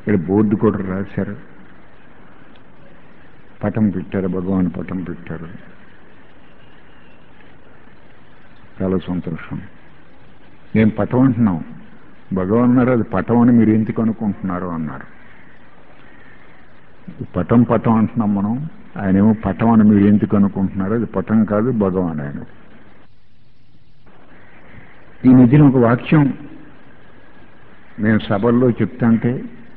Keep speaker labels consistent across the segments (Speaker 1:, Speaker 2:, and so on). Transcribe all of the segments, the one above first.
Speaker 1: ఇక్కడ బోర్డు కూడా రాశారు, పటం పెట్టారు, భగవాన్ పటం పెట్టారు. చాలా సంతోషం. ఏం పటం అంటున్నాం? భగవాన్ అన్నారు అది పటం అని మీరు ఎందుకు అనుకుంటున్నారు అన్నారు. పటం పటం అంటున్నాం మనం, ఆయనేమో పటం అని మీరు ఎందుకు అనుకుంటున్నారు, అది పటం కాదు భగవాన్ ఆయన. ఈ మధ్యన ఒక వాక్యం నేను సభల్లో చెప్తాంటే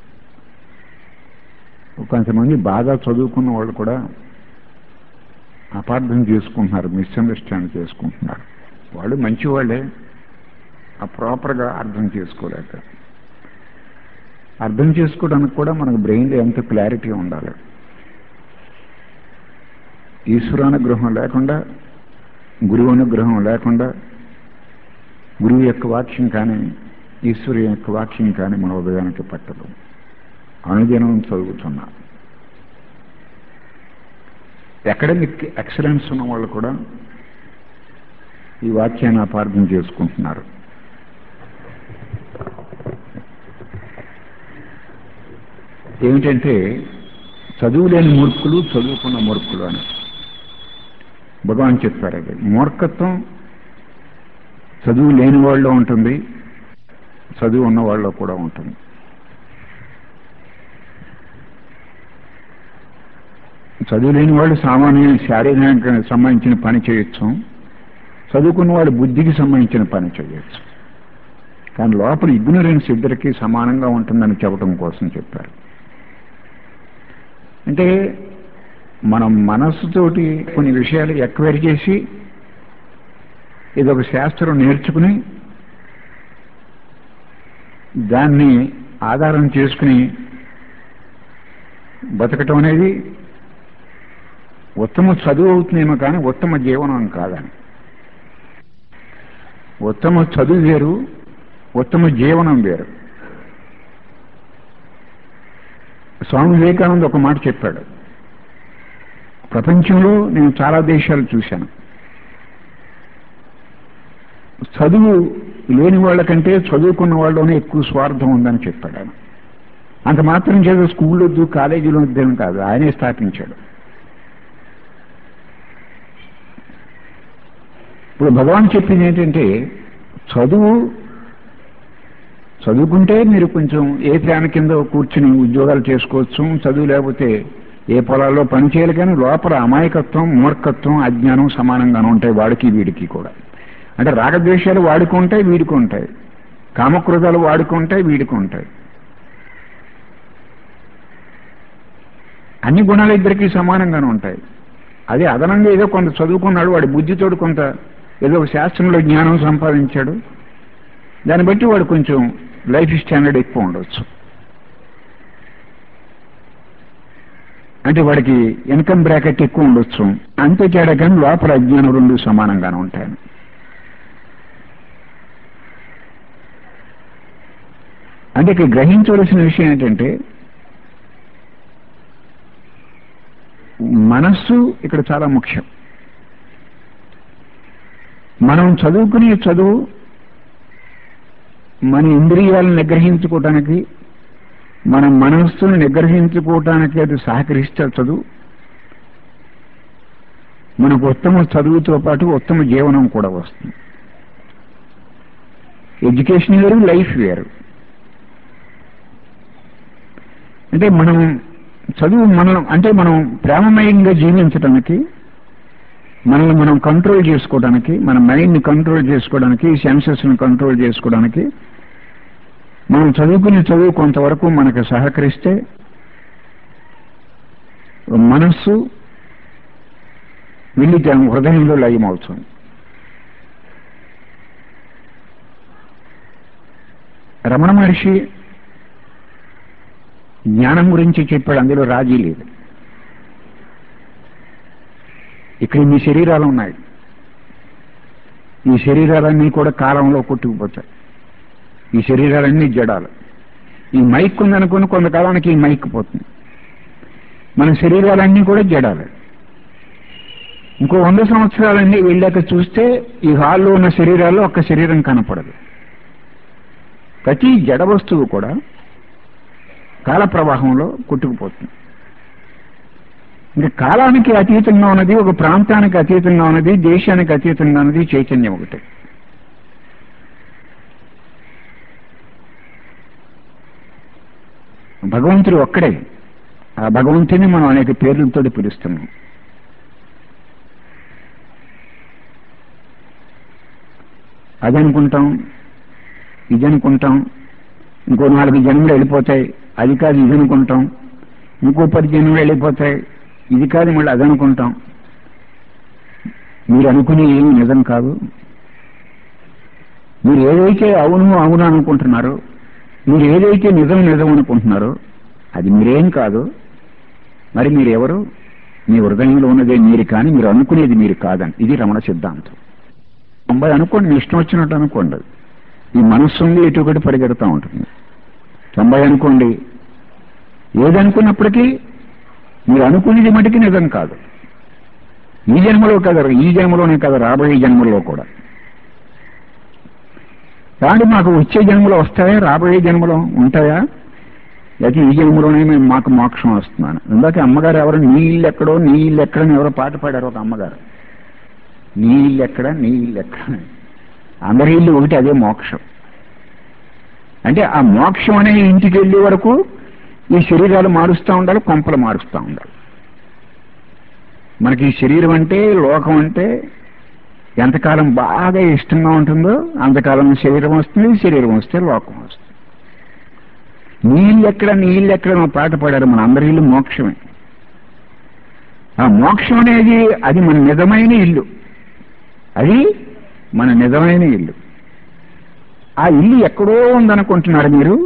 Speaker 1: కొంతమంది బాగా చదువుకున్న వాళ్ళు కూడా అపార్థం చేసుకుంటున్నారు, మిస్అండర్స్టాండ్ చేసుకుంటున్నారు. వాళ్ళు మంచివాళ్ళే, ఆ ప్రాపర్గా అర్థం చేసుకోలేక. అర్థం చేసుకోవడానికి కూడా మనకు బ్రెయిన్లో ఎంత క్లారిటీ ఉండాలి. ఈశ్వరానుగ్రహం లేకుండా, గురువు అనుగ్రహం లేకుండా, గురువు యొక్క వాక్యం కానీ ఈశ్వరు యొక్క వాక్యం కానీ మన ఉదయానికి పట్టదు. అనుదినం చదువుతున్నా. అకాడమిక్ ఎక్సలెన్స్ ఉన్న వాళ్ళు కూడా ఈ వాక్యాన్ని అపార్థం చేసుకుంటున్నారు. ఏమిటంటే చదువు లేని మూర్ఖులు, చదువుకున్న మూర్ఖులు అని భగవాన్ చెప్పారు. అది మూర్ఖత్వం చదువు లేని వాళ్ళలో ఉంటుంది, చదువు ఉన్న వాళ్ళలో కూడా ఉంటుంది. చదువు లేని వాళ్ళు సామాన్య శారీరకానికి సంబంధించిన పని చేయొచ్చు, చదువుకున్న వాళ్ళు బుద్ధికి సంబంధించిన పని చేయొచ్చు. కానీ లోపల ఇగ్నరెన్స్ ఇద్దరికీ సమానంగా ఉంటుందని చెప్పడం కోసం చెప్పారు. అంటే మనం మనస్సుతోటి కొన్ని విషయాలు ఎక్వైర్ చేసి ఇదొక శాస్త్రం నేర్చుకుని దాన్ని ఆధారం చేసుకుని బతకటం అనేది ఉత్తమ చదువు అవుతుందేమో కానీ ఉత్తమ జీవనం కాదని. ఉత్తమ చదువు వేరు, ఉత్తమ జీవనం వేరు. స్వామి వివేకానంద ఒక మాట చెప్పాడు, ప్రపంచంలో నేను చాలా దేశాలు చూశాను, చదువు లేని వాళ్ళకంటే చదువుకున్న వాళ్ళలోనే ఎక్కువ స్వార్థం ఉందని చెప్పాడు ఆయన. అంత మాత్రం చేత స్కూల్ వద్దు, కాలేజీలో వద్దేం కాదు, ఆయనే స్థాపించాడు. ఇప్పుడు భగవాన్ చెప్పింది ఏంటంటే చదువుకుంటే మీరు కొంచెం ఏ ఫ్యాన్ కింద కూర్చుని ఉద్యోగాలు చేసుకోవచ్చు, చదువు లేకపోతే ఏ పొలాల్లో పని చేయాలి. కానీ లోపల అమాయకత్వం, మూర్ఖత్వం, అజ్ఞానం సమానంగానే ఉంటాయి వాడికి వీడికి కూడా. అంటే రాగద్వేషాలు వాడికి ఉంటాయి, వీడికి ఉంటాయి. కామక్రోధాలు వాడికి ఉంటాయి, వీడికి ఉంటాయి. అన్ని గుణాలు ఇద్దరికీ సమానంగానే ఉంటాయి. అదే అదనంగా ఏదో కొంత చదువుకున్నాడు, వాడి బుద్ధితోడు కొంత ఏదో ఒక శాస్త్రంలో జ్ఞానం సంపాదించాడు, దాన్ని బట్టి వాడు కొంచెం లైఫ్ స్టాండర్డ్ ఎక్కువ ఉండవచ్చు. అంటే వాడికి ఇన్కమ్ బ్రాకెట్ ఎక్కువ ఉండొచ్చు, అంతే తేడా. కానీ లోపల అజ్ఞానం రెండు సమానంగానే ఉంటాయి. అంటే ఇక్కడ గ్రహించవలసిన విషయం ఏంటంటే మనస్సు ఇక్కడ చాలా ముఖ్యం. మనం చదువుకునే చదువు మన ఇంద్రియాలను నిగ్రహించుకోవటానికి, మన మనస్సును నిగ్రహించుకోవటానికి అది సహకరిస్తే చదువు మనకు ఉత్తమ చదువుతో పాటు ఉత్తమ జీవనం కూడా వస్తుంది. ఎడ్యుకేషన్ వేరు, లైఫ్ వేరు. అంటే మనం చదువు మనం ప్రేమమయంగా జీవించడానికి, మనల్ని మనం కంట్రోల్ చేసుకోవడానికి, మన మైండ్ని కంట్రోల్ చేసుకోవడానికి, సెన్సెస్ని కంట్రోల్ చేసుకోవడానికి మనం చదువుకునే చదువు కొంతవరకు మనకు సహకరిస్తే మనస్సు వెళ్ళి హృదయంలో లయమవుతుంది. రమణ మహర్షి జ్ఞానం గురించి చెప్పాడు, అందులో రాజీ లేదు. ఇక్కడ మీ శరీరాలు ఉన్నాయి, ఈ శరీరాలన్నీ కూడా కాలంలో కొట్టుకుపోతాయి. ఈ శరీరాలన్నీ జడాలు. ఈ మైక్ ఉందనుకుని కొంతకాలానికి ఈ మైక్ పోతుంది. మన శరీరాలన్నీ కూడా జడాలు. ఇంకో 100 సంవత్సరాలన్నీ వెళ్ళాక చూస్తే ఈ హాల్లో ఉన్న శరీరాల్లో ఒక్క శరీరం కనపడదు. ప్రతి జడ వస్తువు కూడా కాల ప్రవాహంలో కొట్టుకుపోతుంది. ఇంకా కాలానికి అతీతంగా ఉన్నది, ఒక ప్రాంతానికి అతీతంగా ఉన్నది, దేశానికి అతీతంగా ఉన్నది చైతన్యం ఒకటి. భగవంతుడు ఒక్కడే. ఆ భగవంతుని మనం అనేక పేర్లతో పిలుస్తున్నాం. అది అనుకుంటాం, ఇది అనుకుంటాం, ఇంకో 4 జన్మలు వెళ్ళిపోతాయి, అది కాదు ఇది అనుకుంటాం, ఇంకో 10 జన్మలు వెళ్ళిపోతాయి, ఇది కాదు మళ్ళీ అది అనుకుంటాం. మీరు అనుకునే ఏమి నిజం కాదు. మీరు ఏదైతే అవును అవును అనుకుంటున్నారో, మీరు ఏదైతే నిజం నిజం అనుకుంటున్నారో అది మీరేం కాదు. మరి మీరెవరు? మీ హృదయంలో ఉన్నదే మీరు, కానీ మీరు అనుకునేది మీరు కాదని. ఇది రమణ సిద్ధాంతం. 90 అనుకోండి, మీ ఇష్టం వచ్చినట్టు అనుకోండి. ఈ మనస్సు ఉంది, ఎటు ఒకటి పరిగెడుతూ ఉంటుంది. 90 అనుకోండి. ఏదనుకున్నప్పటికీ మీరు అనుకునేది మటుకి నిజం కాదు. ఈ జన్మలో కదా, ఈ జన్మలోనే కదా, రాబోయే జన్మల్లో కూడా. కాబట్టి మాకు వచ్చే జన్మలో వస్తాయా, రాబోయే జన్మలో ఉంటాయా, అయితే ఈ జన్మలోనే మాకు మోక్షం వస్తున్నాను. ఇందాక అమ్మగారు ఎవరు, నీ ఇల్లు ఎక్కడో నీ ఇల్లు ఎక్కడని ఎవరో పాట పాడారు ఒక అమ్మగారు. నీ ఇల్లు ఎక్కడ, నీ ఇల్లు ఎక్కడ, అందరి ఇల్లు ఒకటి, అదే మోక్షం. అంటే ఆ మోక్షం అనే ఇంటికి వెళ్ళే వరకు ఈ శరీరాలు మారుస్తూ ఉండాలి, కొంపలు మారుస్తూ ఉండాలి. మనకి ఈ శరీరం అంటే, లోకం అంటే ఎంతకాలం బాగా ఇష్టంగా ఉంటుందో అంతకాలం శరీరం వస్తుంది, శరీరం వస్తే లోకం వస్తుంది. నీళ్ళెక్కడ నీళ్ళెక్కడ మా పాట పాడారు. మన అందరి ఇల్లు మోక్షమే. ఆ మోక్షం అనేది అది మన నిజమైన ఇల్లు, అది మన నిజమైన ఇల్లు. ఆ ఇల్లు ఎక్కడో ఉందనుకుంటున్నారు మీరు.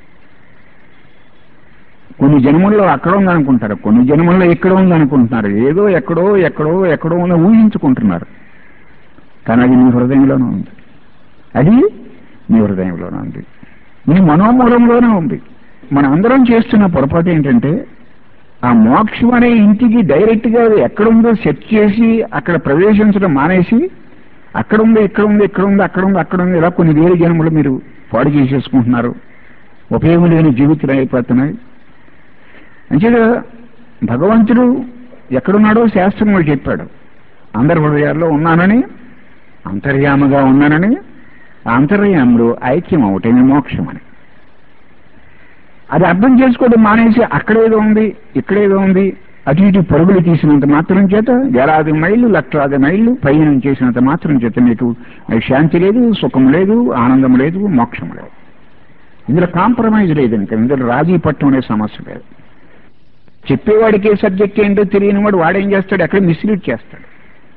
Speaker 1: కొన్ని జన్మల్లో అక్కడ ఉందనుకుంటారు, కొన్ని జన్మల్లో ఎక్కడ ఉందనుకుంటున్నారు. ఏదో ఎక్కడో ఎక్కడో ఎక్కడో ఉందో ఊహించుకుంటున్నారు. కానీ అది మీ హృదయంలోనే ఉంది, అది మీ హృదయంలోనే ఉంది, మీ మనోమూలంలోనే ఉంది. మనం అందరం చేస్తున్న పొరపాటు ఏంటంటే, ఆ మోక్షం అనే ఇంటికి డైరెక్ట్గా ఎక్కడుందో సెర్చ్ చేసి అక్కడ ప్రవేశించడం మానేసి, అక్కడుంది ఇక్కడ ఉంది ఇక్కడ ఉంది అక్కడ ఉంది అక్కడ ఉంది, ఇలా కొన్ని వేల జన్మలు మీరు పాడు చేసేసుకుంటున్నారు. ఉపయోగం లేని జీవితాలు అయిపోతున్నాయి. అంచేత భగవంతుడు ఎక్కడున్నాడో శాస్త్రంలో చెప్పాడు. అందరి హృదయాల్లో ఉన్నానని, అంతర్యామగా ఉన్నానని, ఆ అంతర్యాములు ఐక్యం అవటమే మోక్షం అని. అది అర్థం చేసుకోవడం మానేసి అక్కడేదో ఉంది ఇక్కడేదో ఉంది అటు ఇటు పరుగులు తీసినంత మాత్రం చేత, వేలాది మైళ్ళు లక్షలాది మైళ్ళు పయనం చేసినంత మాత్రం చేత మీకు శాంతి లేదు, సుఖం లేదు, ఆనందం లేదు, మోక్షం లేదు. ఇందులో కాంప్రమైజ్ లేదు. ఇంకా ఇందులో రాజీ పట్టం అనే సమస్య లేదు. చెప్పేవాడికి ఏ సబ్జెక్ట్ ఏంటో తెలియని వాడు వాడేం చేస్తాడు, అక్కడ మిస్లీడ్ చేస్తాడు.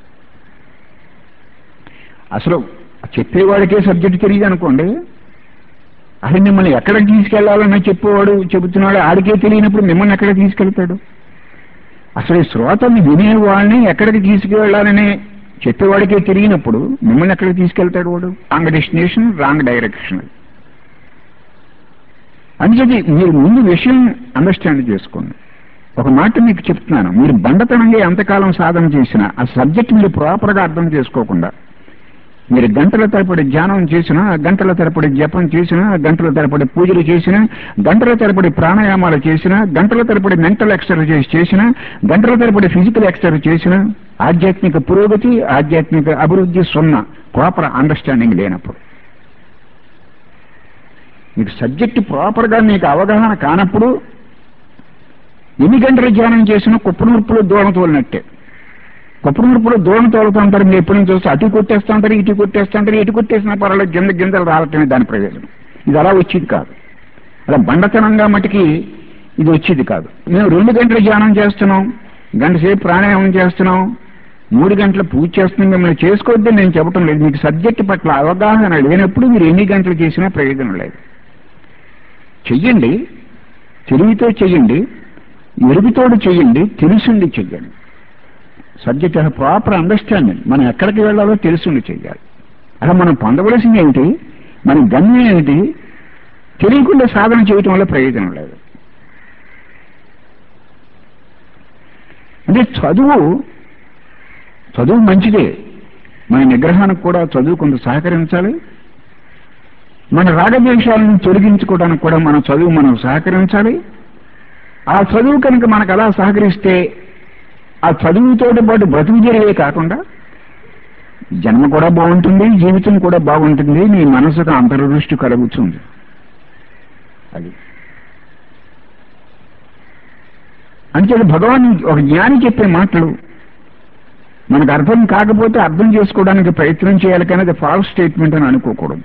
Speaker 1: అసలు చెప్పేవాడికే సబ్జెక్ట్ తెలియదు అనుకోండి, అది మిమ్మల్ని ఎక్కడికి తీసుకెళ్లాలన్నా చెప్పేవాడు చెబుతున్నాడు, ఆడికే తెలియనప్పుడు మిమ్మల్ని ఎక్కడికి తీసుకెళ్తాడు? అసలు ఈ శ్రోతని వినేవాడిని ఎక్కడికి తీసుకువెళ్ళాలని చెప్పేవాడికే తెలియనప్పుడు మిమ్మల్ని ఎక్కడికి తీసుకెళ్తాడు వాడు? Wrong destination, wrong direction. అందుచేది మీరు ముందు విషయం అండర్స్టాండ్ చేసుకోండి. ఒక మాట మీకు చెప్తున్నాను, మీరు బండతనంగా ఎంతకాలం సాధన చేసినా ఆ సబ్జెక్ట్ మీరు ప్రాపర్గా అర్థం చేసుకోకుండా, మీరు గంటల తరబడి ధ్యానం చేసినా, గంటల తరబడి జపం చేసినా, గంటల తరబడి పూజలు చేసినా, గంటల తరబడి ప్రాణాయామాలు చేసినా, గంటల తరబడి మెంటల్ ఎక్సర్సైజ్ చేసినా, గంటల తరబడి ఫిజికల్ ఎక్సర్సైజ్ చేసినా, ఆధ్యాత్మిక పురోగతి, ఆధ్యాత్మిక అభివృద్ధి సున్నా, ప్రాపర్ అండర్స్టాండింగ్ లేనప్పుడు. మీకు సబ్జెక్టు ప్రాపర్గా మీకు అవగాహన కానప్పుడు ఎన్ని గంటలు ధ్యానం చేసినా కుప్పనూర్పులో దూరం తోలినట్టే. కుప్పనూర్పులో దూరం తోలుతూ ఉంటారు. మీరు ఎప్పుడు నుంచి చూస్తే అటు కొట్టేస్తూ ఉంటారు, ఇటు కొట్టేస్తూ ఉంటారు. ఇటు కొట్టేసినా పర్వాలేదు, గింజలు రావటమే దాని ప్రయోజనం. ఇది అలా వచ్చేది కాదు, అలా బండతనంగా మటుకి ఇది వచ్చేది కాదు. మేము 2 గంటలు ధ్యానం చేస్తున్నాం, గంట సేపు ప్రాణాయామం చేస్తున్నాం, 3 గంటలు పూజ చేస్తున్నాం, మిమ్మల్ని చేసుకోవద్దని నేను చెప్పటం లేదు. మీకు సబ్జెక్టు పట్ల అవగాహన లేనప్పుడు మీరు ఎన్ని గంటలు చేసినా ప్రయోజనం లేదు. చెయ్యండి, తెలివితో చెయ్యండి, ఎరుగుతోడు చెయ్యండి, తెలుసుండి చెయ్యండి. సబ్జెక్ట్ అసలు ప్రాపర్ అండర్స్టాండింగ్, మనం ఎక్కడికి వెళ్ళాలో తెలుసుండి చెయ్యాలి. అలా మనం పొందవలసింది ఏమిటి, మన గమ్యం ఏమిటి తెలియకుండా సాధన చేయటం వల్ల ప్రయోజనం లేదు. అంటే చదువు మంచిదే, మన నిగ్రహానికి కూడా చదువు కొంత సహకరించాలి. మన రాగద్వేషాలను తొలగించుకోవడానికి కూడా మన చదువు మనం సహకరించాలి. ఆ చదువు కనుక మనకు అలా సహకరిస్తే ఆ చదువుతో పాటు బ్రతుకు జరిగే కాకుండా జన్మ కూడా బాగుంటుంది, జీవితం కూడా బాగుంటుంది, నీ మనసుకు అంతర్దృష్టి కలుగుతుంది. అది అంటే భగవాన్ ఒక జ్ఞాని చెప్పే మాటలు మనకు అర్థం కాకపోతే అర్థం చేసుకోవడానికి ప్రయత్నం చేయాలి, కానీ అది ఫాల్స్ స్టేట్మెంట్ అని అనుకోకూడదు.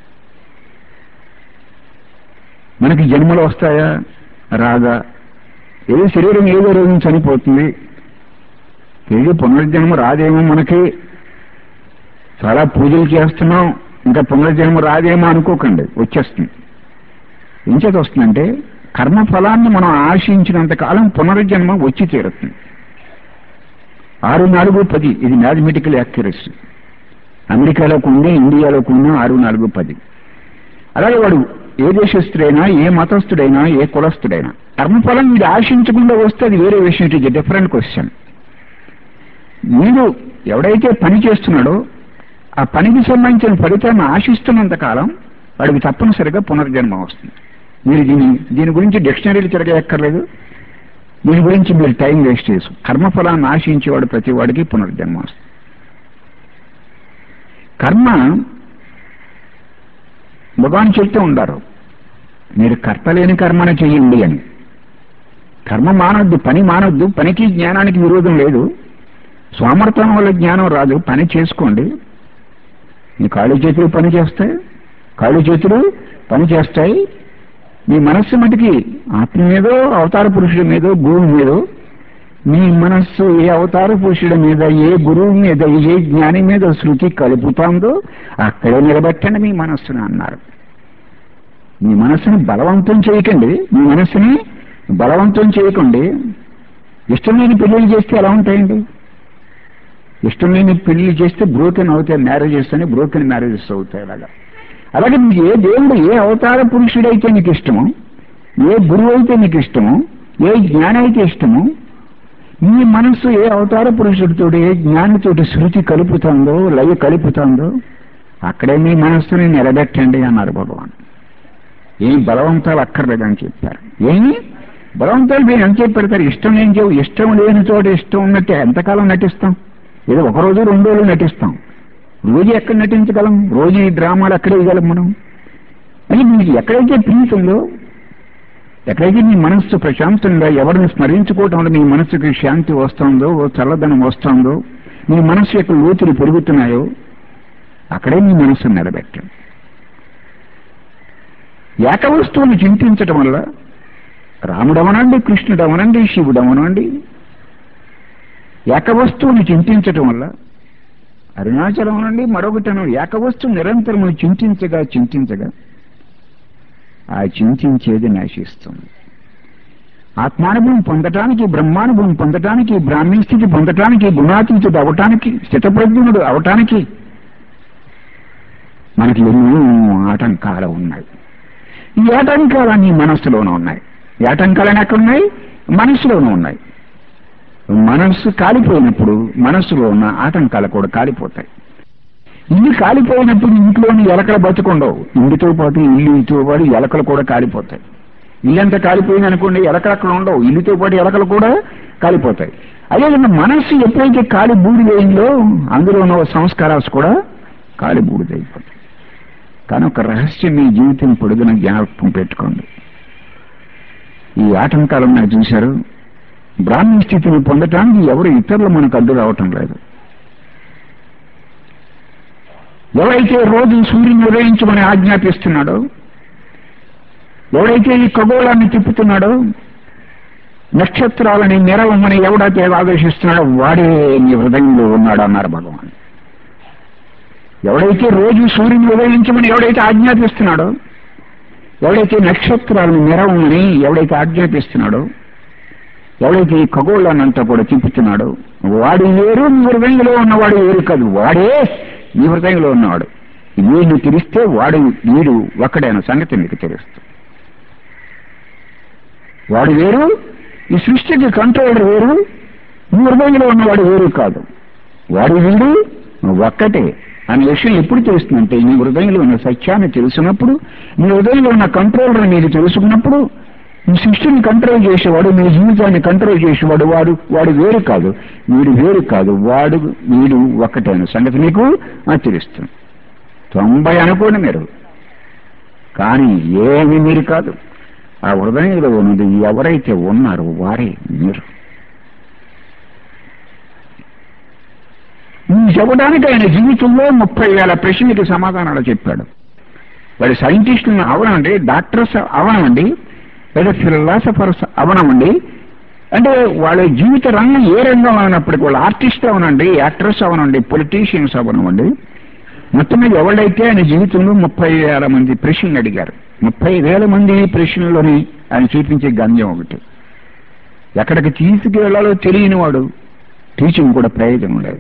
Speaker 1: మనకి జన్మలు వస్తాయా రాగా, ఏదో శరీరం ఏదో రోజు చనిపోతుంది, తిరిగి పునర్జన్మ రాదేమో, మనకి చాలా పూజలు చేస్తున్నాం ఇంకా పునర్జన్మ రాదేమో అనుకోకండి, వచ్చేస్తుంది. ఏం చేత వస్తుందంటే కర్మఫలాన్ని మనం ఆశించినంత కాలం పునర్జన్మ వచ్చి తీరుతుంది. 6, 4, 10 ఇది మ్యాథమెటికల్ యాక్యురసీ. అమెరికాలోకి ఉంది, ఇండియాలోకి ఉన్న 6, 4, 10. అలాగే వాడు ఏ దేశస్థుడైనా, ఏ మతస్థుడైనా, ఏ కులస్థుడైనా కర్మఫలం మీరు ఆశించకుండా వస్తే అది వేరే విషయం. It is a different question. మీరు ఎవడైతే పని చేస్తున్నాడో ఆ పనికి సంబంధించిన ఫలితాన్ని ఆశిస్తున్నంత కాలం వాడికి తప్పనిసరిగా పునర్జన్మ వస్తుంది. మీరు దీని గురించి డిక్షనరీలు తిరగక్కర్లేదు, దీని గురించి మీరు టైం వేస్ట్ చేసు. కర్మఫలాన్ని ఆశించేవాడు ప్రతి వాడికి పునర్జన్మ వస్తుంది. కర్మ భగవాన్ చెప్తూ ఉండారు, మీరు కర్తలేని కర్మను చెయ్యండి అని. కర్మ మానొద్దు, పని మానొద్దు, పనికి జ్ఞానానికి విరోధం లేదు. సోమర్థం వల్ల జ్ఞానం రాదు, పని చేసుకోండి. మీ కాళ్ళు చేతులు పని చేస్తాయి, కాళ్ళు చేతులు పని చేస్తాయి. మీ మనస్సు మటుకి ఆత్మ మీదో అవతార పురుషుడి మీదో గురువు మీదో, మీ మనస్సు ఏ అవతార పురుషుడి మీద, ఏ గురువు మీద, ఏ జ్ఞాని మీద శృతి కలుపుతాందో అక్కడే నిలబెట్టండి మీ మనస్సును అన్నారు. మీ మనస్సుని బలవంతం చేయకండి, మీ మనస్సుని బలవంతం చేయకండి. ఇష్టం లేని పెళ్లిళ్ళు చేస్తే ఎలా ఉంటాయండి? ఇష్టం లేని పెళ్లి చేస్తే బ్రోకెన్ అవుతాయి మ్యారేజెస్ అని, బ్రోకెన్ మ్యారేజెస్ అవుతాయి. అలాగే మీకు ఏ దేవుడు, ఏ అవతార పురుషుడైతే నీకు ఇష్టమో, ఏ గురువు అయితే నీకు ఇష్టమో, ఏ జ్ఞాని అయితే ఇష్టమో, మీ మనస్సు ఏ అవతార పురుషుడితో, ఏ జ్ఞానితోటి శృతి కలుపుతుందో, లయ కలుపుతుందో అక్కడే మీ మనస్సుని నిలబెట్టండి అన్నారు భగవాన్. ఏం బలవంతాలు అక్కర్లేదని చెప్పారు. ఏమి బలవంతాలు మీరు ఎంత పెడతారు? ఇష్టం లేని చెవు, ఇష్టం లేని చోట ఇష్టం ఉన్నట్టే ఎంతకాలం నటిస్తాం? ఏదో ఒక రోజు 2 రోజులు నటిస్తాం. రోజు ఎక్కడ నటించగలం? రోజు ఈ డ్రామాలు ఎక్కడ వేయగలం మనం? అని మీకు ఎక్కడైతే ప్రీతి ఉందో, ఎక్కడైతే మీ మనస్సు ప్రశాంతంగా ఎవరిని స్మరించుకోవటం వల్ల మీ మనస్సుకి శాంతి వస్తుందో, చల్లదనం వస్తుందో, మీ మనస్సు యొక్క లోతులు పెరుగుతున్నాయో అక్కడే మీ మనస్సును నిలబెట్టండి. ఏకవస్తువుని చింతించటం వల్ల రాముడవనండి, కృష్ణుడవనండి, శివుడవనండి, ఏకవస్తువుని చింతించటం వల్ల అరుణాచలం నుండి మరొకటను ఏకవస్తువు నిరంతరము చింతించగా ఆ చింతించేది నశిస్తుంది. ఆత్మానుభవం పొందటానికి, బ్రహ్మానుభవం పొందటానికి, బ్రాహ్మీ స్థితి పొందటానికి, గుణాతీతుడు అవటానికి, స్థితప్రజ్ఞుడు అవటానికి మనకి ఎన్నో ఆటంకాలు ఉన్నాయి. ఈ ఆటంకాలన్నీ మనస్సులోనూ ఉన్నాయి. ఈ ఆటంకాలన్నీ ఎక్కడున్నాయి? మనస్సులోనూ ఉన్నాయి. మనస్సు కాలిపోయినప్పుడు మనస్సులో ఉన్న ఆటంకాలు కూడా కాలిపోతాయి. ఇల్లు కాలిపోయినప్పుడు ఇంట్లోని ఎలకలు బతుకుండవు. ఇంటితో పాటు ఇల్లుతో పాటు ఎలకలు కూడా కాలిపోతాయి. ఇల్లంతా కాలిపోయింది అనుకోండి, ఎలకలు అక్కడ ఉండవు, ఇల్లుతో పాటు ఎలకలు కూడా కాలిపోతాయి. అదేవిధంగా మనస్సు ఎప్పుడైతే కాలి బూడిదైందో అందులో ఉన్న సంస్కారాలు కూడా కాలి బూడిదైపోతాయి. కానీ ఒక రహస్యం మీ జీవితం పొడుగున జ్ఞాపకం పెట్టుకోండి. ఈ ఆటంకాలను చూశారు. బ్రాహ్మీ స్థితిని పొందటానికి ఎవరు ఇతరులు మనకు అడ్డు రావటం లేదు. ఎవరైతే రోజు సూర్యుని ఉదయించమని ఆజ్ఞాపిస్తున్నాడో, ఎవరైతే ఈ ఖగోళాన్ని తిప్పుతున్నాడో, నక్షత్రాలని మెరవమని ఎవడైతే ఆదేశిస్తున్నాడో వాడే నీ హృదయంలో ఉన్నాడు అన్నారు భగవాన్. ఎవడైతే రోజు సూర్యుని ఉదయించమని ఎవడైతే ఆజ్ఞాపిస్తున్నాడో, ఎవడైతే నక్షత్రాలను మెరవమని ఎవడైతే ఆజ్ఞాపిస్తున్నాడో, ఎవడైతే ఈ ఖగోళాన్నంతా కూడా తిప్పుతున్నాడో వాడు వేరు, నీ హృదయంలో ఉన్నవాడు వేరు కాదు, వాడే నీ హృదయంలో ఉన్నవాడు. వీడిని తెలిస్తే వీడు ఒక్కడైన సంగతి నీకు తెలుస్తుంది. వాడు వేరు, ఈ సృష్టికి కంట్రోలర్ వేరు, నీ హృదయంలో ఉన్నవాడు వేరు కాదు, వాడు వీడు ఒక్కటే అనే విషయం ఎప్పుడు తెలుస్తుందంటే నీ హృదయంలో ఉన్న సత్యాన్ని తెలుసుకున్నప్పుడు, నీ హృదయంలో ఉన్న కంట్రోలర్ నీకు తెలుసుకున్నప్పుడు, నీ సృష్టిని కంట్రోల్ చేసేవాడు, నీ జీవితాన్ని కంట్రోల్ చేసేవాడు వాడు వేరు కాదు, వీడు వేరు కాదు, వీడు ఒక్కటైన సంగతి నీకు తెలుస్తుంది. 90 అనుకోండి మీరు, కానీ ఏమి మీరు కాదు. ఆ హృదయంలో ఉన్నది ఎవరైతే ఉన్నారో వారే మీరు. చెప్పడానికి ఆయన జీవితంలో 30,000 ప్రశ్నలకు సమాధానాలు చెప్పాడు. వాడు సైంటిస్టులను అవనండి, డాక్టర్స్ అవనమండి, లేదా ఫిలాసఫర్స్ అవనమండి, అంటే వాళ్ళ జీవిత రంగం ఏ రంగం అయినప్పటికీ వాళ్ళు ఆర్టిస్ట్ అవనండి, యాక్టర్స్ అవనండి, పొలిటీషియన్స్ అవనమండి, మొత్తం మీద ఎవరైతే ఆయన జీవితంలో 30,000 మంది ప్రశ్నలు అడిగారు. 30,000 మంది ప్రశ్నలోని ఆయన చూపించే గమ్యం ఒకటి. ఎక్కడికి తీసుకువెళ్లాలో తెలియని వాడు టీచింగ్ కూడా ప్రయోజనం లేదు.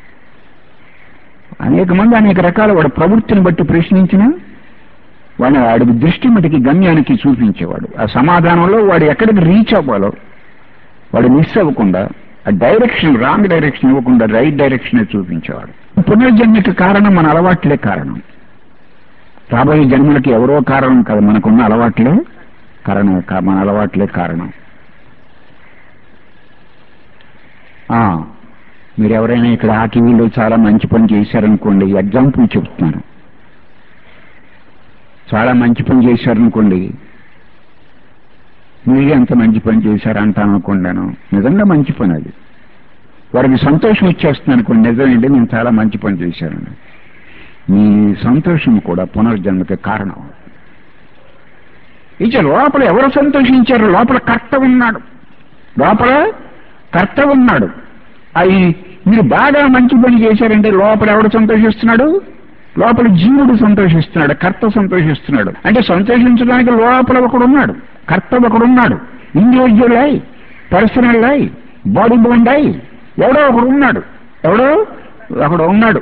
Speaker 1: అనేక మంది అనేక రకాల వాడు ప్రవృత్తిని బట్టి ప్రశ్నించిన వాడి దృష్టి మటుకి గమ్యానికి చూపించేవాడు. ఆ సమాధానంలో వాడు ఎక్కడికి రీచ్ అవ్వాలో వాడు మిస్ అవ్వకుండా, ఆ డైరెక్షన్ రాంగ్ డైరెక్షన్ ఇవ్వకుండా రైట్ డైరెక్షన్ చూపించేవాడు. పునర్జన్మకి కారణం మన అలవాట్లే కారణం. రాబోయే జన్మలకి ఎవరో కారణం కాదు, మనకున్న అలవాట్లే కారణం. మన అలవాట్లే కారణం. మీరు ఎవరైనా ఇక్కడ ఆ టీవీలో చాలా మంచి పని చేశారనుకోండి, ఎగ్జాంపుల్ చెప్తున్నాను, చాలా మంచి పని చేశారనుకోండి, మీరే అంత మంచి పని చేశారంటాను అనుకోండి, నేను నిజంగా మంచి పని అది, వారికి సంతోషం ఇచ్చేస్తుంది అనుకోండి, నిజమేంటి నేను చాలా మంచి పని చేశాను. మీ సంతోషం కూడా పునర్జన్మకి కారణం. ఇక లోపల ఎవరు సంతోషించారు? లోపల కర్త ఉన్నాడు, లోపల కర్త ఉన్నాడు. అవి మీరు బాగా మంచి పని చేశారంటే లోపల ఎవడు సంతోషిస్తున్నాడు? లోపల జీవుడు సంతోషిస్తున్నాడు, కర్త సంతోషిస్తున్నాడు. అంటే సంతోషించడానికి లోపల ఒకడున్నాడు, కర్త ఒకడున్నాడు. ఇండివిజువల్ అయి, పర్సనల్ అయి, బాడీ బౌండ్ అయి ఎవడో ఒకడు ఉన్నాడు, ఎవడో ఒకడు ఉన్నాడు.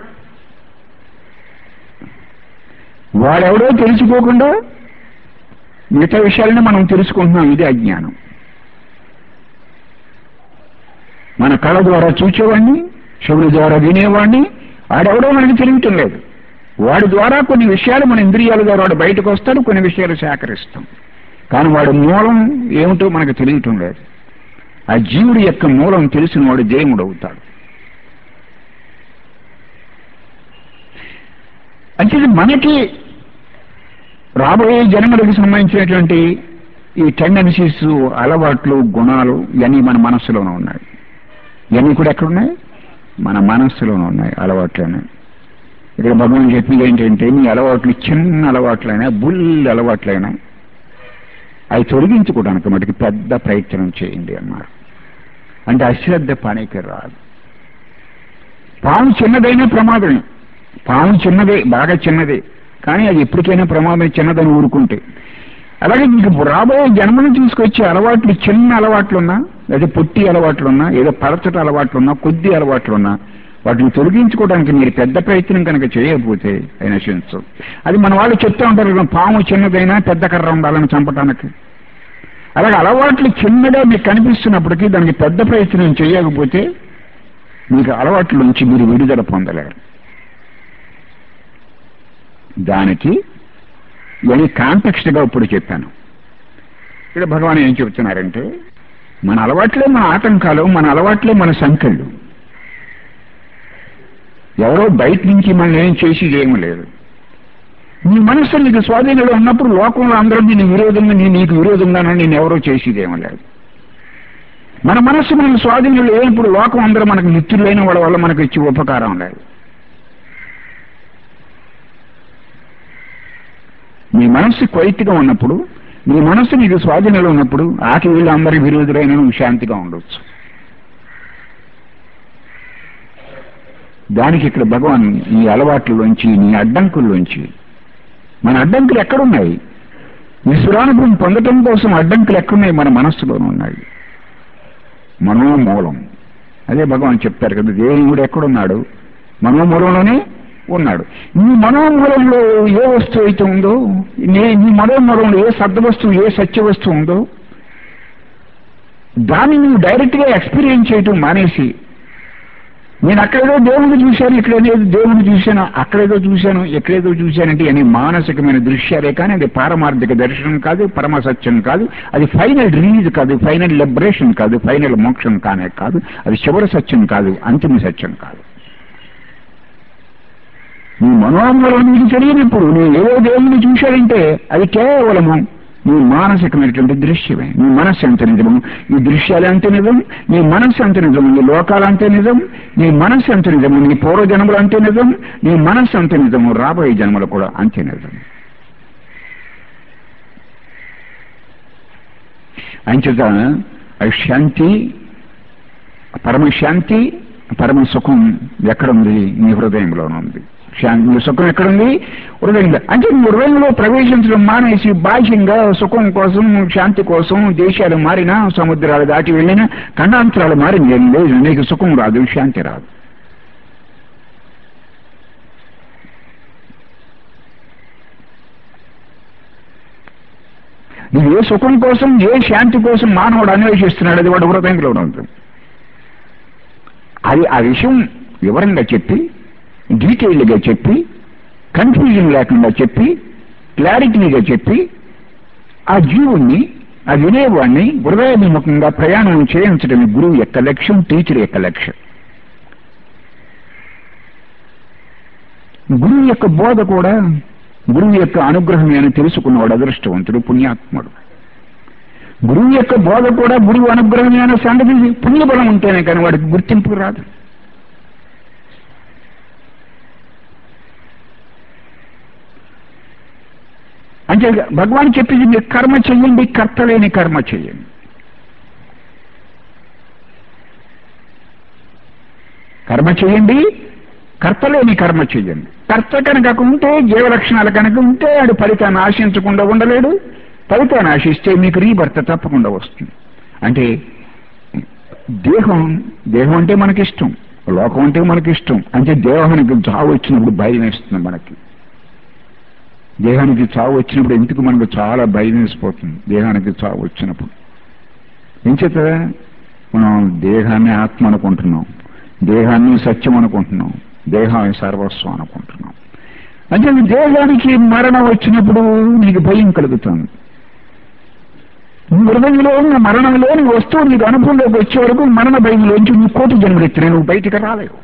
Speaker 1: వాడెవడో తెలుసుకోకుండా మిగతా విషయాలని మనం తెలుసుకుంటున్నాం. ఇది అజ్ఞానం. మన కళ్ళ ద్వారా చూచేవాడిని, చెవుల ద్వారా వినేవాడిని, వాడెవడో మనకి తెలియటం లేదు. వాడి ద్వారా కొన్ని విషయాలు మన ఇంద్రియాల ద్వారా వాడు బయటకు వస్తాడు, కొన్ని విషయాలు సేకరిస్తాం, కానీ వాడి మూలం ఏమిటో మనకు తెలియటం లేదు. ఆ జీవుడి యొక్క మూలం తెలిసిన వాడు దేవుడు అవుతాడు. అంటే మనకి రాబోయే జన్మలకు సంబంధించినటువంటి ఈ టెండెన్సీస్, అలవాట్లు, గుణాలు ఇవన్నీ మన మనస్సులోనే ఉన్నాయి. ఇవన్నీ కూడా ఎక్కడున్నాయి? మన మనస్సులోనే ఉన్నాయి, అలవాట్లనే. ఇక్కడ భగవాన్ చెప్పింది ఏంటంటే, మీ అలవాట్లు చిన్న అలవాట్లైనా, బుల్లి అలవాట్లైనా అవి తొలగించుకోవడానికి మటుకు పెద్ద ప్రయత్నం చేయండి అన్నారు. అంటే అశ్రద్ధ పనికి రాదు. పాము చిన్నదైనా ప్రమాదమే. పాము చిన్నదే, బాగా చిన్నదే, కానీ అది ఎప్పటికైనా ప్రమాదం, చిన్నదని ఊరుకుంటే. అలాగే మీకు రాబోయే జన్మను తీసుకొచ్చే అలవాట్లు చిన్న అలవాట్లున్నా, లేదా పొట్టి అలవాట్లున్నా, ఏదో పలచట అలవాట్లున్నా, కొద్ది అలవాట్లున్నా వాటిని తొలగించుకోవడానికి మీరు పెద్ద ప్రయత్నం కనుక చేయకపోతే అది నశించు. అది మన వాళ్ళు చెప్తూ ఉంటారు, పాము చిన్నదైనా పెద్ద కర్ర ఉండాలని చంపటానికి. అలాగే అలవాట్లు చిన్నగా మీకు కనిపిస్తున్నప్పటికీ దానికి పెద్ద ప్రయత్నం చేయకపోతే మీకు అలవాట్ల నుంచి మీరు విడుదల పొందలేరు. దానికి ఇవన్నీ కాంటెక్స్ట్గా ఇప్పుడు చెప్పాను. ఇక్కడ భగవాన్ ఏం చెప్తున్నారంటే, మన అలవాట్లే మన ఆటంకాలు, మన అలవాట్లే మన సంఖ్యలు. ఎవరో బయట నుంచి మనం ఏం చేసేది ఏమీ లేదు. నీ మనస్సు నీకు స్వాధీనంలో ఉన్నప్పుడు లోకంలో అందరూ నేను విరోధంగా, నీకు విరోధంగానని నేను ఎవరో చేసేదేమీ లేదు. మన మనస్సు మనకు స్వాధీనంలో లేనప్పుడు లోకం అందరూ మనకు మిత్రులైన వాళ్ళ వల్ల మనకు ఇచ్చే ఉపకారం లేదు. నీ మనస్సు క్వైట్గా ఉన్నప్పుడు, నీ మనస్సు నీకు స్వాధీనంలో ఉన్నప్పుడు ఆకి వీళ్ళు అందరి విరోధులైన నువ్వు శాంతిగా ఉండొచ్చు. దానికి ఇక్కడ భగవాన్ ఈ అలవాట్లలోంచి, నీ అడ్డంకుల్లోంచి, మన అడ్డంకులు ఎక్కడున్నాయి? ఈశ్వరానుభవం పొందటం కోసం అడ్డంకులు ఎక్కడున్నాయి? మన మనస్సులోనే ఉన్నాయి. మనోమూలం. అదే భగవాన్ చెప్తారు కదా, దేవుడు ఎక్కడున్నాడు? మనోమూలంలోనే ఉన్నాడు. నీ మనోమూలంలో ఏ వస్తువు అయితే ఉందో, నీ మనోమూలంలో ఏ సద్వస్తువు, ఏ సత్య వస్తువు ఉందో దాన్ని నువ్వు డైరెక్ట్గా ఎక్స్పీరియన్స్ చేయటం మానేసి నేను అక్కడేదో దేవుడిని చూశాను, ఇక్కడేదో దేవుడిని చూశాను, అక్కడేదో చూశాను, ఎక్కడేదో చూశానంటే అని మానసికమైన దృశ్యాలే కానీ అది పారమార్థిక దర్శనం కాదు, పరమ సత్యం కాదు, అది ఫైనల్ రిలీజ్ కాదు, ఫైనల్ లిబరేషన్ కాదు, ఫైనల్ మోక్షం కానే కాదు, అది చివరి సత్యం కాదు, అంతిమ సత్యం కాదు. నీ మనోమూలం నీకు తెలియనప్పుడు నువ్వు ఏదో దేవుడిని చూశాడంటే అది కేవలము నీ మానసికమైనటువంటి దృశ్యమే. నీ మనస్సు ఎంత నిజము, ఈ దృశ్యాలు అంతే నిజం, నీ మనస్సు అంతే నిజం, నీ లోకాలు అంతే నిజం, నీ మనస్సు అంతే నిజము, నీ పూర్వజన్మలు అంతే నిజం, నీ మనస్సు అంతే నిజము, రాబోయే జన్మలు కూడా అంతే నిజం. అంచేత అది శాంతి, పరమశాంతి, పరమ సుఖం ఎక్కడుంది? నీ హృదయంలోనే ఉంది. శాంతి సుఖం ఎక్కడుంది? హృదయంలో. అంటే నీ హృదయంలో ప్రవేశించడం మానేసి బాహ్యంగా సుఖం కోసం, శాంతి కోసం దేశాలు మారినా, సముద్రాలు దాటి వెళ్ళినా, ఖండాంతరాలు మారిన ఏం లేదు, నీకు సుఖం రాదు, శాంతి రాదు. నువ్వు ఏ సుఖం కోసం, ఏ శాంతి కోసం మానవుడు అన్వేషిస్తున్నాడు, అది వాడు హృదయంలోనే ఉంటుంది. అది ఆ విషయం వివరంగా చెప్పి, డీటెయిల్డ్గా చెప్పి, కన్ఫ్యూజన్ లేకుండా చెప్పి, క్లారిటీగా చెప్పి, ఆ జీవుణ్ణి, ఆ వినేవాడిని హృదయాభిముఖంగా ప్రయాణం చేయించడం గురువు యొక్క లక్ష్యం, టీచర్ యొక్క లక్ష్యం. గురువు యొక్క బోధ కూడా, గురువు యొక్క అనుగ్రహమే అని తెలుసుకున్నవాడు అదృష్టవంతుడు, పుణ్యాత్ముడు. గురువు యొక్క బోధ కూడా గురువు అనుగ్రహమే అనే సంగతి పుణ్యబలం ఉంటేనే కానీ వాడికి గుర్తింపు రాదు. అంటే భగవాన్ చెప్పింది మీరు కర్మ చెయ్యండి, కర్త లేని కర్మ చెయ్యండి. కర్మ చెయ్యండి, కర్త లేని కర్మ చెయ్యండి. కర్త కనుక ఉంటే, జీవలక్షణాలు కనుక ఉంటే ఆడు ఫలితాన్ని ఆశించకుండా ఉండలేడు. ఫలితాన్ని ఆశిస్తే మీకు రీబర్త తప్పకుండా వస్తుంది. అంటే దేహం అంటే మనకిష్టం, లోకం అంటే మనకిష్టం. అంటే దేహానికి చావు వచ్చినప్పుడు భయం వేస్తుంది మనకి. దేహానికి చావు వచ్చినప్పుడు ఎందుకు మనకు చాలా భయం వేసిపోతుంది. దేహానికి చావు వచ్చినప్పుడు ఏం చేత మనం దేహాన్ని ఆత్మ అనుకుంటున్నాం, దేహాన్ని సత్యం అనుకుంటున్నాం, దేహాన్ని సర్వస్వం అనుకుంటున్నాం. అంటే దేహానికి మరణం వచ్చినప్పుడు నీకు భయం కలుగుతుంది. మృదంలో ఉన్న మరణంలోని వస్తువు నీకు అనుభవంలోకి వచ్చే వరకు మరణ భయంలోంచి నువ్వు కోటి జన్మలెత్తిన నువ్వు బయటికి రాలేవు.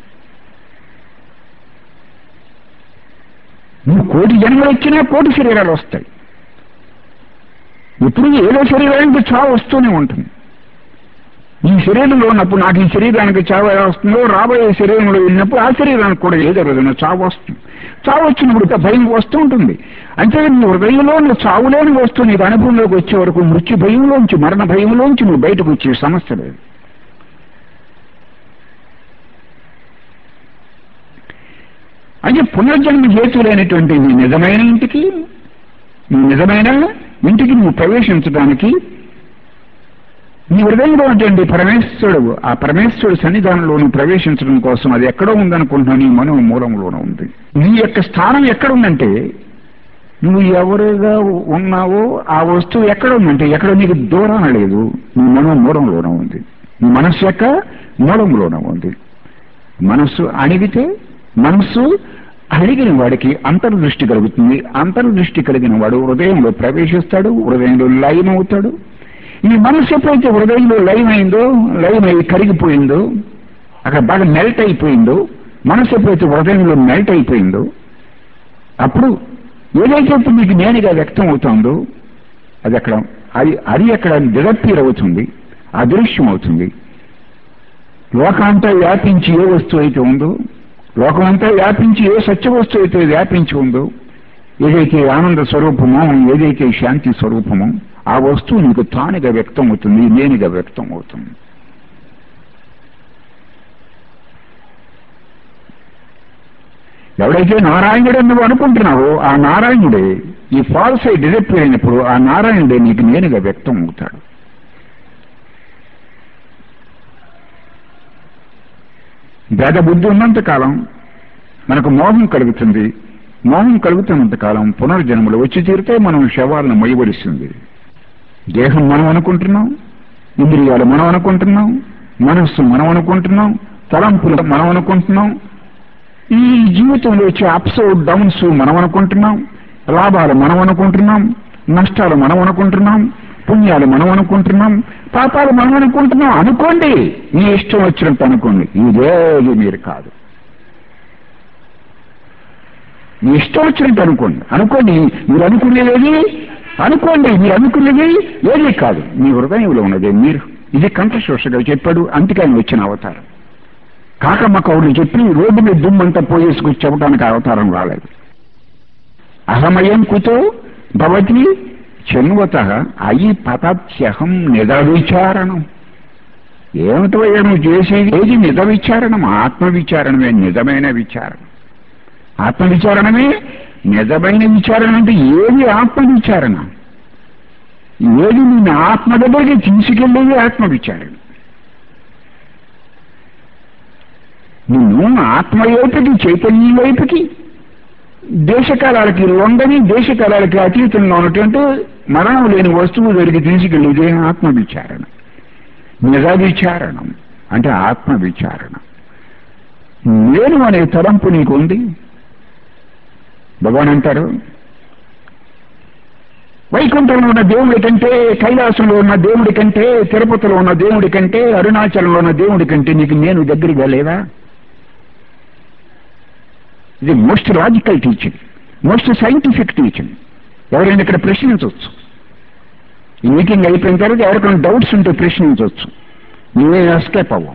Speaker 1: నువ్వు కోటి జన్మలు వచ్చినా కోటి శరీరాలు వస్తాయి. ఇప్పుడు ఏదో శరీరానికి చావు వస్తూనే ఉంటుంది. ఈ శరీరంలో ఉన్నప్పుడు నాకు ఈ శరీరానికి చావు ఎలా వస్తుందో, రాబోయే శరీరంలో వెళ్ళినప్పుడు ఆ శరీరానికి కూడా ఏదో రోజున చావు వస్తుంది. చావు వచ్చినప్పుడు భయం వస్తూ ఉంటుంది. అంటే నీ హృదయంలో నువ్వు చావులేని వస్తువు నీకు అనుభవంలోకి వచ్చే వరకు మృత్యు భయంలోంచి, మరణ భయంలోంచి నువ్వు బయటకు వచ్చే సమస్య లేదు. అంటే పునర్జన్మ హేతులైనటువంటి నీ నిజమైన ఇంటికి, నీ నిజమైన ఇంటికి నువ్వు ప్రవేశించడానికి నీ హృదయంలో ఉంటుంది పరమేశ్వరుడు. ఆ పరమేశ్వరుడు సన్నిధానంలో నువ్వు ప్రవేశించడం కోసం అది ఎక్కడో ఉందనుకుంటున్నావు, నీ మనో మూలంలోనే ఉంది. నీ యొక్క స్థానం ఎక్కడుందంటే, నువ్వు ఎవరుగా ఉన్నావో ఆ వస్తువు ఎక్కడ ఉందంటే ఎక్కడ నీకు దూరాన లేదు, నీ మనో మూలంలోనే ఉంది. నీ మనస్సు యొక్క మూలంలోనే ఉంది. మనస్సు అణిగితే, మనస్సు అడిగిన వాడికి అంతర్దృష్టి కలుగుతుంది. అంతర్దృష్టి కలిగిన వాడు హృదయంలో ప్రవేశిస్తాడు, హృదయంలో లయం అవుతాడు. ఈ మనస్సు ఎప్పుడైతే హృదయంలో లయమై కరిగిపోయిందో, అక్కడ బాగా మెల్ట్ అయిపోయిందో, మనస్సు ఎప్పుడైతే హృదయంలో మెల్ట్ అయిపోయిందో, అప్పుడు ఏదైతే ఇప్పుడు మీకు నేనుగా వ్యక్తం అవుతుందో అది అక్కడ డిజప్పీర్ అవుతుంది, అదృశ్యం అవుతుంది. లోకమంతా వ్యాపించి ఏ వస్తువు అయితే ఉందో, లోకమంతా వ్యాపించి ఏ సత్య వస్తువు అయితే వ్యాపించి ఉందో, ఏదైతే ఆనంద స్వరూపమో, ఏదైతే శాంతి స్వరూపమో ఆ వస్తువు నీకు తానుగా వ్యక్తం అవుతుంది, నేనుగా వ్యక్తం అవుతుంది. ఎవడైతే నారాయణుడే నువ్వు అనుకుంటున్నావో ఆ నారాయణుడే ఈ ఫాల్స్ అయి డిజప్పీర్ అయినప్పుడు ఆ నారాయణుడే నీకు నేనుగా వ్యక్తం అవుతాడు. భేద బుద్ధి ఉన్నంతకాలం మనకు మోహం కలుగుతుంది. మోహం కలుగుతున్నంతకాలం పునర్జన్మలు వచ్చి తీరితే మనం శవాలను మొయ్యబడిస్తుంది. దేహం మనం అనుకుంటున్నాం, ఇంద్రియాలు మనం అనుకుంటున్నాం, మనస్సు మనం అనుకుంటున్నాం, తలంపులు మనం అనుకుంటున్నాం. ఈ జీవితంలో వచ్చే అప్స్ డౌన్స్ మనం అనుకుంటున్నాం. లాభాలు మనం అనుకుంటున్నాం, నష్టాలు మనం అనుకుంటున్నాం, పుణ్యాలు మనం అనుకుంటున్నాం, పాపాలు మనం అనుకుంటున్నాం. అనుకోండి, మీ ఇష్టం వచ్చినట్టు అనుకోండి. ఇదేది మీరు కాదు. మీ ఇష్టం వచ్చినట్టు అనుకోండి. మీరు అనుకునేది అనుకోండి. మీరు అనుకునేది ఏది కాదు. మీ హృదయంలో ఉన్నదే మీరు. ఇది కంఠశోషగా చెప్పాడు. అందుకే ఆయన వచ్చిన అవతారం. కాకమ్మ కౌరులు చెప్పి రోడ్డు మీద దుమ్మంతా పోయేసుకొచ్చి చెప్పడానికి అవతారం రాలేదు. అహమయం కుతో భవతి చెన్వత అయి పతత్యహం నిజ విచారణం. ఏమిటో నువ్వు చేసేది ఏది నిజ విచారణం? ఆత్మవిచారణమే నిజమైన విచారణ. ఆత్మవిచారణమే నిజమైన విచారణ. అంటే ఏది ఆత్మవిచారణ? ఏది నిన్ను ఆత్మ దగ్గరికి తీసుకెళ్ళేది ఆత్మవిచారణ. నిన్ను ఆత్మ వైపుకి, చైతన్యం వైపుకి, దేశకాలాలకి లొందని, దేశకాలాలకి అతీతంగా ఉన్నటువంటి మరణం లేని వస్తువు దగ్గరికి తీసుకెళ్ళేది ఆత్మవిచారణ. నిజ విచారణం అంటే ఆత్మవిచారణ. నేను అనే తలంపు నీకు ఉంది. భగవాన్ అంటారు, వైకుంఠంలో ఉన్న దేవుడి కంటే, కైలాసంలో ఉన్న దేవుడి కంటే, తిరుపతిలో ఉన్న దేవుడి కంటే, అరుణాచలంలో ఉన్న దేవుడి కంటే నీకు నేను దగ్గరగా లేదా? ఇది most logical teaching, most scientific teaching. ఎవరైనా ఇక్కడ ప్రశ్నించవచ్చు. ఈ మీటింగ్ అయిపోయిన తర్వాత ఎవరికైనా డౌట్స్ ఉంటే ప్రశ్నించవచ్చు. నువ్వే ఎస్కేప్ అవ్వం.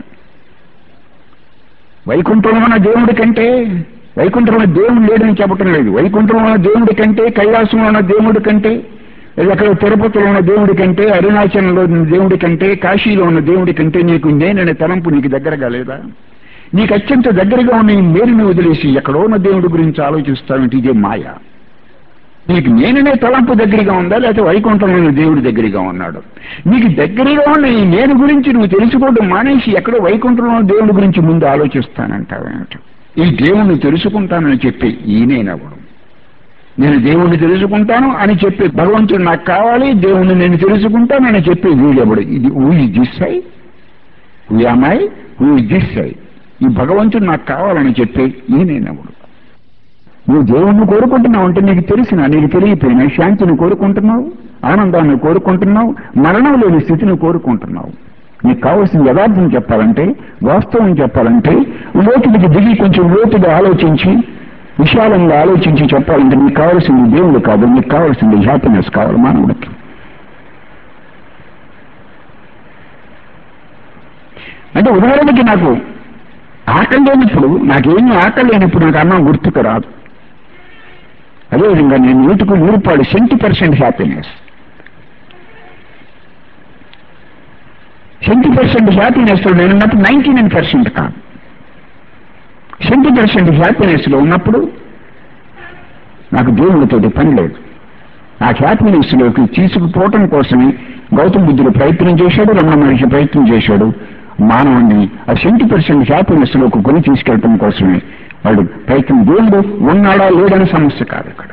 Speaker 1: వైకుంఠంలో ఉన్న దేవుడి కంటే, వైకుంఠంలో దేవుడు లేడని చెప్పటం లేదు. వైకుంఠంలో ఉన్న దేవుడి కంటే, కైలాసంలో ఉన్న దేవుడి కంటే, అక్కడ తిరుపతిలో ఉన్న దేవుడి కంటే, అరుణాచలంలో ఉన్న దేవుడి కంటే, కాశీలో ఉన్న దేవుడి కంటే నీకు నేననే తలంపు నీకు దగ్గరగా లేదా? నీకు అత్యంత దగ్గరగా ఉన్న ఈ మేలుని వదిలేసి ఎక్కడో ఉన్న దేవుడి గురించి ఆలోచిస్తానంటే ఇదే మాయ. నీకు నేననే తలంపు దగ్గరగా ఉందా, లేకపోతే వైకుంఠంలో దేవుడి దగ్గరగా ఉన్నాడు? నీకు దగ్గరగా ఉన్న ఈ నేను గురించి నువ్వు తెలుసుకోవడం మానేసి ఎక్కడో వైకుంఠంలో దేవుడి గురించి ముందు ఆలోచిస్తానంటావేమిటి? ఈ దేవుణ్ణి తెలుసుకుంటానని చెప్పి ఈయనవ్వడం. నేను దేవుణ్ణి తెలుసుకుంటాను అని చెప్పి భగవంతుడు నాకు కావాలి, దేవుణ్ణి నేను తెలుసుకుంటానని చెప్పి వీడెవడు? ఇది who is this I, who am I, who is this I? ఈ భగవంతుడు నాకు కావాలని చెప్పి ఈయనవ్వడు. నువ్వు దేవుణ్ణి కోరుకుంటున్నావు అంటే నీకు తెలిసినా నీకు తెలియపోయినా శాంతిని కోరుకుంటున్నావు, ఆనందాన్ని కోరుకుంటున్నావు, మరణం లేని స్థితిని కోరుకుంటున్నావు. నీకు కావాల్సిన యథార్థం చెప్పాలంటే, వాస్తవం చెప్పాలంటే, లోతుడికి దిగి కొంచెం లోతుగా ఆలోచించి, విశాలంగా ఆలోచించి చెప్పాలంటే నీకు కావాల్సింది దేవుడు కాదు, నీకు కావాల్సింది హ్యాపీనెస్ కావాలి మానవుడికి. అంటే ఉదాహరణకి నాకు ఆకలి లేనప్పుడు, నాకేమీ ఆకలి లేనప్పుడు నాకు అన్నం గుర్తుకు రాదు. అదేవిధంగా నేను 100% హ్యాపీనెస్. 70% హ్యాపీనెస్లో నేనున్నప్పుడు 99% కాదు. 70% హ్యాపీనెస్లో ఉన్నప్పుడు నాకు దేవుడితో పని లేదు. ఆ హ్యాపీనెస్లోకి తీసుకుపోవటం కోసమే గౌతమ బుద్ధుడు ప్రయత్నం చేశాడు, రమణ మహర్షి ప్రయత్నం చేశాడు. మానవుడిని ఆ 70% హ్యాపీనెస్లోకి కొని తీసుకెళ్ళటం కోసమే వాడు ప్రయత్నం. దేవుడు ఉన్నాడా లేదని సమస్య కాదు ఇక్కడ.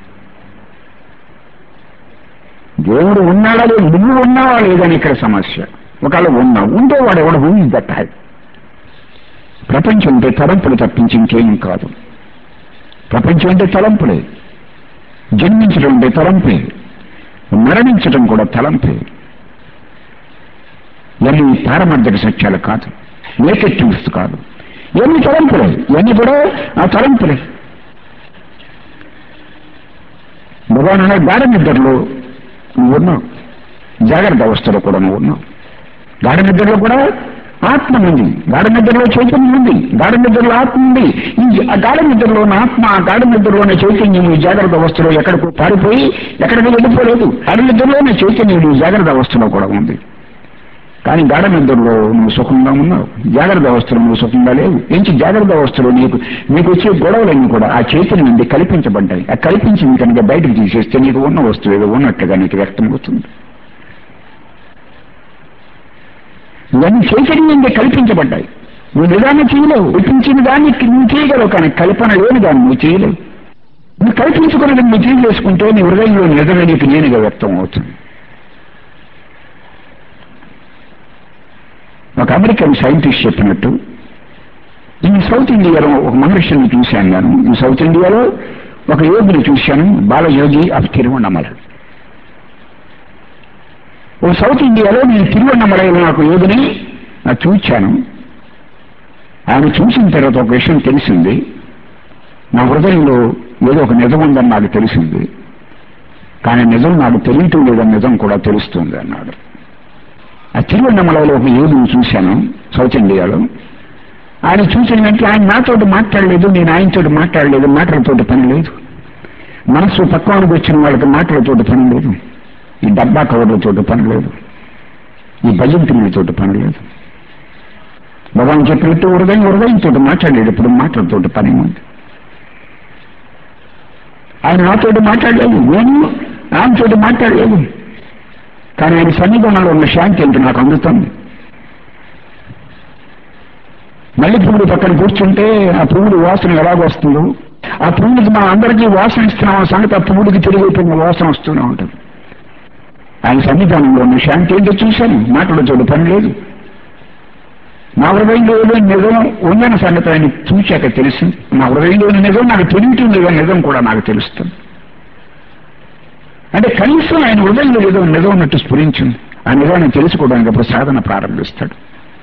Speaker 1: దేవుడు ఉన్నాడా లేదు, నువ్వు ఉన్నావా లేదని ఇక్కడ సమస్య. ఒకవేళ ఉన్నావు, ఉంటే వాడు ఎవడు ఊహి దట్టాలి. ప్రపంచం అంటే తలంపులు తప్పించి ఇంకేం కాదు. ప్రపంచం అంటే తలంపులే. జన్మించడం అంటే తలంపే, మరణించడం కూడా తలంపే. ఇవన్నీ పారమార్థిక సత్యాలు కాదు, నేకెడ్ ట్రూత్స్ కాదు. ఇవన్నీ తలంపులే, ఇవన్నీ కూడా ఆ తలంపులే. భగవాన్ అనే గాఢ నిద్రలో నువ్వు ఉన్నావు, జాగ్రత్త అవస్థలో కూడా నువ్వు ఉన్నావు. గాఢ నిద్రలో కూడా ఆత్మ ఉంది, గాఢ నిద్రలో చైతన్యం ఉంది, గాఢ నిద్రలో ఆత్మ ఉంది. ఆ గాఢ నిద్రలోని ఆత్మ, ఆ గాఢ నిద్రలోని చైతన్యం ఈ జాగ్రత్త అవస్థలో ఎక్కడికో పారిపోయి ఎక్కడికి వెళ్ళిపోలేదు. గాఢ నిద్రలోని చైతన్యం ఈ జాగ్రత్త అవస్థలో కూడా ఉంది. కానీ గాఢ నిద్రలో నువ్వు సుఖంగా ఉన్నావు, జాగ్రత్త అవస్థలో నువ్వు సుఖంగా లేవు. ఏంచి జాగ్రత్త అవస్థలో నీకు వచ్చే గొడవలన్నీ కూడా ఆ చైతన్యం నుండి కల్పించబడ్డాయి. ఆ కల్పించింది కనుక బయటకు తీసేస్తే నీకు ఉన్న వస్తువు ఏదో ఉన్నట్టుగా నీకు వ్యక్తం అవుతుంది. ఇవన్నీ చైతన్యం నుండి కల్పించబడ్డాయి. నువ్వు నిజాన్ని చేయలేవు. కల్పించిన దాన్ని నువ్వు చేయగలవు, కానీ కల్పన లేని దాన్ని నువ్వు చేయలేవు. నువ్వు కల్పించుకున్నది నువ్వు చేసుకుంటే నీ హృదయంలో నిజమే నీకు నేనుగా వ్యక్తం అవుతుంది. ఒక అమెరికన్ సైంటిస్ట్ చెప్పినట్టు ఈ సౌత్ ఇండియాలో ఒక మహర్షిని చూశాను నేను. ఈ సౌత్ ఇండియాలో ఒక యోగిని చూశాను, బాలయోగి ఆఫ్ తిరువన్నమల. ఓ సౌత్ ఇండియాలో నేను తిరువన్నమలలో నాకు యోగిని చూశాను. ఆయన చూసిన తర్వాత ఒక విషయం తెలిసింది, నా హృదయంలో ఏదో ఒక నిజం ఉందని నాకు తెలిసింది, కానీ నిజం నాకు తెలియటం లేదని నిజం కూడా తెలుస్తుంది అన్నాడు. ఆ తిరువన్నమలలో ఒక యోగిని చూశాను సౌత్ ఇండియాలో. ఆయన చూసిన వెంటనే ఆయన నాతో మాట్లాడలేదు, నేను ఆయనతో మాట్లాడలేదు. మాటలతోటి పని లేదు. మనస్సు పక్వానికి వచ్చిన వాళ్ళకి మాటలతోటి పని లేదు. ఈ డబ్బా కవర్లతోటి పని లేదు. ఈ భజంత్రులతోటి పని లేదు. భగవాన్ చెప్పినట్టు హృదయంతో మాట్లాడేటప్పుడు మాటలతోటి పని ఉంది. ఆయన నాతోటి మాట్లాడలేదు, నేను ఆయనతోటి మాట్లాడలేదు. కానీ ఆయన సన్నిధానంలో ఉన్న శాంతి ఏంటి నాకు అందుతుంది. మళ్ళీ పువ్వుడు పక్కన కూర్చుంటే ఆ పువ్వుడు వాసన ఎలాగొస్తుందో, ఆ పువ్వుడికి మనం అందరికీ వాసన ఇస్తున్నాం సంగతి ఆ పువ్వుడికి తిరిగిపోయిన వాసన వస్తూనే ఉంటుంది. ఆయన సన్నిధానంలో ఉన్న శాంతి ఏంటో చూశాను. మాటలతోటి పని లేదు. నా హృదయంలో నిజం ఉందన్న సంగతి ఆయన చూశాక తెలిసింది. నా హృదయంలోని నిజం నాకు తెలియటం లేదని నిజం కూడా నాకు తెలుస్తుంది. అంటే కనీసం ఆయన హృదయంలో ఏదో నిజం ఉన్నట్టు స్ఫురించింది. ఆ నిజాన్ని తెలుసుకోవడానికి అప్పుడు సాధన ప్రారంభిస్తాడు.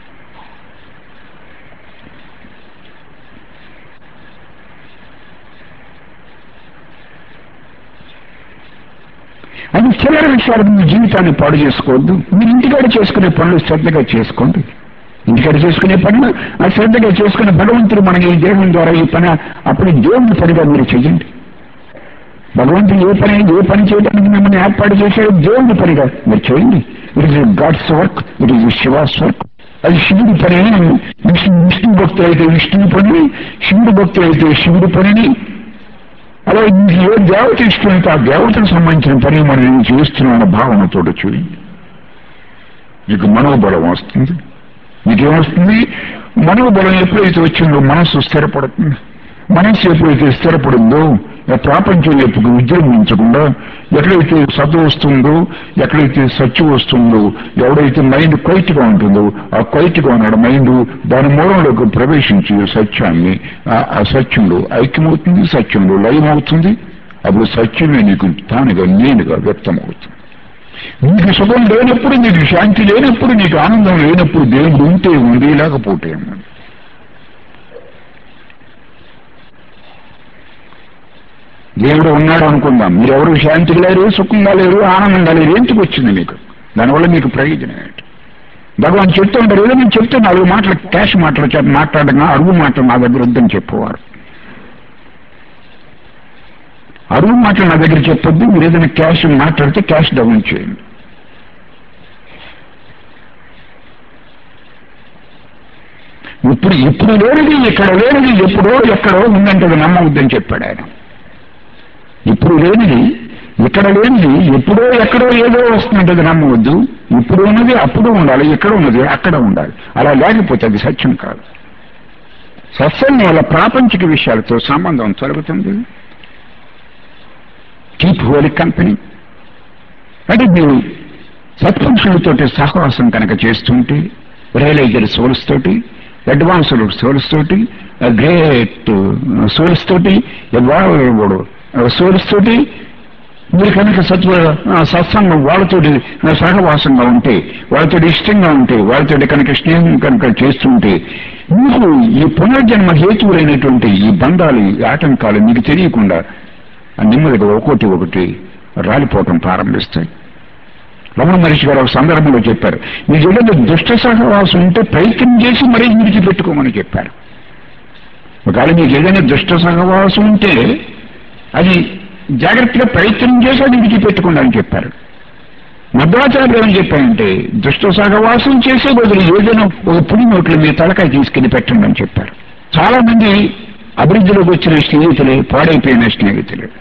Speaker 1: అది చిల్లర విషయాలకు మీ జీవితాన్ని పాడు చేసుకోవద్దు. మీరు ఇంటికాడ చేసుకునే పనులు శ్రద్ధగా చేసుకోండి. ఇంటికాడ చేసుకునే పనులు ఆ శ్రద్ధగా చేసుకునే భగవంతుడు మనకి ఈ దేహం ద్వారా ఈ పని అప్పుడు దేవుని పనిగా మీరు చెయ్యండి. భగవంతుడు ఏ పని చేయడానికి మిమ్మల్ని ఏర్పాటు చేశాడు దేవుని పనిగా మీరు చేయండి. It is God's work, it is Shiva's work. అది శివుడి పని. విష్ణు భక్తులు అయితే విష్ణువు పని, శివుడి భక్తులు అయితే శివుడి పనిని. అలా మీకు ఏ దేవత ఇష్టమైతే ఆ దేవతకు సంబంధించిన పని మనం చేస్తున్నామన్న భావనతో చేయండి. మీకు మనోబలం వస్తుంది. మీకేమొస్తుంది? మనోబలం ఎప్పుడైతే వచ్చిందో మనస్సు స్థిరపడుతుంది. మనస్సు ఎప్పుడైతే స్థిరపడిందో ప్రపంచం ఎప్పుడు విజృంభించకుండా ఎక్కడైతే సత్తు వస్తుందో, ఎక్కడైతే సత్యం వస్తుందో, ఎవడైతే మైండ్ క్వైట్గా ఉంటుందో ఆ క్వైట్గా ఉన్నాడు మైండ్ దాని మూలంలోకి ప్రవేశించి సత్యాన్ని ఆ సత్యంలో ఐక్యమవుతుంది, సత్యంలో లయమవుతుంది. అప్పుడు సత్యమే నీకు తానుగా నేనుగా వ్యక్తమవుతుంది. నీకు సుఖం లేనప్పుడు, నీకు శాంతి లేనప్పుడు, నీకు ఆనందం లేనప్పుడు దేవుడు ఉంటే ఉంది, లేకపోతే ఉంది. దేవుడు ఉన్నాడు అనుకుందాం, మీరెవరు శాంతిగా లేరు, సుఖంగా లేరు, ఆనందంగా లేరు. ఎందుకు వచ్చింది మీకు? దానివల్ల మీకు ప్రయోజనం ఏంటి? భగవాన్ చెప్తూ ఉంటారు, ఏదో నేను చెప్తే 4 మాటలు క్యాష్ మాటలు మాట్లాడగా అరుగు మాటలు నా దగ్గర వద్దని చెప్పేవారు. అరుగు మాటలు నా దగ్గర చెప్పొద్దు. మీరు ఏదైనా క్యాష్ మాట్లాడితే క్యాష్ డౌన్ చేయండి. ఇప్పుడు లేనిది ఇక్కడ లేనిది ఎప్పుడో ఎక్కడో ఉందంటే నమ్మవద్దని చెప్పాడు ఆయన. ఇప్పుడు లేనిది ఇక్కడ లేనిది ఎప్పుడో ఎక్కడో ఏదో వస్తుందంటే నమ్మవద్దు. ఇప్పుడు ఉన్నది అప్పుడు ఉండాలి, ఇక్కడ ఉన్నది అక్కడ ఉండాలి. అలా లేకపోతే అది సత్యం కాదు. సత్సంగం వల్ల ప్రాపంచిక విషయాలతో సంబంధం తొలగుతుంది. కీప్ హోలీ కంపెనీ అంటే మీరు సత్పురుషులతో సహవాసం కనుక చేస్తుంటే, రియలైజర్ సోల్స్ తోటి, అడ్వాన్స్డ్ సోల్స్ తోటి, గ్రేట్ సోల్స్ తోటి, ఎవాల్వ్డ్ సోల్స్ తోటి మీరు కనుక సత్సంగం వాళ్ళతోటి సహవాసంగా ఉంటే, వాళ్ళతో ఇష్టంగా ఉంటే, వాళ్ళతో కనుక స్నేహం కనుక చేస్తుంటే మీకు ఈ పునర్జన్మ హేతువులైనటువంటి ఈ బంధాలు, ఈ ఆటంకాలు మీకు తెలియకుండా నెమ్మదిగా ఒకటి రాలిపోవటం ప్రారంభిస్తాయి. రమణ మహర్షి గారు ఒక సందర్భంలో చెప్పారు, మీకు ఏదైనా దుష్ట సహవాసం ఉంటే ప్రయత్నం చేసి మరీ విడిచిపెట్టుకోమని చెప్పారు. ఒకవేళ మీకు ఏదైనా దుష్ట సహవాసం ఉంటే అది జాగ్రత్తగా ప్రయత్నం చేసి అది విడిచిపెట్టుకోండి అని చెప్పారు. మధ్వాచార్యులు ఏమని చెప్పారంటే, దుష్ట సహవాసం చేసే బదులు ఏదైనా ఒక పుడి నోట్లు మీ తలకాయ తీసుకెళ్లి పెట్టండి అని చెప్పారు. చాలా మంది అభివృద్ధిలోకి వచ్చిన స్నేహితులే పాడైపోయిన స్నేహితులే.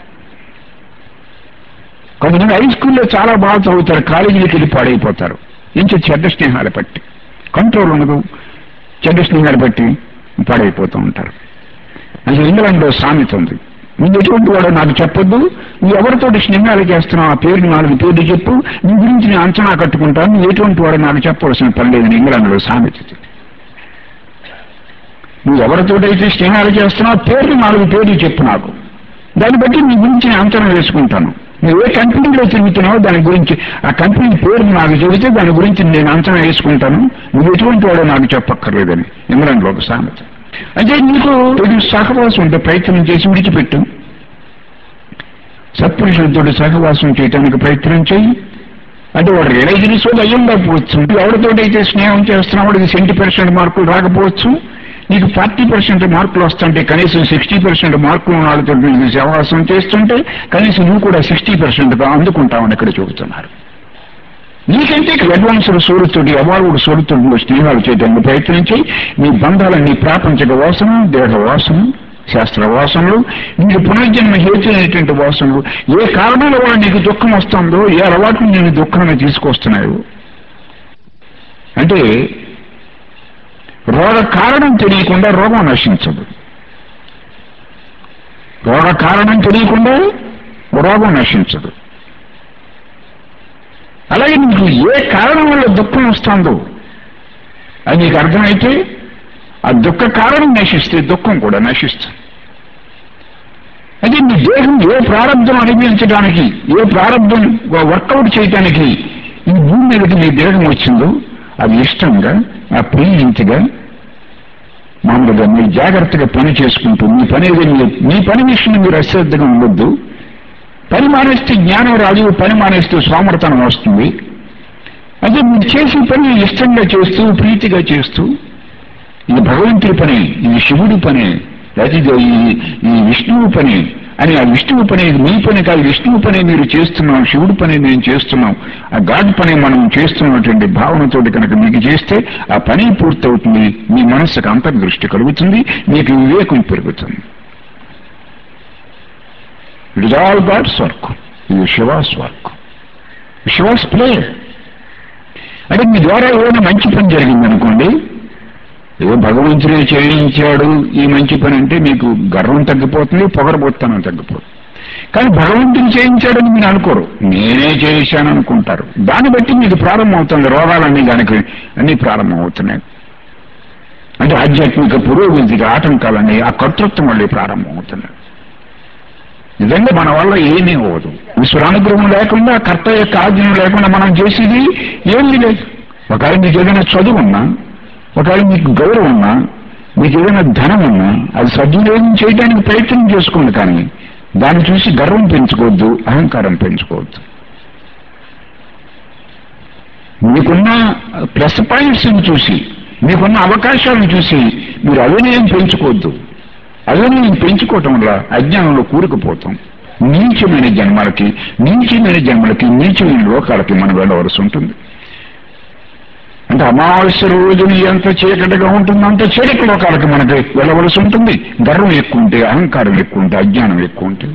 Speaker 1: కొంతమంది హై స్కూల్లో చాలా బాగా చదువుతారు, కాలేజీలకు వెళ్ళి పాడైపోతారు. ఇంచు చెడ్డ స్నేహాలు బట్టి కంట్రోల్ ఉండదు, చెడ్డ స్నేహాలు బట్టి పాడైపోతూ ఉంటారు. అసలు ఇంగ్లాండ్లో సామెత ఉంది, నువ్వు ఎటువంటి వాడో నాకు చెప్పొద్దు, నువ్వు ఎవరితోటి స్నేహాలు చేస్తున్నావు ఆ పేరు 4 పేర్లు చెప్పు, నీ గురించి నేను అంచనా కట్టుకుంటాను, నువ్వు ఎటువంటి వాడో నాకు చెప్పవలసిన పని లేదని ఇంగ్లాండ్లో సామెత. నువ్వు ఎవరితోటైతే స్నేహాలు చేస్తున్నావు పేర్లు 4 పేర్లు చెప్పు నాకు, దాన్ని బట్టి నీ గురించి నేను అంచనా వేసుకుంటాను. నువ్వు ఏ కంపెనీలో తిరుగుతున్నావో దాని గురించి ఆ కంపెనీ పేరు నాకు చెబితే దాని గురించి నేను అంచనా వేసుకుంటాను. నువ్వు ఎటువంటి వాడో నాకు చెప్పక్కర్లేదని ఇంగ్లాండ్లో ఒక సామెత. అంటే నీకు సహవాసం ఉంటే ప్రయత్నం చేసి విడిచిపెట్టు. సత్పురుషులతో సహవాసం చేయడానికి ప్రయత్నం చేయి. అంటే వాడు రిలైజన్స్ అయ్యి ఉండకపోవచ్చు. ఎవరితోటైతే స్నేహం చేస్తున్నావు వాడికి 70% మార్కులు రాకపోవచ్చు, నీకు 40% మార్కులు వస్తుంటే కనీసం 60% మార్కులు ఉన్న వాళ్ళతో నీకు సహవాసం చేస్తుంటే కనీసం నువ్వు కూడా 60% అందుకుంటామని ఇక్కడ చెబుతున్నారు. నీకంటే అడ్వాన్స్డ్ సోలుతోటి అవార్డు సోలుతోటి స్నేహాలు చేయడానికి ప్రయత్నం చేయి. నీ బంధాలన్నీ ప్రాపంచిక వాసన, దేహ వాసన, శాస్త్ర వాసనలు, నీకు పునర్జన్మ హేతు అనేటువంటి వాసనలు, ఏ కారణాల వల్ల నీకు దుఃఖం వస్తుందో, ఏ అలవాట్లు నేను దుఃఖాన్ని తీసుకొస్తున్నాయో. అంటే రోగ కారణం తెలియకుండా రోగం నశించదు, రోగ కారణం తెలియకుండా రోగం నశించదు. అలాగే నీకు ఏ కారణం వల్ల దుఃఖం వస్తుందో అది నీకు అర్థమైతే ఆ దుఃఖ కారణం నశిస్తే దుఃఖం కూడా నశిస్తుంది. అయితే నీ దేహం ఏ ప్రారంభం అనుభవించడానికి, ఏ ప్రారంభం వర్కౌట్ చేయడానికి ఈ భూమి మీదకి నీ దేహం వచ్చిందో అది ఇష్టంగా, ఆ ప్రీతిగా, మామూలుగా మీరు జాగ్రత్తగా పని చేసుకుంటూ మీ పని విషయంలో మీరు అశ్రద్ధగా ఉండొద్దు. పని మానేస్తే జ్ఞానం రాదు, పని మానేస్తే సోమర్థనం వస్తుంది. అదే మీరు చేసే పని ఇష్టంగా చేస్తూ ప్రీతిగా చేస్తూ, ఇది భగవంతుడి పని, ఇది శివుడి పని, లేదా ఈ విష్ణువు పని అని, ఆ విష్ణువు పని మీ పని కాదు, విష్ణువు పని మీరు చేస్తున్నాం, శివుడి పని మేము చేస్తున్నాం, ఆ గాడ్ పని మనం చేస్తున్నటువంటి భావనతోటి కనుక మీకు చేస్తే ఆ పని పూర్తవుతుంది. మీ మనస్సుకు అంతర్దృష్టి కలుగుతుంది, మీకు వివేకం పెరుగుతుంది. It is all God's work, ఇది శివాస్ వర్క్, శివాస్ ప్లే. అంటే మీ ద్వారా ఏదైనా మంచి పని జరిగిందనుకోండి, ఏదో భగవంతుడే చేయించాడు ఈ మంచి పని అంటే మీకు గర్వం తగ్గిపోతుంది, పొగరబోత్తనం తగ్గిపోతుంది. కానీ భగవంతుడు చేయించాడని మీరు అనుకోరు, నేనే చేశాను అనుకుంటారు. దాన్ని బట్టి మీకు ప్రారంభం అవుతుంది, రోగాలన్నీ దానికి అన్నీ ప్రారంభం అవుతున్నాయి. అంటే ఆధ్యాత్మిక పురోగతికి ఆటంకాలన్నీ ఆ కర్తృత్వం మళ్ళీ ప్రారంభం అవుతున్నాయి. నిజంగా మన వల్ల ఏమీ అవ్వదు. ఈశ్వరానుగ్రహం లేకుండా, కర్త యొక్క ఆజ్ఞం లేకుండా మనం చేసేది ఏమీ లేదు. ఒకవేళ మీకు ఏదైనా చదువు ఉన్నా, ఒకవేళ మీకు గౌరవం ఉన్నా, మీకు ఏదైనా ధనం ఉన్నా అది సద్వినియోగం చేయడానికి ప్రయత్నం చేసుకోండి. కానీ దాన్ని చూసి గర్వం పెంచుకోవద్దు, అహంకారం పెంచుకోవద్దు. మీకున్న ప్లస్ పాయింట్స్ని చూసి, మీకున్న అవకాశాలను చూసి మీరు అవినయం పెంచుకోవద్దు. అవినయం పెంచుకోవటం వల్ల అజ్ఞానంలో కూరుకుపోతాం. నీచమైన జన్మలకి నీచమైన లోకాలకి మనం వెళ్ళవలసి ఉంటుంది. అంటే అమావాస్య రోజుని ఎంత చీకటిగా ఉంటుందో అంత చీకటి లోకాలకి మనకి వెళ్ళవలసి ఉంటుంది. గర్వం ఎక్కువ ఉంటే, అహంకారం ఎక్కువ ఉంటే, అజ్ఞానం ఎక్కువ ఉంటుంది.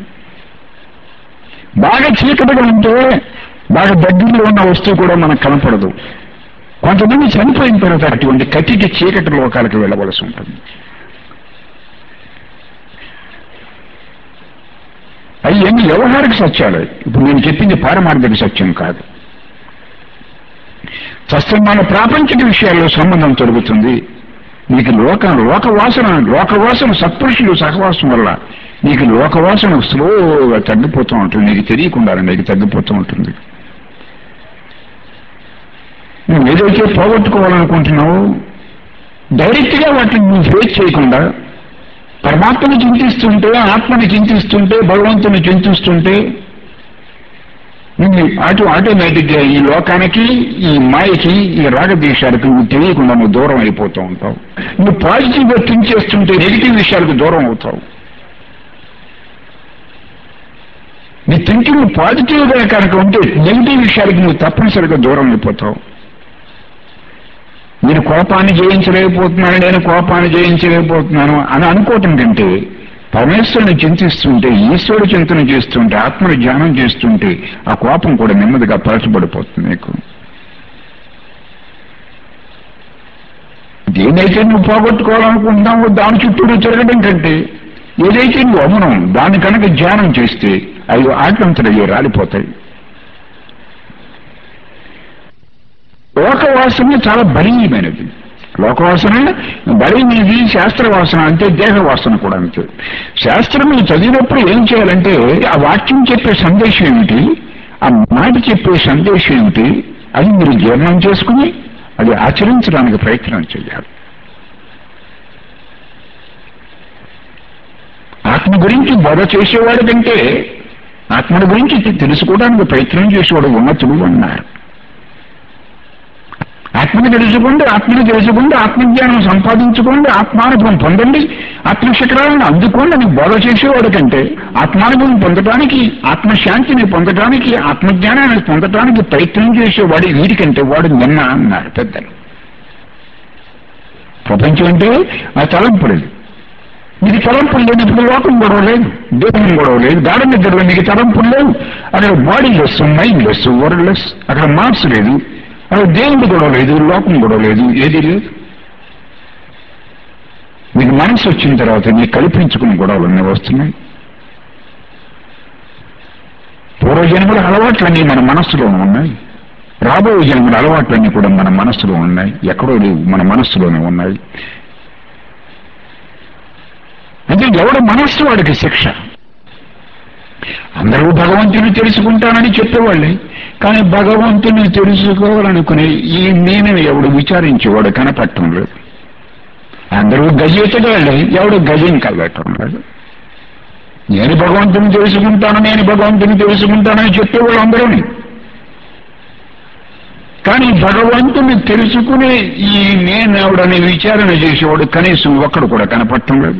Speaker 1: బాగా చీకటిగా ఉంటే బాగా దగ్గరలో ఉన్న వస్తువు కూడా మనకు కనపడదు. కొంతమంది చనిపోయిన తర్వాత అటువంటి కటిక చీకటి లోకాలకు వెళ్ళవలసి ఉంటుంది. అవి ఎన్ని వ్యవహారిక సత్యాలు. ఇప్పుడు నేను చెప్పింది పారమార్థిక సత్యం కాదు. సత్సంగాల ప్రాపంచిక విషయాల్లో సంబంధం జరుగుతుంది. నీకు లోకవాసన సత్పురుషులు సహవాసం వల్ల నీకు లోకవాసన స్లోగా తగ్గిపోతూ ఉంటుంది. నీకు తెలియకుండా నీకు తగ్గిపోతూ ఉంటుంది. నువ్వు ఏదైతే పోగొట్టుకోవాలనుకుంటున్నావో డైరెక్ట్గా వాటిని నువ్వు ఫేస్ చేయకుండా పరమాత్మని చింతిస్తుంటే, ఆత్మని చింతిస్తుంటే, భగవంతుని చింతిస్తుంటే నువ్వు ఆటోమేటిక్గా ఈ లోకానికి, ఈ మాయకి, ఈ రాగద్వేషాలకు నువ్వు తెలియకుండా నువ్వు దూరం అయిపోతూ ఉంటావు. నువ్వు పాజిటివ్గా థింక్ చేస్తుంటే నెగిటివ్ విషయాలకు దూరం అవుతావు. నీ థింకింగ్ పాజిటివ్గా కనుక ఉంటే నెగిటివ్ విషయాలకు నువ్వు తప్పనిసరిగా దూరం అయిపోతావు. నేను కోపాన్ని జయించలేకపోతున్నాను అని అనుకోవటం కంటే పరమేశ్వరుని చింతిస్తుంటే, ఈశ్వరుడు చింతన చేస్తుంటే, ఆత్మను ధ్యానం చేస్తుంటే ఆ కోపం కూడా నెమ్మదిగా పరచబడిపోతుంది. నీకు దేనైతే నువ్వు పోగొట్టుకోవాలనుకుంటున్నావో దాని చుట్టూ తిరగడం కంటే ఏదైతే నువ్వు అమనం దాన్ని కనుక ధ్యానం చేస్తే అవి ఆటంతరయ్యే రాలిపోతాయి. లోకవాసన చాలా బలీయమైనది. లోకవాసన బలమైనది, శాస్త్రవాసన అంటే దేహవాసన కూడా అంతే. శాస్త్రం మీరు చదివినప్పుడు ఏం చేయాలంటే ఆ వాక్యం చెప్పే సందేశం ఏమిటి, ఆ మాట చెప్పే సందేశం ఏమిటి, అది మీరు జీర్ణం చేసుకుని అది ఆచరించడానికి ప్రయత్నం చేయాలి. ఆత్మ గురించి బోధ చేసేవాడి కంటే ఆత్మను గురించి తెలుసుకోవడానికి ప్రయత్నం చేసేవాడు ఉన్నతుడు అన్నారు. ఆత్మను తెలుసుకోండి, ఆత్మజ్ఞానం సంపాదించుకోండి, ఆత్మానుభవం పొందండి, ఆత్మశిఖరాలను అందుకోండి అని బోధ చేసేవాడు కంటే ఆత్మానుభవం పొందడానికి, ఆత్మశాంతిని పొందడానికి, ఆత్మజ్ఞానాన్ని పొందడానికి ప్రయత్నం చేసేవాడు వీడికంటే వాడు నిన్న అన్నారు పెద్దలు. ప్రపంచం అంటే ఆ తలంపులేదు. మీకు తలంపులు లేనప్పుడు లోకం గొడవ లేదు, దేహం గొడవ లేదు, గాఢ నిద్రలో మీకు తలంపులు లేవు. అక్కడ body less, mind less, world less, అక్కడ మార్క్స్ లేదు, అక్కడ దేవుడు గొడవ లేదు, లోకం గొడవ లేదు, ఏది లేదు. మీకు మనసు వచ్చిన తర్వాత మీకు కల్పించుకున్న గొడవలన్నీ వస్తున్నాయి. పూర్వజన్మల అలవాట్లన్నీ మన మనస్సులో ఉన్నాయి, రాబోయే జన్మల అలవాట్లన్నీ కూడా మన మనస్సులో ఉన్నాయి, ఎక్కడో లేవు, మన మనస్సులోనే ఉన్నాయి. అంటే ఎవడు మనస్సు వాడికి శిక్ష. అందరూ భగవంతుని తెలుసుకుంటానని చెప్పేవాళ్ళే, కానీ భగవంతుని తెలుసుకోవాలనుకునే ఈ నేను ఎవడు విచారించేవాడు కనపడటం లేదు. అందరూ గజెత్తగాళ్ళే, ఎవడు గజం కలగటం లేదు. నేను భగవంతుని తెలుసుకుంటానని చెప్పేవాళ్ళు అందరూ, కానీ భగవంతుని తెలుసుకునే ఈ నేను ఎవడనే విచారణ చేసేవాడు కనీసం ఒక్కడు కూడా కనపడటం లేదు.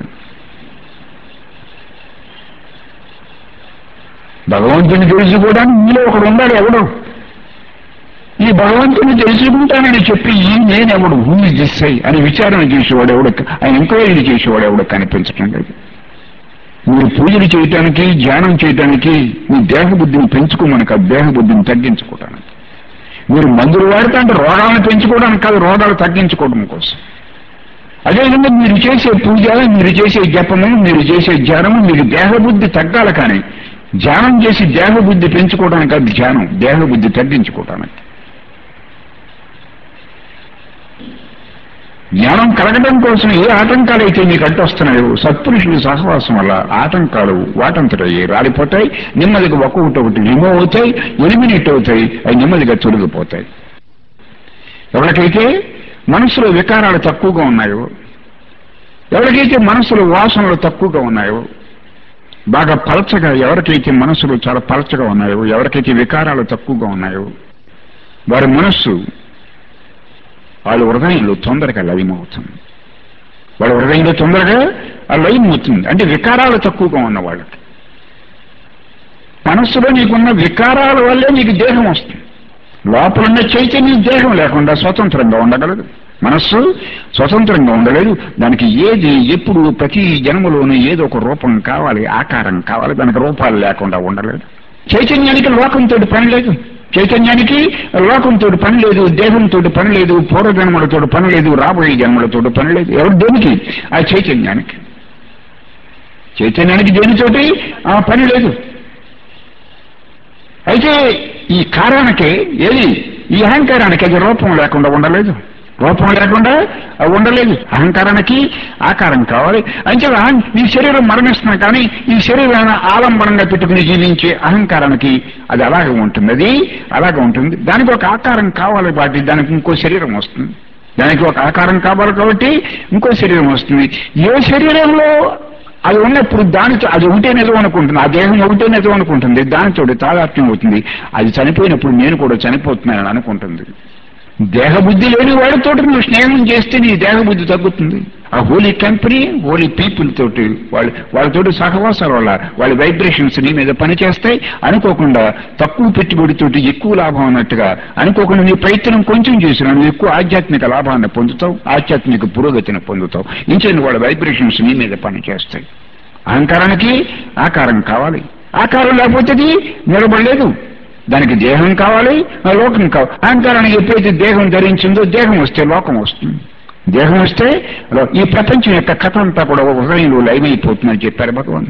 Speaker 1: భగవంతుని తెలుసుకోవడానికి మీలో ఒకడు ఉండాలి. ఎవడు ఈ భగవంతుని తెలుసుకుంటానని చెప్పి ఈ నేనెవడు భూమి చేస్తాయి అని విచారణ చేసేవాడు ఎవడు, ఆయన ఎంక్వైరీ చేసేవాడు ఎవడు కనిపించటం లేదు. మీరు పూజలు చేయటానికి, ధ్యానం చేయటానికి మీ దేహబుద్ధిని పెంచుకోమని కాదు, దేహబుద్ధిని తగ్గించుకోవటానికి. మీరు మందులు వాడతాంటే రోగాలను పెంచుకోవడానికి కాదు, రోగాలు తగ్గించుకోవడం కోసం. అదేవిధంగా మీరు చేసే పూజ, మీరు చేసే జపము, మీరు చేసే ధ్యానము మీకు దేహబుద్ధి తగ్గాలి. కానీ ధ్యానం చేసి దేహబుద్ధి పెంచుకోవడానికి కాదు, ధ్యానం దేహబుద్ధి తగ్గించుకోవటానికి. జ్ఞానం కలగడం కోసం ఏ ఆటంకాలు అయితే మీకు అడ్డొస్తున్నాయో సత్పురుషుల సహవాసం వల్ల ఆటంకాలు వాటంతటయ్యి రాలిపోతాయి. నెమ్మదిగా ఒక్కొక్కటి రిమూవ్ అవుతాయి, ఎలిమినేట్ అవుతాయి, అవి నెమ్మదిగా తొలగిపోతాయి. ఎవరికైతే మనసులో వికారాలు తక్కువగా ఉన్నాయో, ఎవరికైతే మనసులో వాసనలు తక్కువగా ఉన్నాయో, బాగా పలచగా ఎవరికైతే మనసులు చాలా పలచగా ఉన్నాయో, ఎవరికైతే వికారాలు తక్కువగా ఉన్నాయో వారి మనస్సు వాళ్ళ హృదయంలో తొందరగా లయమవుతుంది. వాళ్ళ హృదయంలో తొందరగా ఆ లయం అవుతుంది. అంటే వికారాలు తక్కువగా ఉన్న వాళ్ళకి. మనస్సులో నీకున్న వికారాల వల్లే నీకు దేహం వస్తుంది. లోపలున్న చైతన్యం దేహం లేకుండా స్వతంత్రంగా ఉండగలదు. మనస్సు స్వతంత్రంగా ఉండలేదు. దానికి ఏది ఎప్పుడు ప్రతి జన్మలోనూ ఏదో ఒక రూపం కావాలి, ఆకారం కావాలి. దానికి రూపాలు లేకుండా ఉండలేదు. చైతన్యానికి లోకంతో పని లేదు, చైతన్యానికి లోకంతో పని లేదు, దేహంతో పని లేదు, పూర్వజన్మలతో పని లేదు, రాబోయే జన్మలతో పని లేదు. ఎవరు దేనికి? ఆ చైతన్యానికి. చైతన్యానికి దేనితోటి ఆ పని లేదు. అయితే ఈ కారానికి ఏది? ఈ అహంకారానికి అది రూపం లేకుండా ఉండలేదు, రూపం లేకుండా ఉండలేదు. అహంకారానికి ఆకారం కావాలి. అంటే ఈ శరీరం మరణిస్తున్నా కానీ ఈ శరీరాన్ని ఆలంబనంగా పెట్టుకుని జీవించే అహంకారానికి అది అలాగే ఉంటుంది, అది అలాగే ఉంటుంది. దానికి ఒక ఆకారం కావాలి కాబట్టి దానికి ఇంకో శరీరం వస్తుంది. దానికి ఒక ఆకారం కావాలి కాబట్టి ఇంకో శరీరం వస్తుంది. ఏ శరీరంలో అది ఉన్నప్పుడు దానితో అది ఉంటే నిజం అనుకుంటుంది, ఆ దేహం ఒకటే నిజం అనుకుంటుంది, దానితో తాదాత్మ్యం అవుతుంది. అది చనిపోయినప్పుడు నేను కూడా చనిపోతున్నానని అనుకుంటుంది. దేహబుద్ధి లేని వాడితో నువ్వు స్నేహం చేస్తే నీ దేహబుద్ధి తగ్గుతుంది. ఆ హోలీ కంపెనీ, హోలీ పీపుల్ తోటి వాళ్ళతోటి సహవాసాల వల్ల వాళ్ళ వైబ్రేషన్స్ నీ మీద పనిచేస్తాయి. అనుకోకుండా తక్కువ పెట్టుబడితోటి ఎక్కువ లాభం అన్నట్టుగా అనుకోకుండా నీ ప్రయత్నం కొంచెం చేసినా నువ్వు ఎక్కువ ఆధ్యాత్మిక లాభాన్ని పొందుతావు, ఆధ్యాత్మిక పురోగతిని పొందుతావు. ఇంకేంటి వాళ్ళ వైబ్రేషన్స్ నీ మీద పనిచేస్తాయి. అహంకారానికి ఆకారం కావాలి, ఆకారం లేకపోతే అది నిలబడలేదు. దానికి దేహం కావాలి, లోకం కావాలి. అహంకారానికి ఎప్పుడైతే దేహం ధరించిందో దేహం వస్తే లోకం వస్తుంది, దేహం వస్తే ఈ ప్రపంచం యొక్క కథ అంతా కూడా హృదయంలో లయమైపోతుందని చెప్పారు భగవాన్.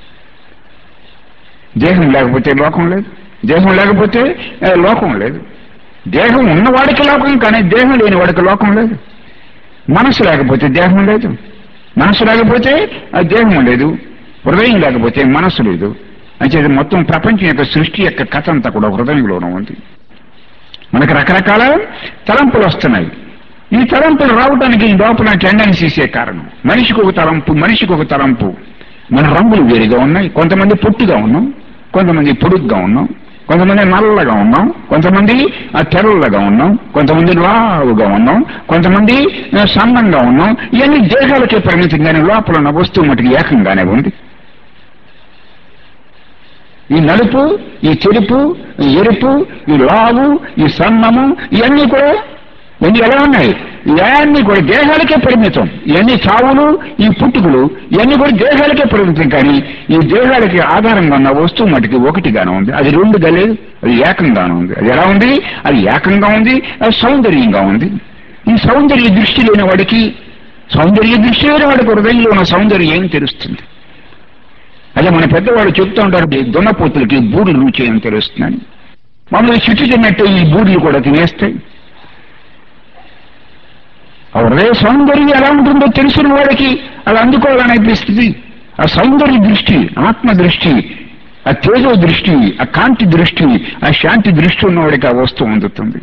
Speaker 1: దేహం లేకపోతే లోకం లేదు, దేహం లేకపోతే లోకం లేదు. దేహం ఉన్నవాడికి లోకం, కానీ దేహం లేని వాడికి లోకం లేదు. మనసు లేకపోతే దేహం లేదు, మనసు లేకపోతే ఆ దేహం లేదు, హృదయం లేకపోతే మనసు లేదు. అంటే మొత్తం ప్రపంచం యొక్క సృష్టి యొక్క కథ అంతా కూడా హృదయంలోనూ ఉంది. మనకు రకరకాల తలంపులు వస్తున్నాయి. ఈ తలంపులు రావడానికి లోపల టెండెన్సీసే కారణం. మనిషికి ఒక తలంపు, మనిషికి ఒక తలంపు. మన రంగులు వేరుగా ఉన్నాయి. కొంతమంది పొట్టుగా ఉన్నాం, కొంతమంది పొడుగ్గా ఉన్నాం, కొంతమంది నల్లగా ఉన్నాం, కొంతమంది తెల్లగా ఉన్నాం, కొంతమంది లావుగా ఉన్నాం, కొంతమంది సన్నంగా ఉన్నాం. ఇవన్నీ దేహాలకే పరిమితంగానే లోపల ఉన్న వస్తువు మటుకు ఏకంగానే ఉంది. ఈ నలుపు, ఈ తెలుపు, ఈ ఎరుపు, ఈ లావు, ఈ సన్నము, ఇవన్నీ కూడా ఇవన్నీ ఎలా ఉన్నాయి? ఇవన్నీ కూడా దేహాలకే పరిమితం. ఇవన్నీ చావులు, ఈ పుట్టుకులు, ఇవన్నీ కూడా దేహాలకే పరిమితం. కానీ ఈ దేహాలకి ఆధారంగా ఉన్న వస్తువు మటుకు ఒకటిగానే ఉంది. అది రెండుగా లేదు, అది ఏకంగానే ఉంది. అది ఎలా ఉంది? అది ఏకంగా ఉంది, అది సౌందర్యంగా ఉంది. ఈ సౌందర్య దృష్టి లేని వాడికి, సౌందర్య దృష్టి లేని వాడికి హృదయంలో ఉన్న సౌందర్యం ఏం తెలుస్తుంది? అదే మన పెద్దవాళ్ళు చెప్తూ ఉంటారు, దున్నపోతులకి బూరెలు రుచి అని తెలుస్తుందని. మమ్మల్ని చుట్టూ తిన్నట్టు ఈ బూరెలు కూడా తినేస్తాయి. ఆ హృదయ సౌందర్యం ఎలా ఉంటుందో తెలిసిన వాడికి అది అందుకోవాలనిపిస్తుంది. ఆ సౌందర్య దృష్టి, ఆత్మ దృష్టి, ఆ తేజో దృష్టి, ఆ కాంతి దృష్టి, ఆ శాంతి దృష్టి ఉన్నవాడికి ఆ వస్తువు అందుతుంది.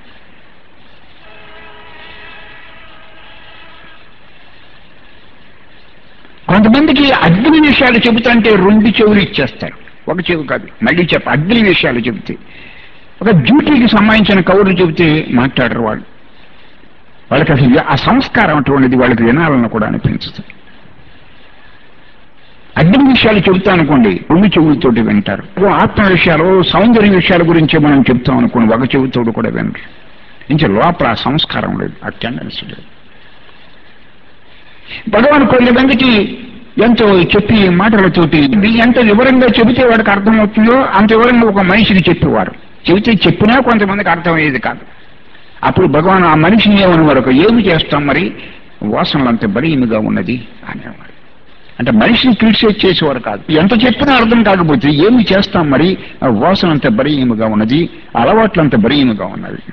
Speaker 1: కొంతమందికి అగ్ని విషయాలు చెబుతుంటే రెండు చెవులు ఇచ్చేస్తారు, ఒక చెవు కాదు. మళ్ళీ అగ్ని విషయాలు చెబితే, ఒక డ్యూటీకి సంబంధించిన కౌరులు చెబితే మాట్లాడరు వాళ్ళు. వాళ్ళకి అసలు ఆ సంస్కారం అటువంటిది వాళ్ళకి వినాలని కూడా అనిపించదు. అగ్ని విషయాలు చెబుతా అనుకోండి, రెండు చెవులతోటి వింటారు. ఆత్మ విషయాలు, సౌందర్య విషయాల గురించి మనం చెప్తాం అనుకోండి, ఒక చెవుతోడు కూడా వినరు. ఇంకా లోపల ఆ సంస్కారం లేదు, ఆ టెండెన్సీ లేదు. భగవాన్ కొంతమందికి ఎంతో చెప్పి మాటలతోటి ఎంత వివరంగా చెబితే వాడికి అర్థమవుతుందో అంత వివరంగా ఒక మనిషికి చెప్పేవారు. చెప్పినా కొంతమందికి అర్థమయ్యేది కాదు. అప్పుడు భగవాన్ ఆ మనిషిని ఏమని వరకు, ఏమి చేస్తాం మరి, వాసనలు అంత బలీయంగా ఉన్నది అనేవారు. అంటే మనిషిని క్రిటిసైజ్ చేసేవారు కాదు. ఎంత చెప్పినా అర్థం కాకపోతే ఏమి చేస్తాం మరి, ఆ వాసన అంత బలీయంగా ఉన్నది, అలవాట్లు అంత బలీయంగా ఉన్నది.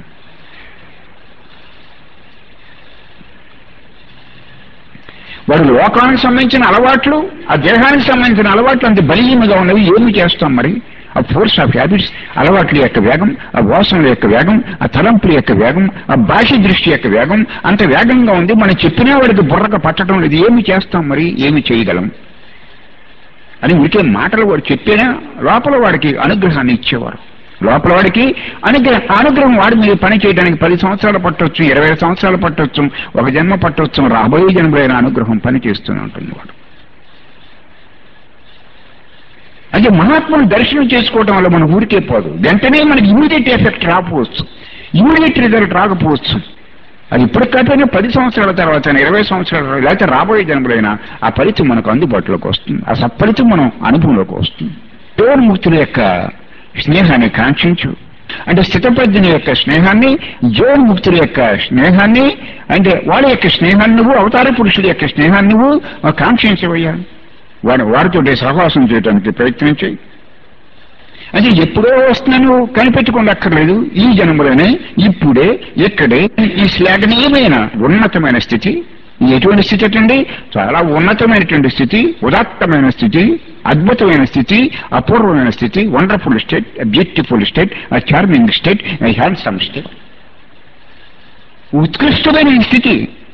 Speaker 1: వాడు లోకానికి సంబంధించిన అలవాట్లు, ఆ దేహానికి సంబంధించిన అలవాట్లు అంత బలీయంగా ఉన్నవి. ఏమి చేస్తాం మరి, ఆ ఫోర్స్ ఆఫ్ హ్యాబిట్స్, అలవాట్ల యొక్క వేగం, ఆ వాసనల యొక్క వేగం, ఆ తలంపుల యొక్క వేగం, ఆ భాష దృష్టి యొక్క వేగం అంత వేగంగా ఉంది. మనం చెప్పినా వాడికి బుర్రకు పట్టడం లేదు. ఏమి చేస్తాం మరి, ఏమి చేయగలం అని ఉడికే మాటలు వాడు చెప్పినా లోపల వాడికి అనుగ్రహాన్ని ఇచ్చేవారు. లోపల వాడికి అనుగ్రహం వాడి మీద పని చేయడానికి 10 సంవత్సరాలు పట్టవచ్చు, 20 సంవత్సరాలు పట్టవచ్చు, ఒక జన్మ పట్టవచ్చు. రాబోయే జన్మలైన అనుగ్రహం పని చేస్తూనే ఉంటుంది వాడు. అంటే మహాత్ముని దర్శనం చేసుకోవటం వల్ల మన ఊరికే పోదు. వెంటనే మనకి ఇమీడియట్ ఎఫెక్ట్ రాకపోవచ్చు, ఇమీడియట్ రిజల్ట్ రాకపోవచ్చు. అది ఇప్పుడు కాకపోయినా 10 సంవత్సరాల తర్వాత, 20 సంవత్సరాల తర్వాత, లేకపోతే రాబోయే జన్మలైనా ఆ ఫలితం మనకు అందుబాటులోకి వస్తుంది. ఆ సత్ఫలితం మనం అనుభవంలోకి వస్తుంది. జీవన్ముక్తుల యొక్క స్నేహాన్ని కాంక్షించు. అంటే స్థితప్రజ్ఞ యొక్క స్నేహాన్ని, జీవన్ముక్తుల యొక్క స్నేహాన్ని, అంటే వాళ్ళ యొక్క స్నేహాన్ని నువ్వు, అవతార పురుషుల యొక్క స్నేహాన్ని నువ్వు కాంక్షించవయ్యా. వారితో సహవాసం చేయడానికి ప్రయత్నం చేయి. అంటే ఎప్పుడో వస్తున్నాను కనిపెట్టుకోండి అక్కర్లేదు. ఈ జన్మలోనే, ఇప్పుడే, ఇక్కడే ఈ శ్లాఘనీయమైన ఉన్నతమైన స్థితి. ఎటువంటి స్థితి అటండి? చాలా ఉన్నతమైనటువంటి స్థితి, ఉదాత్తమైన స్థితి, అద్భుతమైన స్థితి, అపూర్వమైన స్థితి, wonderful state, beautiful state, charming state, handsome state. ఉత్కృష్టమైన ఈ స్థితి.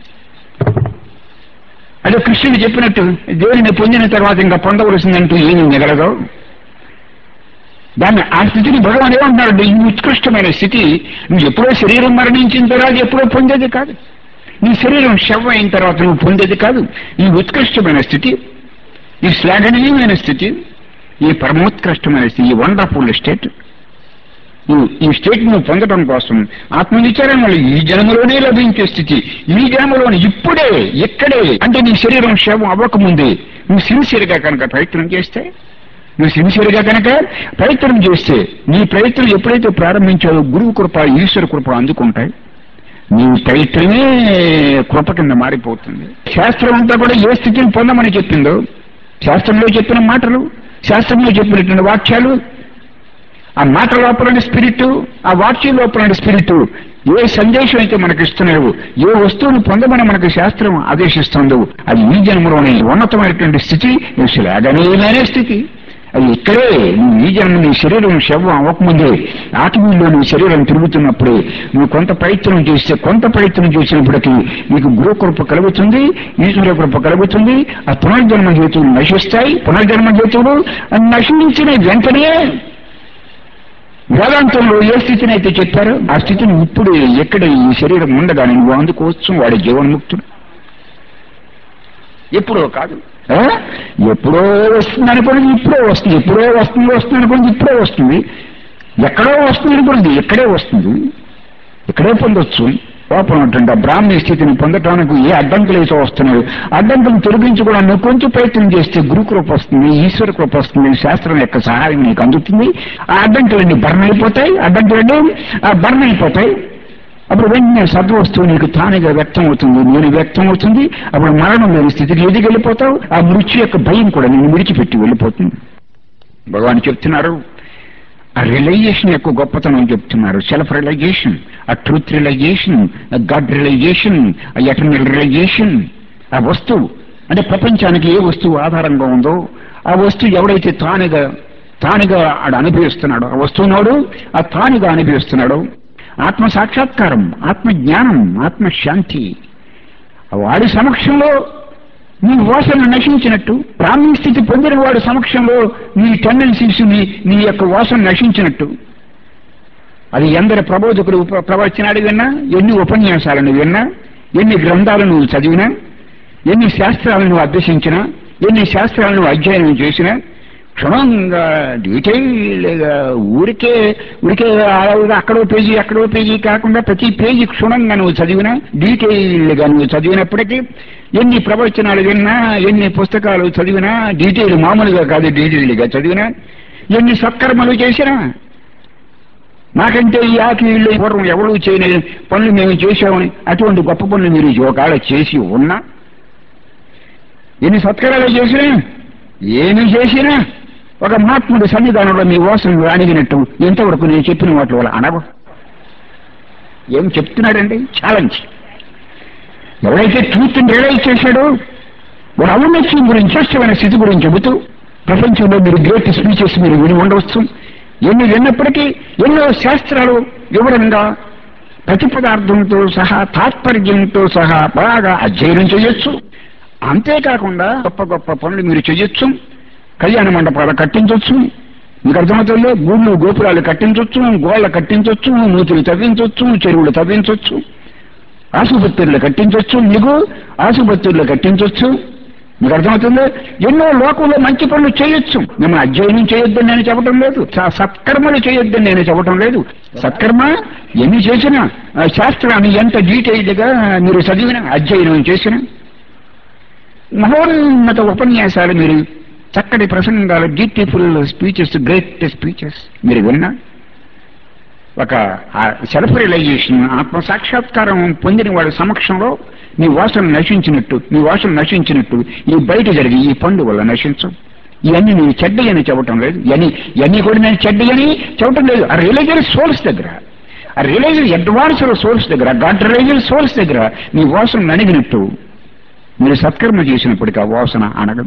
Speaker 1: అదే కృష్ణుడు చెప్పినట్టు, దేవుడిని పొందిన తర్వాత ఇంకా పొందవలసిందంటూ ఏమి మిగలదు. దాన్ని, ఆ స్థితిని భగవాన్ ఏమంటున్నాడు? ఈ ఉత్కృష్టమైన స్థితి నువ్వు ఎప్పుడో శరీరం మరణించిన తర్వాత ఎప్పుడో పొందేది కాదు. నీ శరీరం శవం అయిన తర్వాత నువ్వు పొందేది కాదు. ఈ ఉత్కృష్టమైన స్థితి, ఈ శ్లాఘనీయమైన స్థితి, ఈ పరమోత్కృష్టమైన స్థితి, ఈ వండర్ఫుల్ స్టేట్, ఈ స్టేట్ నువ్వు పొందడం కోసం ఆత్మవిచారం వల్ల ఈ జన్మలోనే లభించే స్థితి. ఈ జన్మలోని ఇప్పుడే, ఇక్కడే. అంటే నీ శరీరం శవం అవ్వకముందే నువ్వు సిన్సియర్గా కనుక ప్రయత్నం చేస్తే, నువ్వు సిన్సియర్గా కనుక ప్రయత్నం చేస్తే, నీ ప్రయత్నం ఎప్పుడైతే ప్రారంభించావో గురువు కృప, ఈశ్వర కృప అందుకుంటాయి. నీ ప్రయత్నమే కృప కింద మారిపోతుంది. శాస్త్రం అంతా కూడా ఏ స్థితిని పొందమని చెప్పిందో, శాస్త్రంలో చెప్పిన మాటలు, శాస్త్రంలో చెప్పినటువంటి వాక్యాలు, ఆ మాట లోపలని స్పిరిట్, ఆ వాక్యం లోపలని స్పిరిట్ ఏ సందేశం అయితే మనకి ఇస్తున్నావు, ఏ వస్తువును పొందమని మనకు శాస్త్రం ఆదేశిస్తుందో అది ఈ జన్మలోనే ఉన్నతమైనటువంటి స్థితి, శ్లాఘనీయమైన స్థితి. అది ఇక్కడే నువ్వు ఈ జన్మ నీ శరీరం శవం అవ్వకముందే ఆత్మీయుల్లో నీ శరీరం తిరుగుతున్నప్పుడే నువ్వు కొంత ప్రయత్నం చేసినప్పటికీ నీకు గురుకృప కలుగుతుంది, ఈశ్వర కృప కలుగుతుంది. ఆ పునర్జన్మ హేతువులు నశిస్తాయి. పునర్జన్మ హేతువులు నశించిన వెంటనే వేదాంతంలో ఏ స్థితిని అయితే చెప్పారో ఆ స్థితిని ఇప్పుడు ఎక్కడ ఈ శరీరం ఉండగానే నువ్వు అందుకోవచ్చు. వాడి జీవన్ముక్తుడు. ఎప్పుడో కాదు, ఎప్పుడో వస్తుంది అనుకోండి ఇప్పుడే వస్తుంది, ఎప్పుడో వస్తుంది అనుకోండి ఇప్పుడే వస్తుంది, ఎక్కడో వస్తుంది అనుకోండి ఇక్కడే వస్తుంది, ఇక్కడే పొందొచ్చు. లోపల ఉంటుంది ఆ బ్రాహ్మీ స్థితిని పొందటానికి ఏ అడ్డంకులు అయితే వస్తున్నాయి, అడ్డంకులు తొలగించుకోవడానికి కొంచెం ప్రయత్నం చేస్తే గురుకృప వస్తుంది, ఈశ్వర కృప వస్తుంది, శాస్త్రం యొక్క సహాయం నీకు అందుతుంది. ఆ అడ్డంకులన్నీ బర్న్ అయిపోతాయి. అప్పుడు వెంటనే సద్వస్తువు నీకు తానుగా వ్యక్తం అవుతుంది, నేను వ్యక్తం అవుతుంది. అప్పుడు మరణం లేని స్థితికి ఎదిగి వెళ్ళిపోతావు. ఆ మృత్యు యొక్క భయం కూడా నేను విడిచిపెట్టి వెళ్ళిపోతుంది. భగవాన్ చెప్తున్నారు ఆ రియలైజేషన్ యొక్క గొప్పతనం చెప్తున్నారు. సెల్ఫ్ రియలైజేషన్, ఆ ట్రూత్ రియలైజేషన్, ఆ గాడ్ రియలైజేషన్, ఆ ఎటర్నల్ రియలైజేషన్. ఆ వస్తువు అంటే ప్రపంచానికి ఏ వస్తువు ఆధారంగా ఉందో ఆ వస్తువు ఎవడైతే తానుగా ఆడు అనుభవిస్తున్నాడో, ఆ వస్తువునోడు ఆ తానుగా అనుభవిస్తున్నాడో, ఆత్మ సాక్షాత్కారం, ఆత్మ జ్ఞానం, ఆత్మశాంతి, వాడి సమక్షంలో నీ వాసన నశించినట్టు, బ్రాహ్మీ స్థితి పొందిన వాడి సమక్షంలో నీ టెండెన్సీస్, నీ యొక్క వాసన నశించినట్టు. అది ఎందరి ప్రబోధకులు ప్రవచనాలు విన్నా, ఎన్ని ఉపన్యాసాలను విన్నా, ఎన్ని గ్రంథాలు నువ్వు చదివినా, ఎన్ని శాస్త్రాలను నువ్వు అభ్యసించినా, ఎన్ని శాస్త్రాలను నువ్వు అధ్యయనం చేసినా, క్షుణ్ణంగా డీటెయిల్గా ఊరికే అక్కడో పేజీ కాకుండా ప్రతి పేజీ క్షుణ్ణంగా నువ్వు చదివినా, డీటెయిల్గా నువ్వు చదివినప్పటికీ, ఎన్ని ప్రవచనాలు విన్నా, ఎన్ని పుస్తకాలు చదివినా, డీటెయిల్ మామూలుగా కాదు డీటెయిల్గా చదివినా, ఎన్ని సత్కర్మలు చేసినా, నాకంటే ఈ ఆకలి పూర్వం ఎవరు చేయని పనులు మేము చేశామని అటువంటి గొప్ప పనులు మీరు ఒకవేళ చేసి ఉన్నా, ఎన్ని సత్కారాలు చేసినా, ఏమి చేసినా ఒక మహాత్ముడి సన్నిధానంలో మీ వాసనలు అణిగినట్టు ఇంతవరకు నేను చెప్పిన వాటి వల్ల అనవ. ఏం చెప్తున్నాడండి? ఛాలెంజ్. ఎవరైతే ట్రూత్ని రియలైజ్ చేశాడో వాడు ఔన్నత్యం గురించి, శ్రేష్టమైన స్థితి గురించి చెబుతూ, ప్రపంచంలో మీరు గ్రేట్ స్పీచెస్ మీరు విని ఉండవచ్చు, ఎన్ని విన్నప్పటికీ ఎన్నో శాస్త్రాలు వివరంగా ప్రతిపదార్థంతో సహా తాత్పర్యంతో సహా బాగా అధ్యయనం చేయొచ్చు. అంతేకాకుండా గొప్ప గొప్ప పనులు మీరు చేయొచ్చు. కళ్యాణ మండపాలు కట్టించవచ్చు, మీకు అర్థమవుతుందో, గూళ్ళు గోపురాలు కట్టించవచ్చు, గోళ్ళ కట్టించవచ్చు, మూతులు తవ్వించవచ్చు, చెరువులు తవ్వించవచ్చు, ఆసుపత్రులు కట్టించవచ్చు, మీకు ఆసుపత్రులు కట్టించవచ్చు. మీకు అర్థమవుతుందో, ఎన్నో లోకంలో మంచి పనులు చేయొచ్చు. మేము అధ్యయనం చేయొద్దని నేను చెప్పడం లేదు, సత్కర్మలు చేయొద్దని నేను చెప్పడం లేదు. సత్కర్మ ఎన్ని చేసినా, శాస్త్రాన్ని ఎంత డీటెయిల్గా మీరు చదివినా, అధ్యయనం చేసినా, మహోన్నత ఉపన్యాసాలు మీరు, చక్కటి ప్రసంగాలు, బ్యూటిఫుల్ స్పీచెస్, గ్రేట్ స్పీచెస్ మీరు విన్నా, ఒక సెల్ఫ్ రియలైజేషన్, ఆత్మ సాక్షాత్కారం పొందిన వాడి సమక్షంలో నీ వాసన నశించినట్టు ఈ బయట జరిగి ఈ పండు వల్ల నశించు. ఇవన్నీ నేను చెడ్డయని చెప్పటం లేదు, ఇవన్నీ కూడా నేను చెడ్డయని చెప్పటం లేదు. ఆ రియలైజర్ సోర్స్ దగ్గర, ఆ రియలైజర్ అడ్వాన్స్డ్ సోర్స్ దగ్గర, గాడ్ రియలైజర్ సోర్స్ దగ్గర నీ వాసన అణిగినట్టు మీరు సత్కర్మ చేసినప్పటికీ ఆ వాసన అనగదు.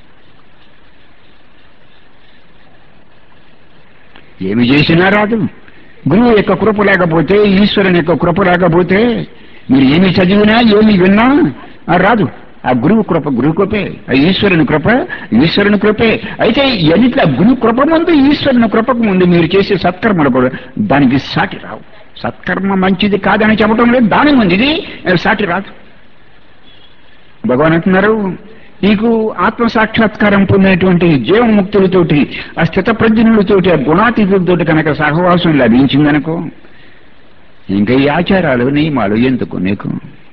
Speaker 1: ఏమి చేసినా రాదు. గురువు యొక్క కృప లేకపోతే, ఈశ్వరుని యొక్క కృప లేకపోతే మీరు ఏమి చదివినా, ఏమి విన్నా రాదు. ఆ గురువు కృపే, ఆ ఈశ్వరుని కృపే. అయితే ఎన్నిట్లా గురు కృప ముందు, ఈశ్వరుని కృపకు ముందు మీరు చేసే సత్కర్మలు కూడా దానికి సాటి రావు. సత్కర్మ మంచిది కాదని చెప్పడం లేదు, దాని ముందు ఇది సాటి రాదు. భగవాన్ అంటున్నారు, నీకు ఆత్మసాక్షాత్కారం పొందినటువంటి జీవముక్తులతోటి, ఆ స్థిత ప్రజ్ఞులతోటి, ఆ గుణాతీతులతో కనుక సహవాసం లభించిందనుకో, ఇంకా ఈ ఆచారాలు నియమాలు ఎందుకు నీకు?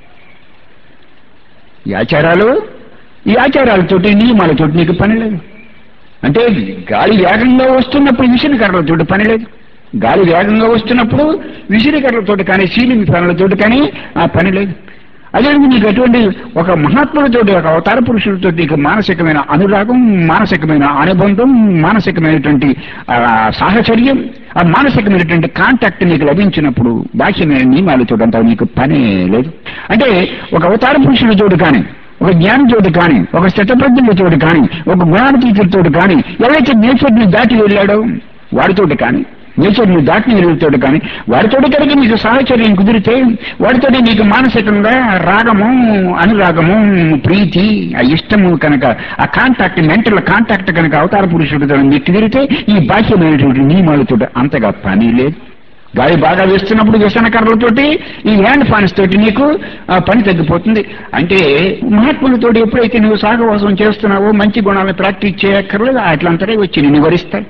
Speaker 1: ఈ ఆచారాలతోటి నియమాలతోటి నీకు పని లేదు. అంటే గాలి వేగంగా వస్తున్నప్పుడు విసిరి కర్రలతోటి పని లేదు. గాలి వేగంగా వస్తున్నప్పుడు విసిరి కర్రలతోటి కానీ, సీలింగ్ ఫ్యాన్లతోటి కానీ ఆ పని లేదు. అదే నీకు అటువంటి ఒక మహాత్ముడితో ఒక అవతార పురుషుడితో నీకు మానసికమైన అనురాగం, మానసికమైన అనుబంధం, మానసికమైనటువంటి సాహచర్యం, ఆ మానసికమైనటువంటి కాంటాక్ట్ నీకు లభించినప్పుడు బాహ్యమైన నియమాలతో అంతా నీకు పనే లేదు. అంటే ఒక అవతార పురుషుడితోడు కానీ, ఒక జ్ఞానితోటి కానీ, ఒక స్థితప్రజ్ఞుడితోటి కానీ, ఒక గుణాతీతుడితోటి కానీ, ఎవరైతే నేచర్ని దాటి వెళ్ళాడో వాడితోటి కానీ, నేచర్ని దాటిని వెళ్ళితోటి కానీ, వాడితోటి కనుక నీకు సాహచర్యం కుదిరితే, వాడితోటి నీకు మానసికంగా రాగము, అనురాగము, ప్రీతి, ఆ ఇష్టము కనుక, ఆ కాంటాక్ట్, మెంటల్ కాంటాక్ట్ కనుక అవతార పురుషుడితో నీకు కుదిరితే ఈ బాహ్యమైనటువంటి నియమాలతో అంతగా పని లేదు. గాలి బాగా వేస్తున్నప్పుడు వ్యసనకర్రలతోటి, ఈ హ్యాండ్ ఫాన్స్ తోటి నీకు పని తగ్గిపోతుంది. అంటే మహాత్ములతోటి ఎప్పుడైతే నువ్వు సాగవాసం చేస్తున్నావో మంచి గుణాలను ప్రాక్టీస్ చేయక్కర్లేదు, అట్లంతరే వచ్చి నిన్ను వరిస్తాయి.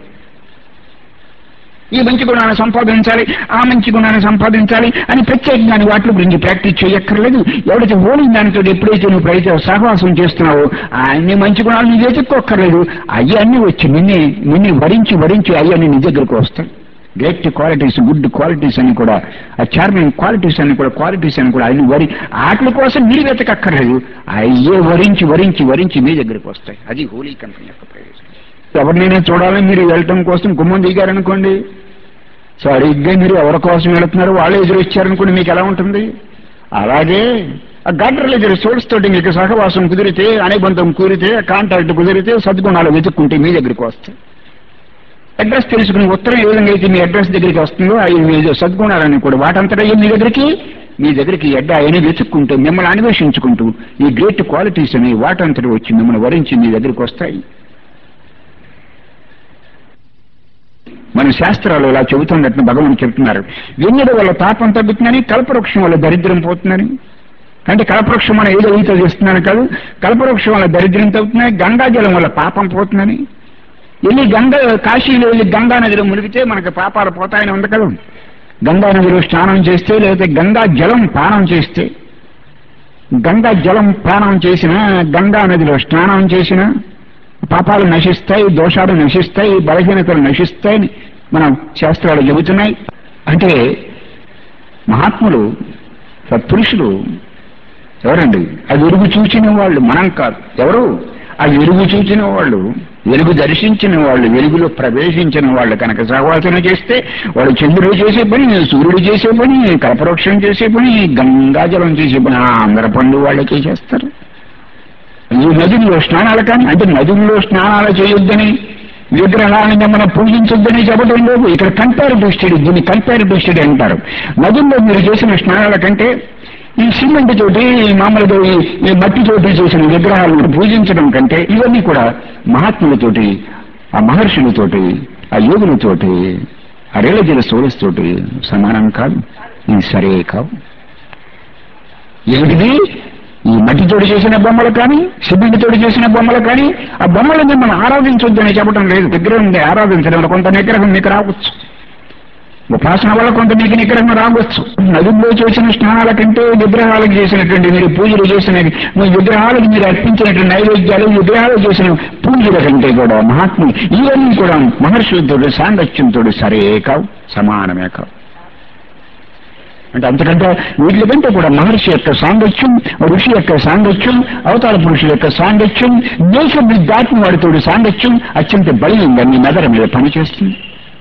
Speaker 1: ఈ మంచి గుణాన్ని సంపాదించాలి, ఆ మంచి గుణాన్ని సంపాదించాలి అని ప్రత్యేకంగా వాటి గురించి ప్రాక్టీస్ చేయక్కర్లేదు. ఎవరైతే ఓడిన దానితో ఎప్పుడైతే నువ్వు సహవాసం చేస్తున్నావో అన్ని మంచి గుణాలు నీ వెతుక్కోక్కర్లేదు, అవి అన్నీ వచ్చి నిన్ను వరించి అవి అన్ని నీ దగ్గరకు వస్తాయి. గ్రేట్ క్వాలిటీస్, గుడ్ క్వాలిటీస్ అని కూడా, ఆ చార్మింగ్ క్వాలిటీస్ అని కూడా, అవి వాటి కోసం మీరు వెతకక్కర్లేదు, అయ్యే వరించి మీ దగ్గరికి వస్తాయి. అది హోలీ కంపెనీ యొక్క ప్రయోజనం. ఎవరినైనా చూడాలని మీరు వెళ్ళటం కోసం గుమ్మం దిగారనుకోండి, సరిగ్గా మీరు ఎవరి కోసం వెళుతున్నారు వాళ్ళు ఎదురు ఇచ్చారనుకోండి, మీకు ఎలా ఉంటుంది? అలాగే ఆ గాడ్రల్ ఎదురు సోర్స్ తోటి మీకు సహవాసం కుదిరితే, అనుబంధం కుదిరితే, కాంటాక్ట్ కుదిరితే, సద్గుణాలు వెతుక్కుంటే మీ దగ్గరికి వస్తాయి. అడ్రస్ తెలుసుకుని ఉత్తరం ఏ విధంగా అయితే మీ అడ్రస్ దగ్గరికి వస్తుందో అవి సద్గుణాలని కూడా వాటంతటా మీ దగ్గరికి అయినా వెతుక్కుంటూ, మిమ్మల్ని అన్వేషించుకుంటూ ఈ గ్రేట్ క్వాలిటీస్ అని వాటంతటా వచ్చి మిమ్మల్ని వరించి మీ దగ్గరికి వస్తాయి. మన శాస్త్రాలు ఇలా చెబుతున్నట్టు భగవాన్ చెబుతున్నారు. వెన్నెల వల్ల తాపం తగ్గుతుందని, కల్పవృక్షం వల్ల దరిద్రం పోతుందని. అంటే కల్పవృక్షం మనం ఏదో ఈత చేస్తున్నాను కాదు, కల్పవృక్షం వల్ల దరిద్రం తగ్గుతుందని, గంగాజలం వల్ల పాపం పోతుందని. కాశీలో వెళ్ళి గంగా నదిలో మునిగితే మనకు పాపాలు పోతాయని ఉంది కదా. గంగా నదిలో స్నానం చేస్తే, లేకపోతే గంగా జలం పానం చేస్తే, గంగా జలం పానం చేసినా, గంగా నదిలో స్నానం చేసినా పాపాలు నశిస్తాయి, దోషాలు నశిస్తాయి, బలహీనతలు నశిస్తాయని మనం శాస్త్రాలు చెబుతున్నాయి. అంటే మహాత్ములు, సత్పురుషులు ఎవరండి? అది వెలుగు చూచిన వాళ్ళు, మనం కాదు. ఎవరు? ఆ వెలుగు చూచిన వాళ్ళు, వెలుగు దర్శించిన వాళ్ళు, వెలుగులో ప్రవేశించిన వాళ్ళు కనుక సహవాసన చేస్తే వాళ్ళు చంద్రుడు చేసే పని, సూర్యుడు చేసే పని, కల్పవృక్షం చేసే పని, గంగాజలం చేసే పని అందరి పనులు వాళ్ళకే చేస్తారు. ఈ నదుల్లో స్నానాలు కానీ, అంటే నదుల్లో స్నానాలు చేయొద్దని, విగ్రహాలను మనం పూజించొద్దని చెప్పడం లేదు. ఇక్కడ కంపారిటివ్ స్టడీ, దీన్ని కంపారిటివ్ స్టడీ అంటారు. నదుల్లో మీరు చేసిన స్నానాల కంటే ఈ సిమెంట్ తోటి, మామూలుగా ఈ మట్టితోటి చేసిన విగ్రహాలను పూజించడం కంటే ఇవన్నీ కూడా మహాత్ములతోటి, ఆ మహర్షులతోటి, ఆ యోగులతోటి, ఆ రిలీజియస్ సోర్స్ తోటి సమానం కాదు. ఇది సరే కావు. ఏమిటిది? ఈ మట్టితోటి చేసిన బొమ్మలు కానీ, సిమెంట్ తోటి చేసిన బొమ్మలు కానీ, ఆ బొమ్మలని మనం ఆరాధించొద్దని చెప్పడం లేదు. విగ్రహం ఆరాధించడం వల్ల కొంత నిగ్రహం మీకు రావచ్చు, ఉపాసన వల్ల కొంత మీకు నిగ్రహం రావచ్చు. నదుల్లో చేసిన స్నానాల కంటే విగ్రహాలకు చేసినటువంటి మీరు పూజలు చేసిన విగ్రహాలకు మీరు అర్పించినటువంటి నైవేద్యాలు, విగ్రహాలు చేసిన పూజల కంటే కూడా మహాత్ములు ఇవన్నీ కూడా మహర్షులతో సాంగత్యంతో సరే కావు, సమానమే కావు. అంటే అంతకంటే వీటి కంటే కూడా మహర్షి యొక్క సాంగత్యం, ఋషి యొక్క సాంగత్యం, అవతార పురుషుల యొక్క సాంగత్యం, దేశం దాటిన వాడితోటి సాంగత్యం అత్యంత బలంగా మీ మెదడు మీద పనిచేస్తుంది.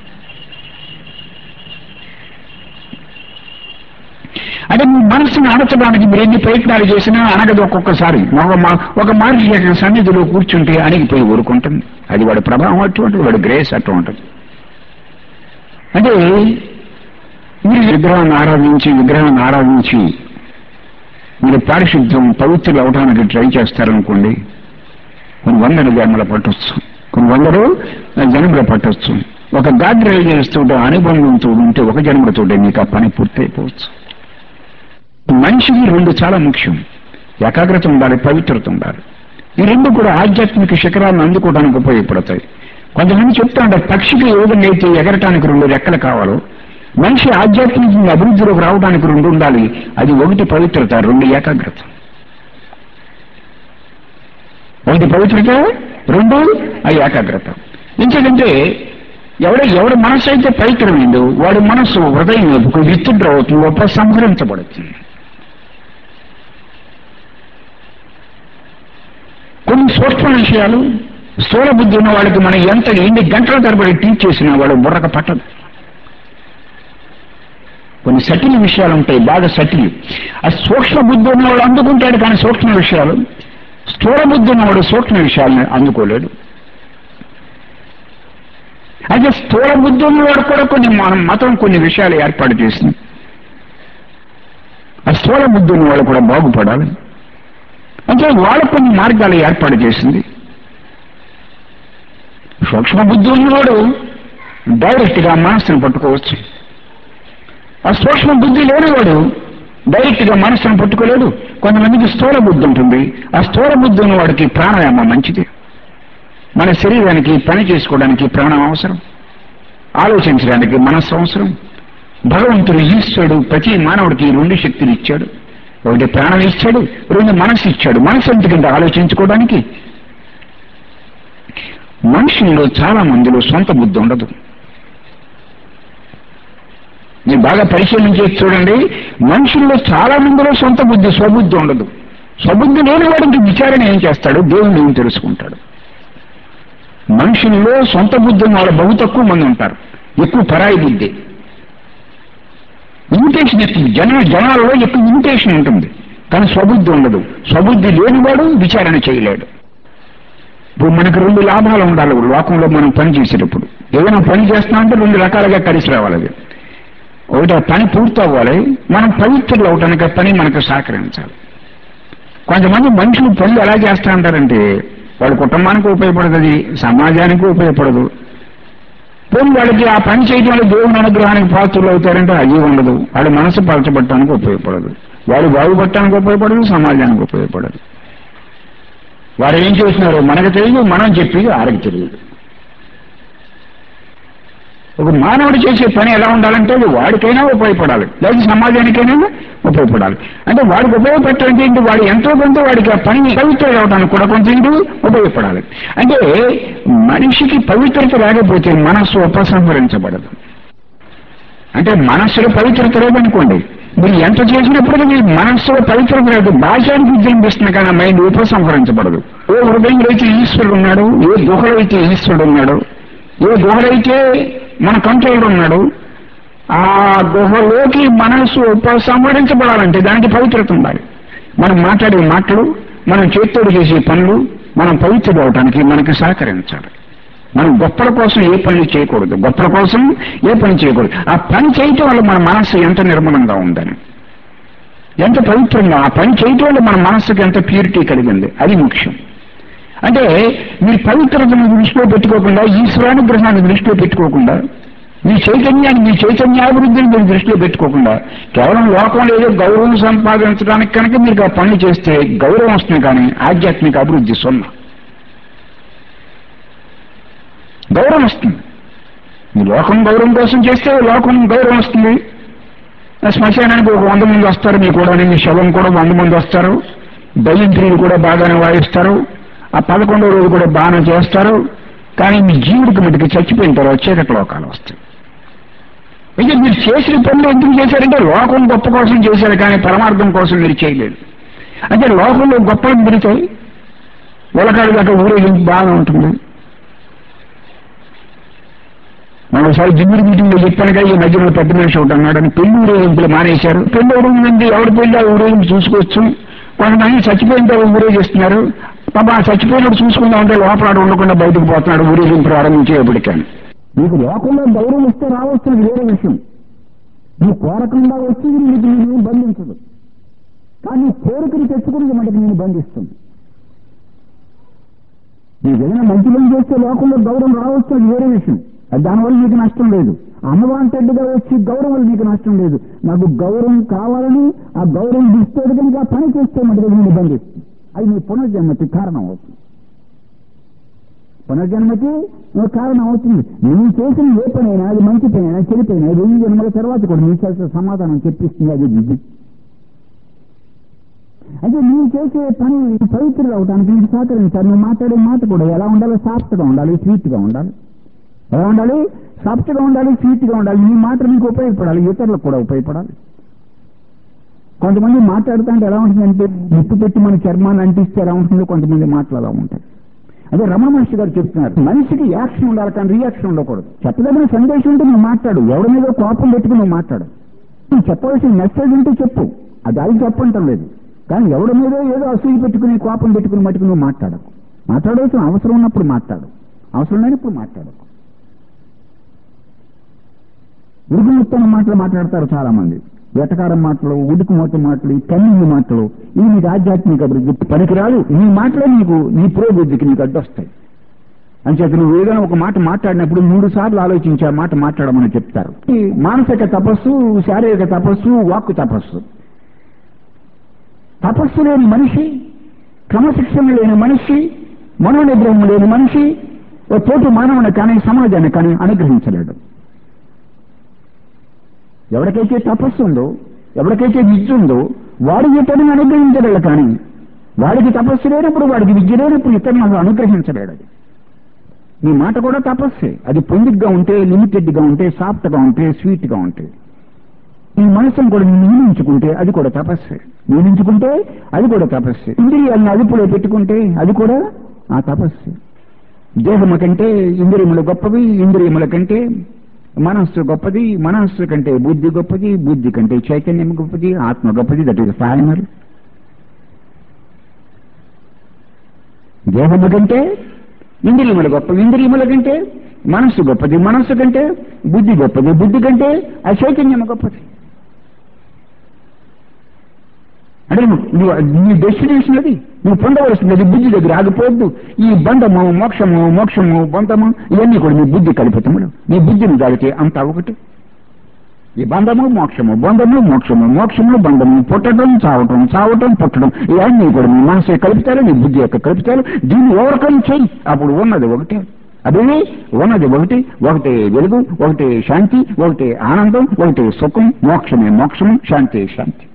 Speaker 1: అంటే మీ మనసును అణచడానికి మీరు ఎన్ని ప్రయత్నాలు చేసినా అనగదు. ఒక్కొక్కసారి ఒక మనిషి యొక్క సన్నిధిలో కూర్చుంటే అణిగిపోయి ఊరుకుంటుంది. అది వాడి ప్రభావం అటువంటిది, వాడి గ్రేస్ అటువంటిది. అంటే మీరు విగ్రహాన్ని ఆరాధించి మీరు పారిశుద్ధ్యం, పవిత్రులు అవడానికి ట్రై చేస్తారనుకోండి, కొన్ని వందల జన్మల పట్టొచ్చు, కొన్ని వందలు జన్మల పట్టొచ్చు. ఒక గాడ్ రిలీజియన్స్తో అనుబంధంతో ఉంటే ఒక జన్మలతో మీకు ఆ పని పూర్తయిపోవచ్చు. మనిషికి రెండు చాలా ముఖ్యం. ఏకాగ్రత ఉండాలి, పవిత్రత ఉండాలి. ఈ రెండు కూడా ఆధ్యాత్మిక శిఖరాలను అందుకోవడానికి ఉపయోగపడతాయి. కొంతమంది చెప్తా ఉంటారు, పక్షికి ఏ విధంగా అయితే ఎగరటానికి రెండు రెక్కలు కావాలో, మనిషి ఆధ్యాత్మిక అభివృద్ధిలోకి రావడానికి రెండు ఉండాలి. అది ఒకటి పవిత్రత, రెండు ఏకాగ్రత. ఒకటి పవిత్రత, రెండు ఆ ఏకాగ్రత. ఎందుకంటే ఎవరి మనస్సు అయితే పవిత్రమైందో వాడి మనస్సు హృదయం విత్డ్రా అవుతుంది, ఉపసంహరించబడుతుంది. సూక్ష్మ విషయాలు స్థూల బుద్ధి ఉన్న వాళ్ళకి మనం ఎన్ని గంటల తరబడి టీచ్ చేసినా వాడు బుర్రకు పట్టదు. కొన్ని సటిల్ విషయాలు ఉంటాయి, బాగా సటిల్. ఆ సూక్ష్మ బుద్ధి ఉన్నవాడు అందుకుంటాడు, కానీ సూక్ష్మ విషయాలు. స్థూల బుద్ధి ఉన్నవాడు సూక్ష్మ విషయాలను అందుకోలేడు. అయితే స్థూల బుద్ధి ఉన్నవాడు కూడా మన మతం కొన్ని విషయాలు ఏర్పాటు చేసింది. ఆ స్థూల బుద్ధి ఉన్నవాడు కూడా బాగుపడాలి అంటే వాళ్ళకు కొన్ని మార్గాలు ఏర్పాటు చేసింది. సూక్ష్మ బుద్ధి ఉన్నవాడు డైరెక్ట్గా మనస్సును పట్టుకోవచ్చు. ఆ సూక్ష్మ బుద్ధి లేనివాడు డైరెక్ట్గా మనస్సును పట్టుకోలేడు. కొంతమందికి స్థూల బుద్ధి ఉంటుంది. ఆ స్థూల బుద్ధి ఉన్నవాడికి ప్రాణాయామం మంచిది. మన శరీరానికి పని చేసుకోవడానికి ప్రాణం అవసరం, ఆలోచించడానికి మనస్సు అవసరం. భగవంతుడు ఈశ్వరుడు ప్రతి మానవుడికి 2 శక్తులు ఇచ్చాడు. ఒకటి ప్రాణం ఇచ్చాడు, 2 మనస్సు ఇచ్చాడు. మనస్సు ఎందుకంటే ఆలోచించుకోవడానికి. మనుషుల్లో చాలా మందిలో సొంత బుద్ధి ఉండదు. మీరు బాగా పరిశీలన చేసి చూడండి, మనుషుల్లో చాలా మందిలో సొంత బుద్ధి, స్వబుద్ధి ఉండదు. స్వబుద్ధి లేని వాడికి విచారణ ఏం చేస్తాడు, దేవుణ్ణి ఏం తెలుసుకుంటాడు. మనుషుల్లో సొంత బుద్ధి ఉన్న వాళ్ళు బహు తక్కువ మంది ఉంటారు, ఎక్కువ పరాయి బుద్ధి. ఇమిటేషన్ ఎక్కువ, జనాలలో ఎక్కువ ఇమిటేషన్ ఉంటుంది, కానీ స్వబుద్ధి ఉండదు. స్వబుద్ధి లేనివాడు విచారణ చేయలేడు. ఇప్పుడు మనకు 2 లాభాలు ఉండాలి లోకంలో మనం పని చేసేటప్పుడు. ఏదైనా పని చేస్తున్నామంటే 2 రకాలుగా కలిసి రావాలి. అది ఒకటి, ఆ పని పూర్తి అవ్వాలి, మనం పవిత్రులు అవటానికి ఆ పని మనకు సహకరించాలి. కొంతమంది మనుషులు పనులు ఎలా చేస్తూ ఉంటారంటే వాళ్ళ కుటుంబానికి ఉపయోగపడదు, అది సమాజానికి ఉపయోగపడదు. పోనీ వాళ్ళకి ఆ పని చేయడం వల్ల దేవుని అనుగ్రహానికి పాత్రలు అవుతారంటే అది ఉండదు. వాళ్ళ మనసు పలచబట్టడానికి ఉపయోగపడదు, వాళ్ళు బాగుపడటానికి ఉపయోగపడదు, సమాజానికి ఉపయోగపడదు. వారు ఏం చేస్తున్నారు మనకు తెలియదు, మనం చెప్పి వారికి తెలియదు. ఒక మానవుడు చేసే పని ఎలా ఉండాలంటే అది వాడికైనా ఉపయోగపడాలి, లేదా సమాజానికైనా ఉపయోగపడాలి. అంటే వాడికి ఉపయోగపెట్టాలంటే ఏంటి, వాడు ఎంతో కొంత వాడికి ఆ పని పవిత్ర అవడానికి కూడా కొంత ఉపయోగపడాలి. అంటే మనిషికి పవిత్రత లేకపోతే మనస్సు ఉపసంహరించబడదు. అంటే మనస్సులో పవిత్రత లేదనుకోండి, మీరు ఎంత చేసినప్పటికీ మీ మనస్సులో పవిత్రత లేదు, బాహ్యానికి విజృంభిస్తుంది, కానీ మైండ్ ఉపసంహరించబడదు. ఏ హృదయంలో అయితే ఈశ్వరుడు ఉన్నాడు, ఏ గుహలో అయితే ఈశ్వరుడు ఉన్నాడు, ఏ గుహలైతే మన కంట్రోల్లో ఉన్నాడు, ఆ గుహలోకి మనస్సు ఉపసంహరించబడాలంటే దానికి పవిత్రత ఉండాలి. మనం మాట్లాడే మాటలు, మనం చేత్తోడు చేసే పనులు మనం పవిత్రులు అవడానికి మనకి సహకరించాలి. మనం గొప్పల కోసం ఏ పని చేయకూడదు, గొప్పల కోసం ఏ పని చేయకూడదు. ఆ పని చేయటం వల్ల మన మనస్సు ఎంత నిర్మలంగా ఉందని, ఎంత పవిత్రంగా ఆ పని చేయటం వల్ల మన మనస్సుకి ఎంత ప్యూరిటీ కలిగింది, అది ముఖ్యం. అంటే మీరు పవిత్రతను దృష్టిలో పెట్టుకోకుండా, ఈశ్వరానుగ్రహాన్ని దృష్టిలో పెట్టుకోకుండా, మీ చైతన్యాభివృద్ధిని మీరు దృష్టిలో పెట్టుకోకుండా, కేవలం లోకంలో ఏదో గౌరవం సంపాదించడానికి కనుక మీరు ఆ పనులు చేస్తే గౌరవం వస్తుంది, కానీ ఆధ్యాత్మిక అభివృద్ధి సున్నా. గౌరవం వస్తుంది, మీ లోకం గౌరవం కోసం చేస్తే లోకం గౌరవం వస్తుంది. శ్మశానానికి ఒక 100 మంది వస్తారు, మీ కూడా మీ శవం కూడా 100 మంది వస్తారు, దయ్యంత్రీలు కూడా బాగానే వాయిస్తారు, ఆ 11వ రోజు కూడా బాగానే చేస్తారు, కానీ మీ జీవుడికి మటుకు చచ్చిపోయిన తర్వాత చీకటి లోకాలు వస్తాయి. అయితే మీరు చేసిన పనులు ఎందుకు చేశారంటే లోకం గొప్ప కోసం చేశారు, కానీ పరమార్థం కోసం మీరు చేయలేదు. అంటే లోకంలో గొప్పలు పెడతాయి, ఉలకాడు దాకా ఊరేగింపు బాగా ఉంటుంది. మనం ఒకసారి జిమ్మిడి మీటింగ్లో చెప్పాను కదా, ఈ మధ్యలో పెద్ద మనిషి ఒకటి అన్నాడని పెళ్లి ఊరేగింపులు మానేశారు. పెళ్లి ఊరేగింపు ఎవరి పెళ్లి ఆ ఊరేగింపు చూసుకోవచ్చు. కొంతమంది చచ్చిపోయిన తర్వాత ఊరేగిస్తున్నారు. పాప చచ్చిపోయినప్పుడు చూసుకుందాం అంటే లోపల ఉండకుండా బయటకు పోతున్నాడు ఊరేగింపు ప్రారంభించేప్పటికీ. మీకు లోకంలో గౌరవం ఇస్తే రావచ్చు, వేరే విషయం. నువ్వు కోరకుండా వచ్చి నీకు నేను బంధించదు, కానీ కోరికను తెచ్చుకుని మనకి నేను బంధిస్తుంది. నీకు ఏదైనా మంచి పని చేస్తే లోకంలో గౌరవం రావచ్చు, అది వేరే విషయం. దానివల్ల మీకు నష్టం లేదు. అన్వాంటెడ్గా వచ్చి గౌరవం వల్ల మీకు నష్టం లేదు. నాకు గౌరవం కావాలని ఆ గౌరవం ఇస్తేది కనుక ఆ పని చేస్తే మనకి నేను బంధిస్తుంది. అది నీ పునర్జన్మకి కారణం అవుతుంది. పునర్జన్మకి కారణం అవుతుంది. నువ్వు చేసిన ఏ పనైనా, అది మంచి పనైనా చెడిపోయినా 2 జన్మల తర్వాత కూడా నీ చేసే సమాధానం చెప్పిస్తుంది, అది విధి. అంటే నువ్వు చేసే పని పవిత్రులు అవడానికి నీకు సహకరించాలి. నువ్వు మాట్లాడే మాట కూడా ఎలా ఉండాలి, సాఫ్ట్గా ఉండాలి, స్వీట్గా ఉండాలి. ఎలా ఉండాలి, సాఫ్ట్గా ఉండాలి, స్వీట్గా ఉండాలి. నీ మాట నీకు ఉపయోగపడాలి, ఇతరులకు కూడా ఉపయోగపడాలి.
Speaker 2: కొంతమంది మాట్లాడుతుంటే ఎలా ఉంటుందంటే నిప్పు పెట్టి మన చర్మాన్ని అంటిస్తే ఎలా ఉంటుందో కొంతమంది మాటలు అలా ఉంటాయి. అదే రమణ మహర్షి గారు చెప్తున్నారు, మనిషికి యాక్షన్ ఉండాలి కానీ రియాక్షన్ ఉండకూడదు. చెప్పదగిన సందేశం ఉంటే నువ్వు మాట్లాడు, ఎవరి మీద కోపం పెట్టుకుని నువ్వు మాట్లాడు. నువ్వు చెప్పవలసిన మెసేజ్ ఉంటే చెప్పు, అది చెప్పంటం లేదు. కానీ ఎవరి మీద ఏదో అసూయ పెట్టుకుని కోపం పెట్టుకుని మట్టుకు నువ్వు మాట్లాడకు. మాట్లాడవలసిన అవసరం ఉన్నప్పుడు మాట్లాడు, అవసరం లేనప్పుడు మాట్లాడకు. ఉడుకుముత్తన మాటలు మాట్లాడతారు చాలా మంది, వెటకారం మాటలు, ఉడుకుమూత మాటలు, ఈ కన్నీళ్ళు మాటలు, ఇవి నీకు ఆధ్యాత్మిక అభివృద్ధి పనికిరాలు. నీ మాటలే నీకు నీ పురోభివృద్ధికి నీకు అడ్డొస్తాయి. అంచేత నువ్వు ఏదైనా ఒక మాట మాట్లాడినప్పుడు 3 సార్లు ఆలోచించి ఆ మాట మాట్లాడమని చెప్తారు. ఈ మానసిక తపస్సు, శారీరక తపస్సు, వాక్కు తపస్సు. తపస్సు లేని మనిషి, క్రమశిక్షణ లేని మనిషి, మనోనిగ్రహం లేని మనిషి ఓ తోటి మానవుని కానీ సమాజాన్ని కానీ అనుగ్రహించలేడు. ఎవరికైతే తపస్సు ఉందో, ఎవరికైతే విద్య ఉందో వాడు ఇతరులను అనుగ్రహించలేడు. కానీ వాడికి తపస్సు లేనప్పుడు, వాడికి విద్య లేనప్పుడు ఇతరులను అనుగ్రహించలేడు. అది నీ మాట కూడా తపస్సే. అది పొందిగ్గా ఉంటే, లిమిటెడ్గా ఉంటే, సాఫ్ట్గా ఉంటే, స్వీట్గా ఉంటే. నీ మనసును కూడా నియమించుకుంటే అది కూడా తపస్సే. నియమించుకుంటే అది కూడా తపస్సే. ఇంద్రియాలను అదుపులో పెట్టుకుంటే అది కూడా ఆ తపస్సే. దేహము కంటే ఇంద్రియములు గొప్పవి, ఇంద్రియముల కంటే మనస్సు గొప్పది, మనస్సు కంటే బుద్ధి గొప్పది, బుద్ధి కంటే చైతన్యం గొప్పది, ఆత్మ గొప్పది. That is final. దేహము కంటే ఇంద్రియములు గొప్పవి, ఇంద్రియముల కంటే మనస్సు గొప్పది, మనస్సు కంటే బుద్ధి గొప్పది, బుద్ధి కంటే ఆ చైతన్యం గొప్పది. అంటే నీ డెస్టినేషన్ అది, నువ్వు పొందవలసినది బుద్ధి దగ్గర ఆగిపోవద్దు. ఈ బంధము, మోక్షము, మోక్షము, బంధము ఇవన్నీ కూడా నీ బుద్ధి కల్పితములు. నీ బుద్ధిని దాడితే అంతా ఒకటి. ఈ బంధము మోక్షము, బంధము మోక్షము, మోక్షము బంధము, పుట్టడం చావటం, చావటం పుట్టడం, ఇవన్నీ కూడా నీ మనసు కలుపుతారు, నీ బుద్ధి యొక్క కలుపుతారు. దీన్ని ఓవర్కమ్ చేయి, అప్పుడు ఉన్నది ఒకటే. అదే ఉన్నది ఒకటి, ఒకటే వెలుగు, ఒకటే శాంతి, ఒకటే ఆనందం, ఒకటే సుఖం. మోక్షమే మోక్షము, శాంతి శాంతి.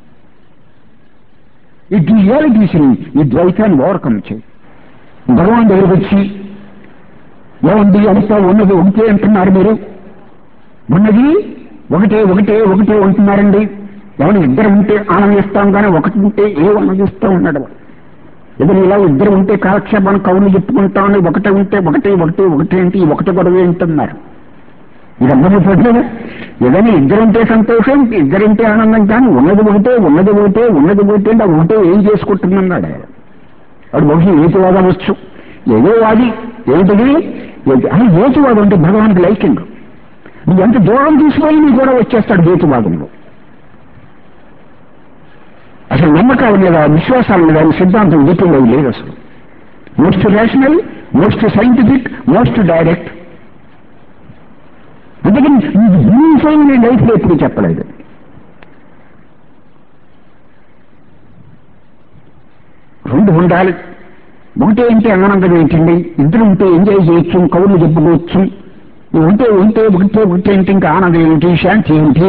Speaker 2: ఈ డ్యూయాలిటీస్ని, ఈ ద్వైతాన్ని ఓవర్కమ్ చేయి. భగవాన్ దగ్గరికి వచ్చి ఏమండి అంతా ఉన్నది ఒకటే అంటున్నారు మీరు, ఉన్నది ఒకటే ఒకటే ఒకటే ఉంటున్నారండి. ఎవరు ఇద్దరు ఉంటే ఆనందిస్తాం కానీ ఒకటి ఉంటే ఆనందిస్తూ ఉన్నాడు. ఏదైనా ఇలా ఇద్దరు ఉంటే కాలక్షేపాన్ని కవులు చెప్పుకుంటామని, ఒకటే ఉంటే ఒకటే ఒకటే ఒకటే అంటే ఈ ఒకటి గొడవ అంటున్నారు. ఇది అర్థమైపోతుంది. ఏదైనా ఇద్దరుంటే సంతోషం, ఇద్దరుంటే ఆనందం, కానీ ఉన్నది ఒకటే ఉన్నది ఒకటే ఉన్నది ఒకటే అంటే ఒకటే ఏం చేసుకుంటున్నాడు వాడు. బహుశా ఏతువాదం వచ్చు, ఏదో వాది ఏమిటిది అని. ఏతువాదం అంటే భగవానికి లైకింగ్. నువ్వు ఎంత దూరం తీసుకొని నీ కూడా వచ్చేస్తాడు ఏతువాదంలో. అసలు నమ్మకాల మీద, విశ్వాసాల మీద సిద్ధాంతం డిపెండ్ అయ్యి లేదు అసలు. Most rational, most scientific, most direct. అందుకని దీనిపైన నేను లైఫ్లో ఎప్పుడు చెప్పలేదు. రెండు ఉండాలి. ఒకటే అంటే ఆనందం ఏంటండి, ఇద్దరు ఉంటే ఎంజాయ్ చేయొచ్చు, కవులు చెప్పుకోవచ్చు. ఉంటే ఉంటే ఒకటే ఒకటే అంటే ఇంకా ఆనందం ఏమిటి, శాంతి ఏమిటి.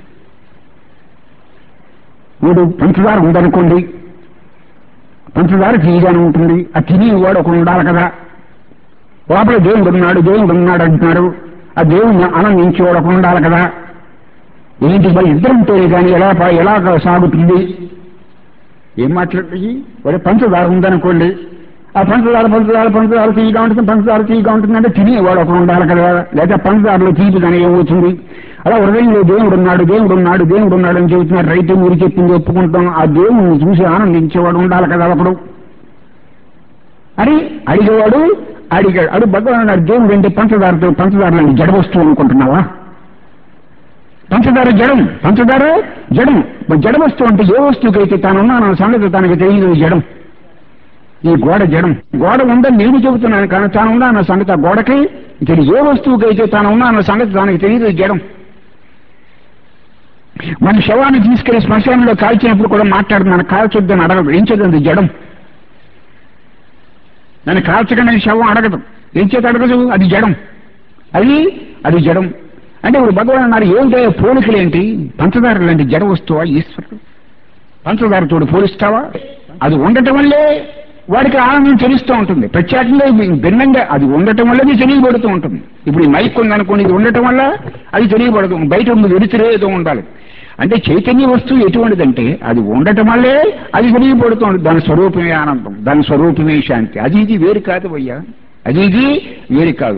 Speaker 2: వీడు పంచదార ఉందనుకోండి, పంచదార తీయగానే ఉంటుంది. ఆ తినేవాడు ఒకడు ఉండాలి కదా. లోపల దేవుడు ఉన్నాడు, దేవుడు ఉన్నాడు అంటున్నారు. ఆ దేవుడిని ఆనందించేవాడు ఒకడు ఉండాలి కదా. ఏంటి మరి ఇద్దరు ఉంటేనే కానీ ఎలా సాగుతుంది? ఏం మాట్లాడుతుంది? వాడు పంచదార ఉందనుకోండి, ఆ పంచదార తీయగా ఉంటుంది, పంచదార తీయగా ఉంటుందంటే తినేవాడు ఒకడు ఉండాలి కదా. లేదా పంచదారలో తీపిదని ఏమవుతుంది? అలా హృదయంలో దేవుడు ఉన్నాడు, దేవుడు ఉన్నాడు, దేవుడు ఉన్నాడు అని చెబుతున్నారు. రైతు మీరు చెప్పింది ఒప్పుకుంటాం. ఆ దేవుడిని చూసి ఆనందించేవాడు ఉండాలి కదా ఒకడు అని అడిగేవాడు. అడిగాడు భగవాన్ అన్నాడు, దేవుడు అంటే పంచదారలో జడ వస్తువు అనుకుంటున్నావా? పంచదార జడం, పంచదార జడం. జడ వస్తువు అంటే ఏ వస్తువుకైతే తానున్నా నా సంగతి తనకి తెలియదు జడం. ఈ గోడ జడం, గోడ ఉందని నేను చెబుతున్నాను కానీ తానున్నా నా సంగతి ఆ గోడకి తెలియదు. ఏ వస్తువుకైతే తానున్నా నా సంగతి తనకి తెలియదు జడం. మన శవాన్ని తీసుకెళ్లి శ్మశానంలో కాల్చినప్పుడు కూడా మాట్లాడుతున్నాను, కాల్చొద్దని అడగదు. ఏం చేద్దాం? జడం. నన్ను కాల్చకుండా శవం అడగదు. ఏం చేత అడగదు? అది జడం. అది జడం. అంటే ఇప్పుడు భగవాన్ అన్నారు, ఏమిటో పోలికలేంటి? పంచదార లాంటి జడ వస్తువా ఈశ్వరుడు? పంచదారతోడు పోలిస్తావా? అది ఉండటం వల్లే వాడికి ఆనందం తెలుస్తూ ఉంటుంది. ప్రత్యేకంగా భిన్నంగా అది ఉండటం వల్ల అది తెలియబడుతూ ఉంటుంది. ఇప్పుడు ఈ మైక్ ఉందనుకోండి, ఇది ఉండటం వల్ల అది తెలియబడదు. బయట వెలుతురే ఏదో ఉండాలి.
Speaker 1: అంటే చైతన్య వస్తువు ఎటువంటిదంటే అది ఉండటం వల్లే అది విరిగిపడుతుంది. దాని స్వరూపమే ఆనందం, దాని స్వరూపమే శాంతి. అది ఇది వేరు కాదు అయ్యా, అది ఇది వేరు కాదు.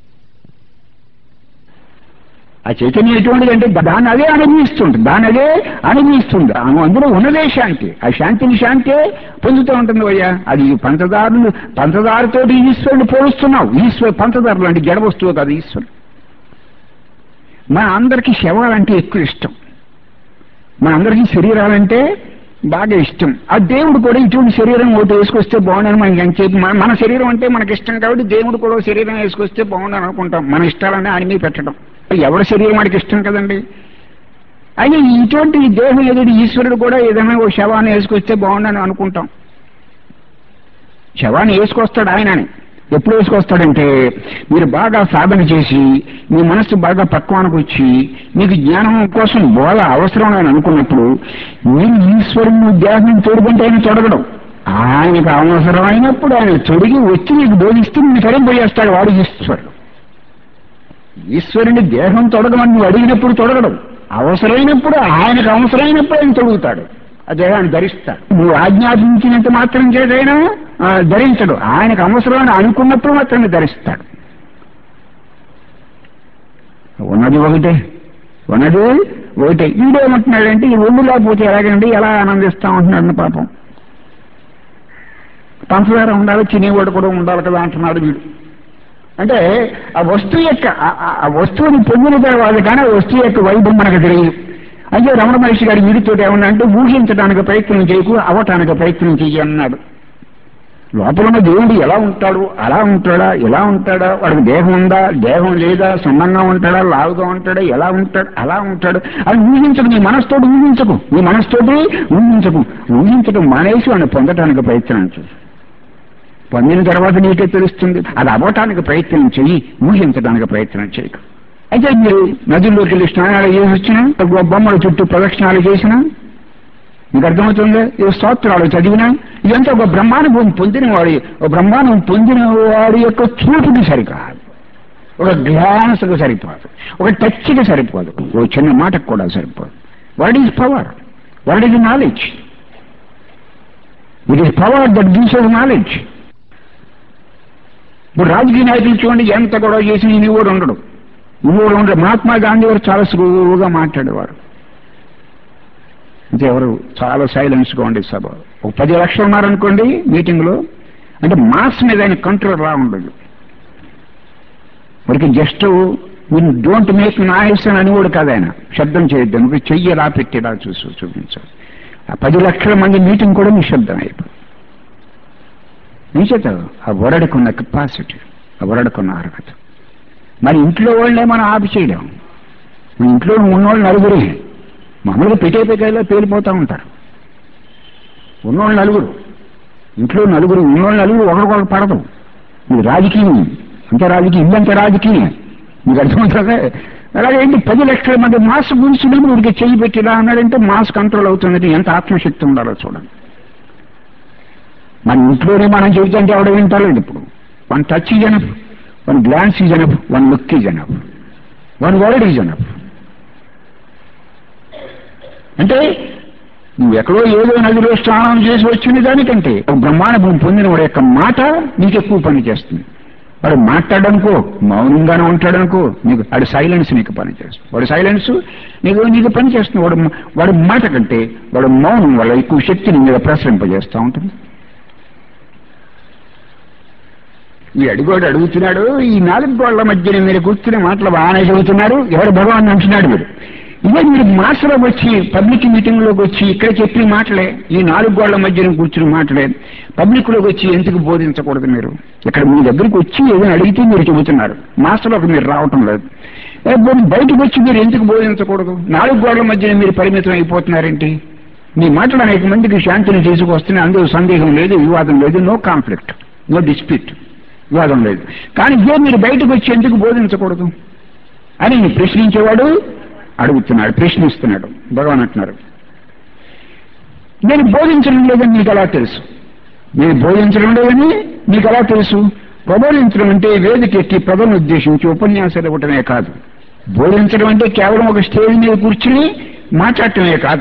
Speaker 1: ఆ చైతన్యం ఎటువంటిదంటే దాన్ని అదే అనుభవిస్తుంది, దాన్ని అదే అనుభవిస్తుంది. అందులో ఉన్నదే శాంతి. ఆ శాంతిని శాంతే పొందుతూ ఉంటుంది అయ్యా. అది పంచదారతో ఈశ్వరుని పోలుస్తున్నావు. పంచదారలు అంటే జడ వస్తువు కాదు ఈశ్వరుడు. మన అందరికీ శవాలంటే ఎక్కువ ఇష్టం, మన అందరికీ శరీరాలంటే బాగా ఇష్టం. ఆ దేవుడు కూడా ఇటువంటి శరీరం ఒకటి వేసుకొస్తే బాగుండని మనకి అని చెప్పి మన శరీరం అంటే మనకి ఇష్టం కాబట్టి దేవుడు కూడా శరీరం వేసుకొస్తే బాగుండని అనుకుంటాం. మన ఇష్టాలన్నీ ఆయన మీద పెట్టడం. ఎవరి శరీరం వాడికి ఇష్టం కదండి. అయితే ఇటువంటి దేహం ఎదుటి ఈశ్వరుడు కూడా ఏదైనా ఓ శవాన్ని వేసుకొస్తే బాగుండని అనుకుంటాం. శవాన్ని వేసుకొస్తాడు ఆయనని. ఎప్పుడు వేసుకొస్తాడంటే మీరు బాగా సాధన చేసి మీ మనస్సు బాగా పక్వానికి వచ్చి మీకు జ్ఞానం కోసం బోధ అవసరం అని అనుకున్నప్పుడు మీరు ఈశ్వరుని దేహం తోడుకుంటే ఆయన తొడగడం. ఆయనకు అవసరమైనప్పుడు ఆయన తొడిగి వచ్చి మీకు బోధిస్తూ మీరు సరిపోయేస్తాడు. వాడు ఈశ్వరుడు. ఈశ్వరుని దేహం తొడగమని నువ్వు అడిగినప్పుడు తొడగడం, అవసరమైనప్పుడు ఆయనకు అవసరమైనప్పుడు ఆయన తొడుగుతాడు, ఆ దేహాన్ని ధరిస్తాడు. నువ్వు ఆజ్ఞాపించినంత మాత్రం చేతైనా ధరించడు. ఆయనకు అవసరమని అనుకున్నప్పుడు మాత్రమే ధరిస్తాడు. ఉన్నది ఒకటే, ఉన్నది ఒకటే. వీడేమంటున్నాడంటే ఈ ఒళ్ళు లేకపోతే ఎలాగండి, ఎలా ఆనందిస్తా ఉంటున్నాడు పాపం. పంచదార ఉండాలి, చినేవాడు కూడా ఉండాలి కదా అంటున్నాడు వీడు. అంటే ఆ వస్తువు యొక్క ఆ వస్తువుని పొందిన తర్వాత కానీ ఆ వస్తువు యొక్క వైభవం మనకు తెలియదు. అయితే రమణ మహర్షి గారి వీడితో ఏమన్నా అంటే ఊహించడానికి ప్రయత్నం చేయకు, అవ్వటానికి ప్రయత్నం చెయ్యి అన్నాడు. లోపల ఉన్న దేవుడు ఎలా ఉంటాడు, అలా ఉంటాడా, ఎలా ఉంటాడా, వాడికి దేహం ఉందా, దేహం లేదా, సున్నంగా ఉంటాడా, లావుగా ఉంటాడా, ఎలా ఉంటాడు, అలా ఉంటాడు అని ఊహించకు. నీ మనసుతోటి ఊహించకు, నీ మనసుతోటి ఊహించకు. ఊహించడం మానేసి వాడిని పొందటానికి ప్రయత్నం చేయి. పొందిన తర్వాత నీకే తెలుస్తుంది. అది అవ్వటానికి ప్రయత్నం చెయ్యి, ఊహించడానికి ప్రయత్నం చేయకు. అయితే మీరు నదుల్లోకి వెళ్ళి స్నానాలు చేసి వచ్చినా, బొమ్మల చుట్టూ ప్రదక్షిణాలు చేసినా మీకు అర్థమవుతుంది. ఈ స్తోత్రాలు చదివినా ఇదంతా ఒక బ్రహ్మానుభవం పొందిన వాడి యొక్క చూపుకి సరికాదు, ఒక గ్లాన్స్కి సరిపోదు, ఒక టచ్కి సరిపోదు, ఒక చిన్న మాటకు కూడా సరిపోదు. What is power? What is knowledge? It is power that gives us knowledge. ఇప్పుడు రాజకీయ నాయకులు చూడండి, ఎంత గొడవ చేసి ఇన్ని కూడా ఉండడు. మహాత్మా గాంధీ గారు చాలా సులువుగా మాట్లాడేవారు. అంటే ఎవరు చాలా సైలెన్స్గా ఉండే సభ. ఒక 10 లక్షలు ఉన్నారనుకోండి మీటింగ్లో, అంటే మాస్ మీద ఆయన కంట్రోల్ రా ఉండదు. వారికి జస్ట్ డోంట్ మేక్ నాయిస్ అని కూడా కాదు, ఆయన శబ్దం చేయొద్దు, నువ్వు చెయ్యి ఎలా పెట్టేలా చూపించాలి. ఆ 10 లక్షల మంది మీటింగ్ కూడా నిశ్శబ్దం అయిపోయింది. నిశ్చేత ఆ వరడుకున్న కెపాసిటీ, ఆ వరడుకున్న అర్హత. మరి ఇంట్లో వాళ్ళే మనం ఆపి చేయడం. ఇంట్లో ఉన్నవాళ్ళు నలుగురే మామూలుగా పెట్టేలా పేలిపోతూ ఉంటారు. ఉన్నవాళ్ళు నలుగురు, ఇంట్లో నలుగురు, ఉన్నవాళ్ళు నలుగురు ఒకరికొకరు పడదు. ఇది రాజకీయం, అంత రాజకీయం, ఇల్లంత రాజకీయం. మీకు అర్థమవుతుందా? అలాగే 10 లక్షల మంది మాస్ గురించి ఊరికి చెయ్యి పెట్టిలా అన్నాడంటే మాస్ కంట్రోల్ అవుతుందంటే ఎంత ఆత్మశక్తి ఉండాలో చూడండి. మన ఇంట్లోనే మనం చెబుతుంటే ఎవడ వింటాలేదు. ఇప్పుడు one touch is enough, one glance is enough, one look is enough, one word is enough. అంటే నువ్వు ఎక్కడో ఏదో నదిలో స్నానం చేసి వచ్చిన దానికంటే బ్రహ్మానుభవం పొందిన వాడి యొక్క మాట నీకు ఎక్కువ పని చేస్తుంది. వాడు మాట్లాడనుకో, మౌనంగానే ఉంటాడనుకో, నీకు వాడి సైలెన్స్ నీకు పని చేస్తుంది. వాడి సైలెన్స్ నీకు పని చేస్తుంది. వాడి మాట కంటే వాడు మౌనం వల్ల ఎక్కువ శక్తిని మీద ప్రసరింపజేస్తూ ఉంటుంది. ఈ అడుగుతున్నాడు, ఈ 4 గోళ్ల మధ్యన మీరు కూర్చునే మాటలు బాగానే చెబుతున్నారు, ఎవరు భగవాన్ అంటున్నాడు మీరు. ఇదే మీరు మాసలోకి వచ్చి పబ్లిక్ మీటింగ్లోకి వచ్చి ఇక్కడ చెప్పిన మాటలే, ఈ 4 గోళ్ల మధ్యన కూర్చుని మాటలే పబ్లిక్లోకి వచ్చి ఎందుకు బోధించకూడదు? మీరు ఇక్కడ మీ దగ్గరికి వచ్చి ఏదైనా అడిగితే మీరు చెబుతున్నారు, మాసలోకి మీరు రావటం లేదు. బయటకు వచ్చి మీరు ఎందుకు బోధించకూడదు? 4 గోళ్ల మధ్యన మీరు పరిమితం అయిపోతున్నారేంటి? మీ మాటలు అనేక మందికి శాంతిని తీసుకొస్తున్నాయి, అందులో సందేహం లేదు, వివాదం లేదు, నో కాన్ఫ్లిక్ట్, నో డిస్ప్యూట్, వివాదం లేదు. కానీ ఇదే మీరు బయటకు వచ్చి ఎందుకు బోధించకూడదు అని ప్రశ్నించేవాడు అడుగుతున్నాడు, ప్రశ్నిస్తున్నాడు. భగవాన్ అంటున్నారు, నేను బోధించడం లేదని నీకు ఎలా తెలుసు? నేను బోధించడం లేదని నీకు ఎలా తెలుసు? ప్రబోధించడం అంటే వేదికెక్కి ప్రజలను ఉద్దేశించి ఉపన్యాసాలు ఇవ్వటమే కాదు. బోధించడం అంటే కేవలం ఒక స్టేజ్ మీద కూర్చుని మాట్లాడటమే కాదు,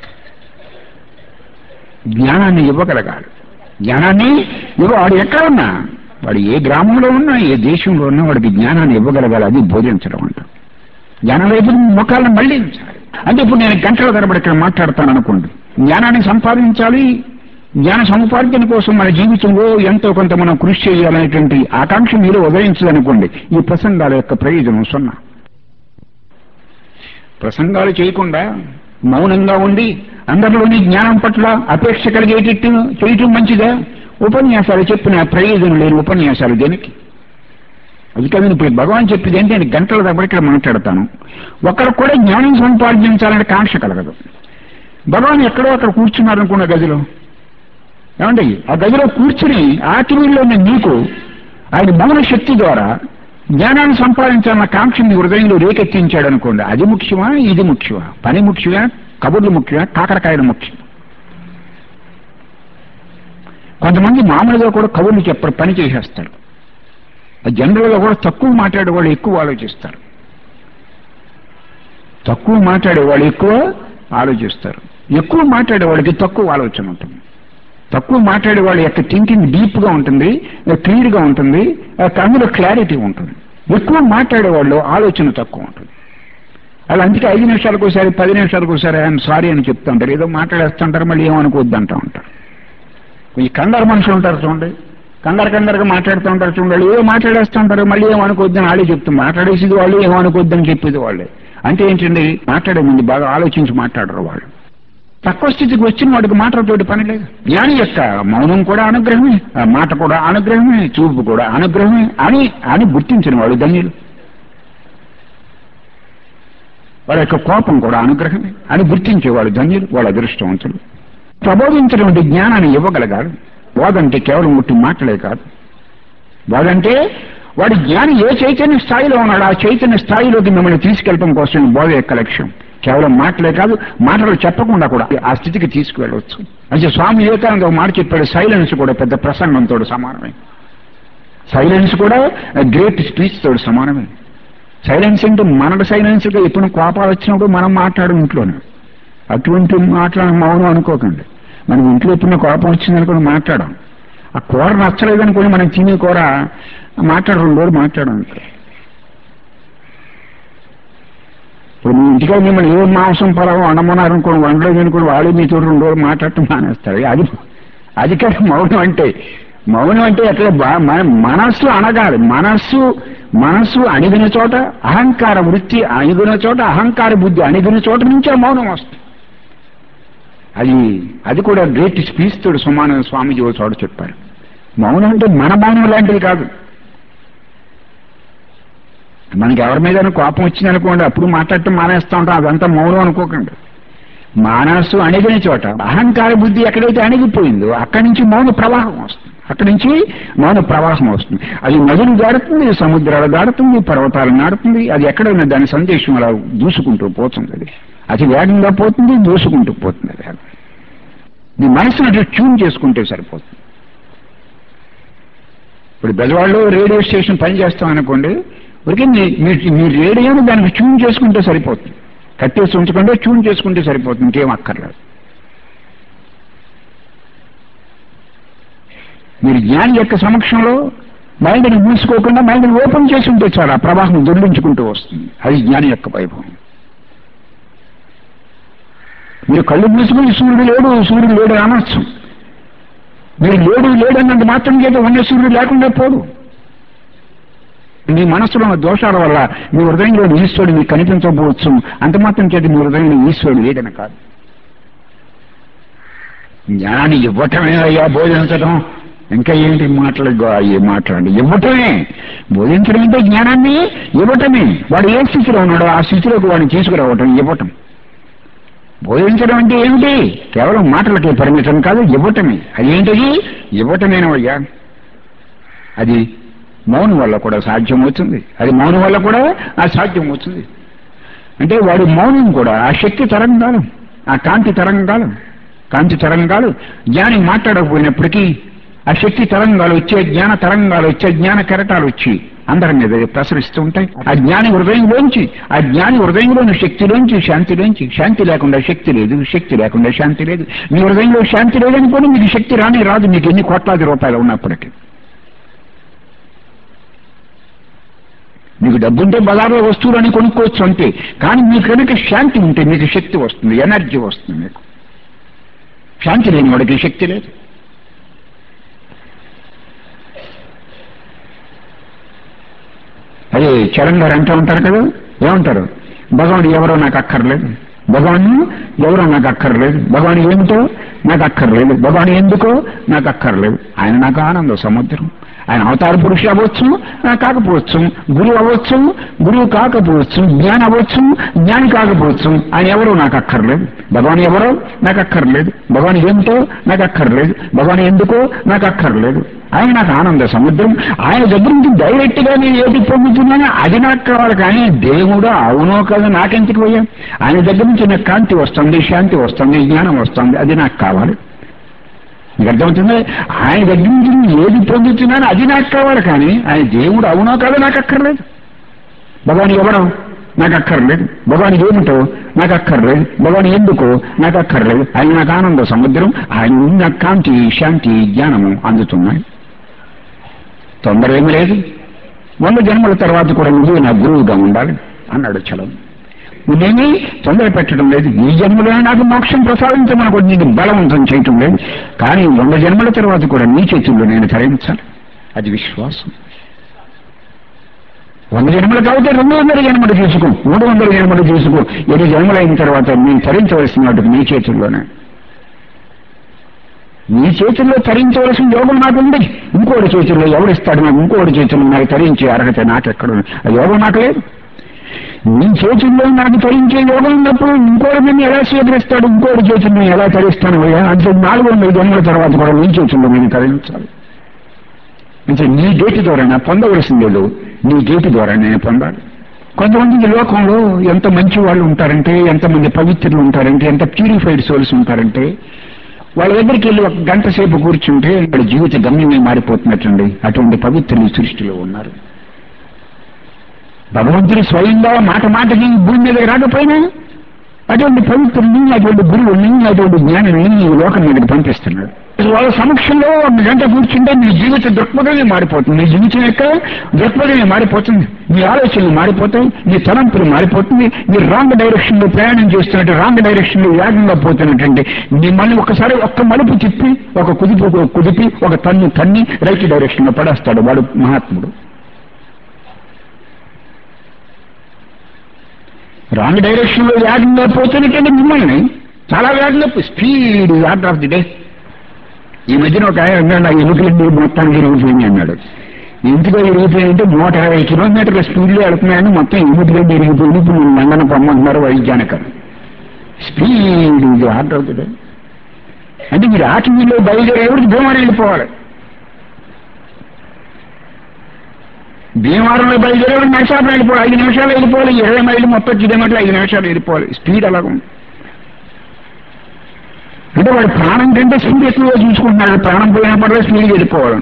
Speaker 1: జ్ఞానాన్ని ఇవ్వగలగాలి. జ్ఞానాన్ని వాడు ఎక్కడ ఉన్నా, వాడు ఏ గ్రామంలో ఉన్నా, ఏ దేశంలో ఉన్నా వాడికి జ్ఞానాన్ని ఇవ్వగలగాలి. అది బోధించడం అంట. జ్ఞానం వైపు ముఖాలను మళ్ళించాలి. అంటే ఇప్పుడు నేను గంటల తరబడి ఇక్కడ మాట్లాడతాను అనుకోండి, జ్ఞానాన్ని సంపాదించాలి, జ్ఞాన సముపార్జన కోసం మన జీవితంలో ఎంతో కొంత మనం కృషి చేయాలనేటువంటి ఆకాంక్ష మీరు ఉదయించదనుకోండి, ఈ ప్రసంగాల యొక్క ప్రయోజనం సున్నా. ప్రసంగాలు చేయకుండా మౌనంగా ఉండి అందరిలోని జ్ఞానం పట్ల అపేక్ష కలిగేటట్టు చేయటం మంచిదా? ఉపన్యాసాలు చెప్పిన ప్రయోజనం లేని ఉపన్యాసాలు దేనికి? అది కాదు ఇప్పుడు భగవాన్ చెప్పేది ఏంటంటే గంటల తరబడి ఇక్కడ మాట్లాడతాను. ఒకరు కూడా జ్ఞానం సంపాదించాలనే కాంక్ష కలగదు. భగవాన్ ఎక్కడో అక్కడ కూర్చున్నారనుకున్న గదిలో, ఏమండి ఆ గదిలో కూర్చుని ఆత్మీయుల్లోని నీకు ఆయన మౌన శక్తి ద్వారా జ్ఞానాన్ని సంపాదించాలన్న కాంక్ష మీ హృదయంలో రేకెత్తించాడు అనుకోండి, అది ముఖ్యమా ఇది ముఖ్యమా? పని ముఖ్యమా, కబుర్లు ముఖ్యమా, కాకరకాయలు ముఖ్యం? కొంతమంది మామూలుగా కూడా కబుర్లు చెప్పరు, పని చేసేస్తారు. జనరల్గా కూడా తక్కువ మాట్లాడేవాళ్ళు ఎక్కువ ఆలోచిస్తారు, తక్కువ మాట్లాడేవాళ్ళు ఎక్కువ ఆలోచిస్తారు. ఎక్కువ మాట్లాడేవాళ్ళకి తక్కువ ఆలోచన ఉంటుంది. తక్కువ మాట్లాడేవాళ్ళ యొక్క థింకింగ్ డీప్గా ఉంటుంది, క్లియర్గా ఉంటుంది, అందులో క్లారిటీ ఉంటుంది. ఎక్కువ మాట్లాడేవాళ్ళు ఆలోచన తక్కువ ఉంటుంది. అలా అందుకే 5 నిమిషాలకు ఒకసారి 10 నిమిషాలకు ఒకసారి ఆయన సారీ అని చెప్తూ ఉంటారు, ఏదో మాట్లాడేస్తుంటారు, మళ్ళీ ఏమనుకోవద్దు అంటూ ఉంటారు. ఈ కంగారు మనుషులు ఉంటారు చూడండి, కంగారుగా మాట్లాడుతూ ఉంటారు చూడండి, ఏదో మాట్లాడేస్తూ ఉంటారు, మళ్ళీ ఏమనుకోవద్దని వాళ్ళే చెప్తాం. మాట్లాడేసేది వాళ్ళు, ఏమనుకోవద్దని చెప్పేది వాళ్ళే. అంటే ఏంటండి, మాట్లాడే ముందు బాగా ఆలోచించి మాట్లాడరు వాళ్ళు. తక్కువ స్థితికి వచ్చిన వాడికి మాటలతోటి పని లేదు. జ్ఞాని యొక్క మౌనం కూడా అనుగ్రహమే, మాట కూడా అనుగ్రహమే, చూపు కూడా అనుగ్రహమే అని గుర్తించిన వాడు ధన్యులు. వాళ్ళ యొక్క కోపం కూడా అనుగ్రహమే అని గుర్తించేవాడు ధన్యులు, వాళ్ళ అదృష్టవంతులు. ప్రబోధించినటువంటి జ్ఞానాన్ని ఇవ్వగలగాలి. బోధంటే కేవలం ముట్టి మాటలే కాదు. బోధంటే వాడి జ్ఞాని ఏ చైతన్య స్థాయిలో ఉన్నాడు, ఆ చైతన్య స్థాయిలోకి మిమ్మల్ని తీసుకెళ్ళడం కోసం బోధ యొక్క లక్ష్యం. కేవలం మాటలే కాదు, మాటలు చెప్పకుండా కూడా ఆ స్థితికి తీసుకువెళ్ళవచ్చు. అంటే స్వామి వివేకానంద ఒక మాట చెప్పాడు, సైలెన్స్ కూడా పెద్ద ప్రసంగంతో సమానమే. సైలెన్స్ కూడా గ్రేట్ స్పీచ్ తోడు సమానమే. సైలెన్స్ అంటే మన సైలెన్స్గా ఎప్పుడు కోపాలు వచ్చినప్పుడు మనం మాట్లాడు ఇంట్లోనే, అటువంటి మౌనం అనుకోకండి. మనం ఇంట్లో ఎప్పుడు కోపం వచ్చిందనుకుని మాట్లాడాం, ఆ కూర నచ్చలేదనుకుని మనం తినే కూర మాట్లాడు 2 రోజులు మాట్లాడాం. ఇప్పుడు మీ ఇంటికి మిమ్మల్ని ఏ మాంసం పొలం వండమన్నారనుకోండి, వండలేదు అనుకోండి, వాళ్ళు మీతో 2 రోజులు మాట్లాడటం మానేస్తారు. అది కాదు మౌనం అంటే. మౌనం అంటే ఎక్కడ మనస్సు అనగాలి. మనస్సు అణిగిన చోట, అహంకార వృత్తి అణిగిన చోట, అహంకార బుద్ధి అణిగిన చోట నుంచే మౌనం వస్తుంది. అది కూడా గ్రేట్ స్పీచ్ తోడు సమానం. స్వామీజీ ఓ చోట చెప్పారు, మౌనం అంటే మన మౌనం లాంటిది కాదు. మనకి ఎవరి మీద కోపం వచ్చిందనుకోండి, అప్పుడు మాట్లాడటం మానేస్తూ ఉంటాం, అదంతా మౌనం అనుకోకండి. మనస్సు అణిగిన చోట, అహంకార బుద్ధి ఎక్కడైతే అణిగిపోయిందో అక్కడి నుంచి మౌన ప్రవాహం వస్తుంది. అది నదులు దాడుతుంది, సముద్రాలు దాడుతుంది, పర్వతాలు నాడుతుంది. అది ఎక్కడైనా దాని సందేశం అలా దూసుకుంటూ పోతుంది. అది వేగంగా పోతుంది, దూసుకుంటూ పోతుంది. నీ మనసును అట్లా ట్యూన్ చేసుకుంటే సరిపోతుంది. ఇప్పుడు బెజవాడలో రేడియో స్టేషన్ పని చేస్తాం అనుకోండి, ఊరికే మీ రేడియోని దానికి ట్యూన్ చేసుకుంటే సరిపోతుంది. కట్టేసి ఉంచకుండా ట్యూన్ చేసుకుంటే సరిపోతుంది, ఇంకేం అక్కర్లేదు. మీరు జ్ఞాని యొక్క సమక్షంలో మైండ్ని మూసుకోకుండా మైండ్ని ఓపెన్ చేసి ఉంటే చాలు, ఆ ప్రవాహం దొర్లించుకుంటూ వస్తుంది. అది జ్ఞాని యొక్క వైభవం. మీరు కళ్ళు మూసుకుని సూర్యుడు లేడు అనొచ్చు. మీరు లేడన్నంత మాత్రం చేత ఉన్న సూర్యుడు లేకుండా పోడు. మీ మనస్సులో ఉన్న దోషాల వల్ల మీ హృదయంలో ఈశ్వరుడు మీకు కనిపించకపోవచ్చు, అంత మాత్రం చేత మీ హృదయంలో ఈశ్వరుడు లేదని కాదు. జ్ఞానాన్ని ఇవ్వటమే అయ్యా బోధించడం, ఇంకా ఏంటి మాట్లాడండి. ఇవ్వటమే బోధించడం అంటే జ్ఞానాన్ని ఇవ్వటమే. వాడు ఏ స్థితిలో ఉన్నాడో ఆ స్థితిలోకి వాడిని తీసుకురావటం ఇవ్వటం. బోధించడం అంటే ఏమిటి? కేవలం మాటలకే పరిమితం కాదు, ఇవ్వటమే. అదేంటది? ఇవ్వటమేనయ్యా. అది మౌనం వల్ల కూడా సాధ్యమవుతుంది. అంటే వాడి మౌనం కూడా ఆ శక్తి తరంగాలు, ఆ కాంతి తరంగాలు జ్ఞాని మాట్లాడకపోయినప్పటికీ ఆ శక్తి తరంగాలు వచ్చే, జ్ఞాన తరంగాలు వచ్చే, జ్ఞాన కెరటాలు వచ్చి అందరి మీద ప్రసరిస్తూ ఉంటాయి. ఆ జ్ఞాని హృదయంలోని శక్తిలోంచి శాంతిలోంచి, శాంతి లేకుండా శక్తి లేదు, శక్తి లేకుండా శాంతి లేదు. మీ హృదయంలో శాంతి లేదనుకోని మీకు శక్తి రాదు, మీకు ఎన్ని కోట్లాది రూపాయలు ఉన్నప్పటికీ. మీకు డబ్బుంటే బజార్లో వస్తువులని కొనుక్కోవచ్చు అంతే, కానీ మీకు కనుక శాంతి ఉంటే మీకు శక్తి వస్తుంది, ఎనర్జీ వస్తుంది. మీకు శాంతి లేని వాడికి శక్తి లేదు. అదే చరణ్ గారు అంటూ ఉంటారు కదా, ఏమంటారు? భగవాన్ ఎవరో నాకు అక్కర్లేదు, భగవాన్ ఎవరో నాకు అక్కర్లేదు, భగవాన్ ఏమిటో నాకు అక్కర్లేదు, భగవాన్ ఎందుకో నాకు అక్కర్లేదు. ఆయన నాకు ఆనంద సముద్రం. ఆయన అవతార పురుషుడు అవ్వచ్చు, కాకపోవచ్చు, గురువు అవ్వచ్చు, గురువు కాకపోవచ్చు, జ్ఞాని అవ్వచ్చు, జ్ఞాని కాకపోవచ్చు. ఆయన ఎవరో నాకు అక్కర్లేదు, భగవాన్ ఎవరో నాకు అక్కర్లేదు, భగవాన్ ఏమిటో నాకు అక్కర్లేదు, భగవాన్ ఎందుకో నాకు అక్కర్లేదు. ఆయన నాకు ఆనంద సముద్రం. ఆయన దగ్గర నుంచి డైరెక్ట్ గా నేను ఏది పొందుతున్నానో అది నాకు కావాలి, కానీ దేవుడు అవునో కదా నాకెందుకు పోయా. ఆయన దగ్గర నుంచి నాకు కాంతి వస్తుంది, శాంతి వస్తుంది, జ్ఞానం వస్తుంది, అది నాకు కావాలి. మీకు అర్థమవుతుంది? ఆయన దగ్గర నుంచి ఏది పొందుతున్నానో అది నాకు కావాలి, కానీ ఆయన దేవుడు అవునో కదా నాకు అక్కర్లేదు. భగవాన్ ఎవరో నాకు అక్కర్లేదు, భగవాన్ ఏమిటో నాకు అక్కర్లేదు, భగవాన్ ఎందుకో నాకు అక్కర్లేదు. ఆయన నాకు ఆనంద సముద్రం. ఆయన నాకు కాంతి, శాంతి, జ్ఞానము అందుతున్నాయి. తొందర ఏమి లేదు. 100 జన్మల తర్వాత కూడా నువ్వు నా గురువుగా ఉండాలి అన్నాడు చలం. నేనేమీ తొందర పెట్టడం లేదు. ఈ జన్మలో నాకు మోక్షం ప్రసాదించమని కూడా నీకు బలవంతం చేయటం లేదు, కానీ 100 జన్మల తర్వాత కూడా నీ చేతుల్లో నేను తరించాలి. అది విశ్వాసం. 100 జన్మలు కాబట్టి 200 జన్మలు చేసుకో, 300 జన్మలు చేసుకో. 7 జన్మలు అయిన తర్వాత నేను తరించవలసిన వాటికి నీ చేతుల్లోనే. నీ చేతుల్లో తరించవలసిన యోగం నాకుంది. ఇంకోటి చేతుల్లో ఎవరిస్తాడు నాకు? ఇంకోటి చేతుల్లో నాకు తరించే అర్హత నాకెక్కడ? ఆ యోగం నాకు లేదు. నీ చేతుల్లో నాకు తరించే యోగం ఉన్నప్పుడు ఇంకోటి నేను ఎలా స్వీకరిస్తాడు? ఇంకోటి చేతుల్లో ఎలా తరిస్తాను? అంటే 400 జన్మల తర్వాత కూడా నీ చేతుల్లో నేను తరించాలి. అంటే నీ గేటు ద్వారా నా పొందవలసింది లేదు, నీ గేటు ద్వారా నేను పొందాలి. కొంతమంది లోకంలో ఎంత మంచి వాళ్ళు ఉంటారంటే, ఎంతమంది పవిత్రులు ఉంటారంటే, ఎంత ప్యూరిఫైడ్ సోల్స్ ఉంటారంటే, వాళ్ళ దగ్గరికి వెళ్ళి 1 గంట సేపు కూర్చుంటే వాళ్ళ జీవిత గమ్యమే మారిపోతున్నట్టుండి. అటువంటి పవిత్రులు సృష్టిలో ఉన్నారు. భగవంతుడు స్వయంగా మాట మాటకి భూమి మీద రాకపోయినా అటువంటి పవిత్రుల్ని, అటువంటి గురువుల్ని, అటువంటి జ్ఞానాన్ని ఈ లోకం మీదకి పంపిస్తున్నాడు. వాళ్ళ సమక్షంలో 1 గంట కూర్చుంటే నీ జీవిత దృక్పథమే మారిపోతుంది, నీ జీవితం యొక్క దృక్పథమే మారిపోతుంది, నీ ఆలోచనలు మారిపోతాయి, నీ తలంపులు మారిపోతుంది. మీరు రాంగ్ డైరెక్షన్ లో ప్రయాణం చేస్తున్నట్టు, రాంగ్ డైరెక్షన్ లో వేగంగా పోతున్నట్టండి. మిమ్మల్ని ఒకసారి ఒక్క మలుపు తిప్పి, ఒక కుదిపి ఒక తన్ని రైట్ డైరెక్షన్ లో పడేస్తాడు వాడు మహాత్ముడు. రాంగ్ డైరెక్షన్ లో వేగంగా పోతున్నట్టండి మిమ్మల్ని చాలా వేగంగా speed order of the day. ఈ మధ్యన ఒక ఆయన అన్నాడు, నా ఎలుకలన్నీ మొత్తానికి ఇరిగిపోయింది అన్నాడు. ఎందుకో ఇరిగిపోయిందంటే 120 కిలోమీటర్ల స్పీడ్లో వెళుతున్నాయని మొత్తం ఎలుకలన్నీ ఇరిగిపోయింది. ఇప్పుడు నేను లండన్ పొమ్మంటున్నారు వైద్యానిక. స్పీడ్ ఇది ఆర్డర్ ఆఫ్ ది డే. అంటే మీరు ఆటమీలో బయలుదేరేవాడికి భీమవరం వెళ్ళిపోవాలి. భీమవరంలో బయలుదేరేవాడు నరసాపురం వెళ్ళిపోవాలి, 5 నిమిషాలు వెళ్ళిపోవాలి. 20 మైళ్ళు 30 కిలోమీటర్లు 5 నిమిషాలు వెళ్ళిపోవాలి. స్పీడ్ అలాగ ఉంది. అంటే వాడు ప్రాణం కంటే స్పీడ్ ఎక్కువగా చూసుకుంటున్నాడు. ప్రాణం పోయినప్పుడే స్పీడ్గా వెళ్ళిపోవాలి.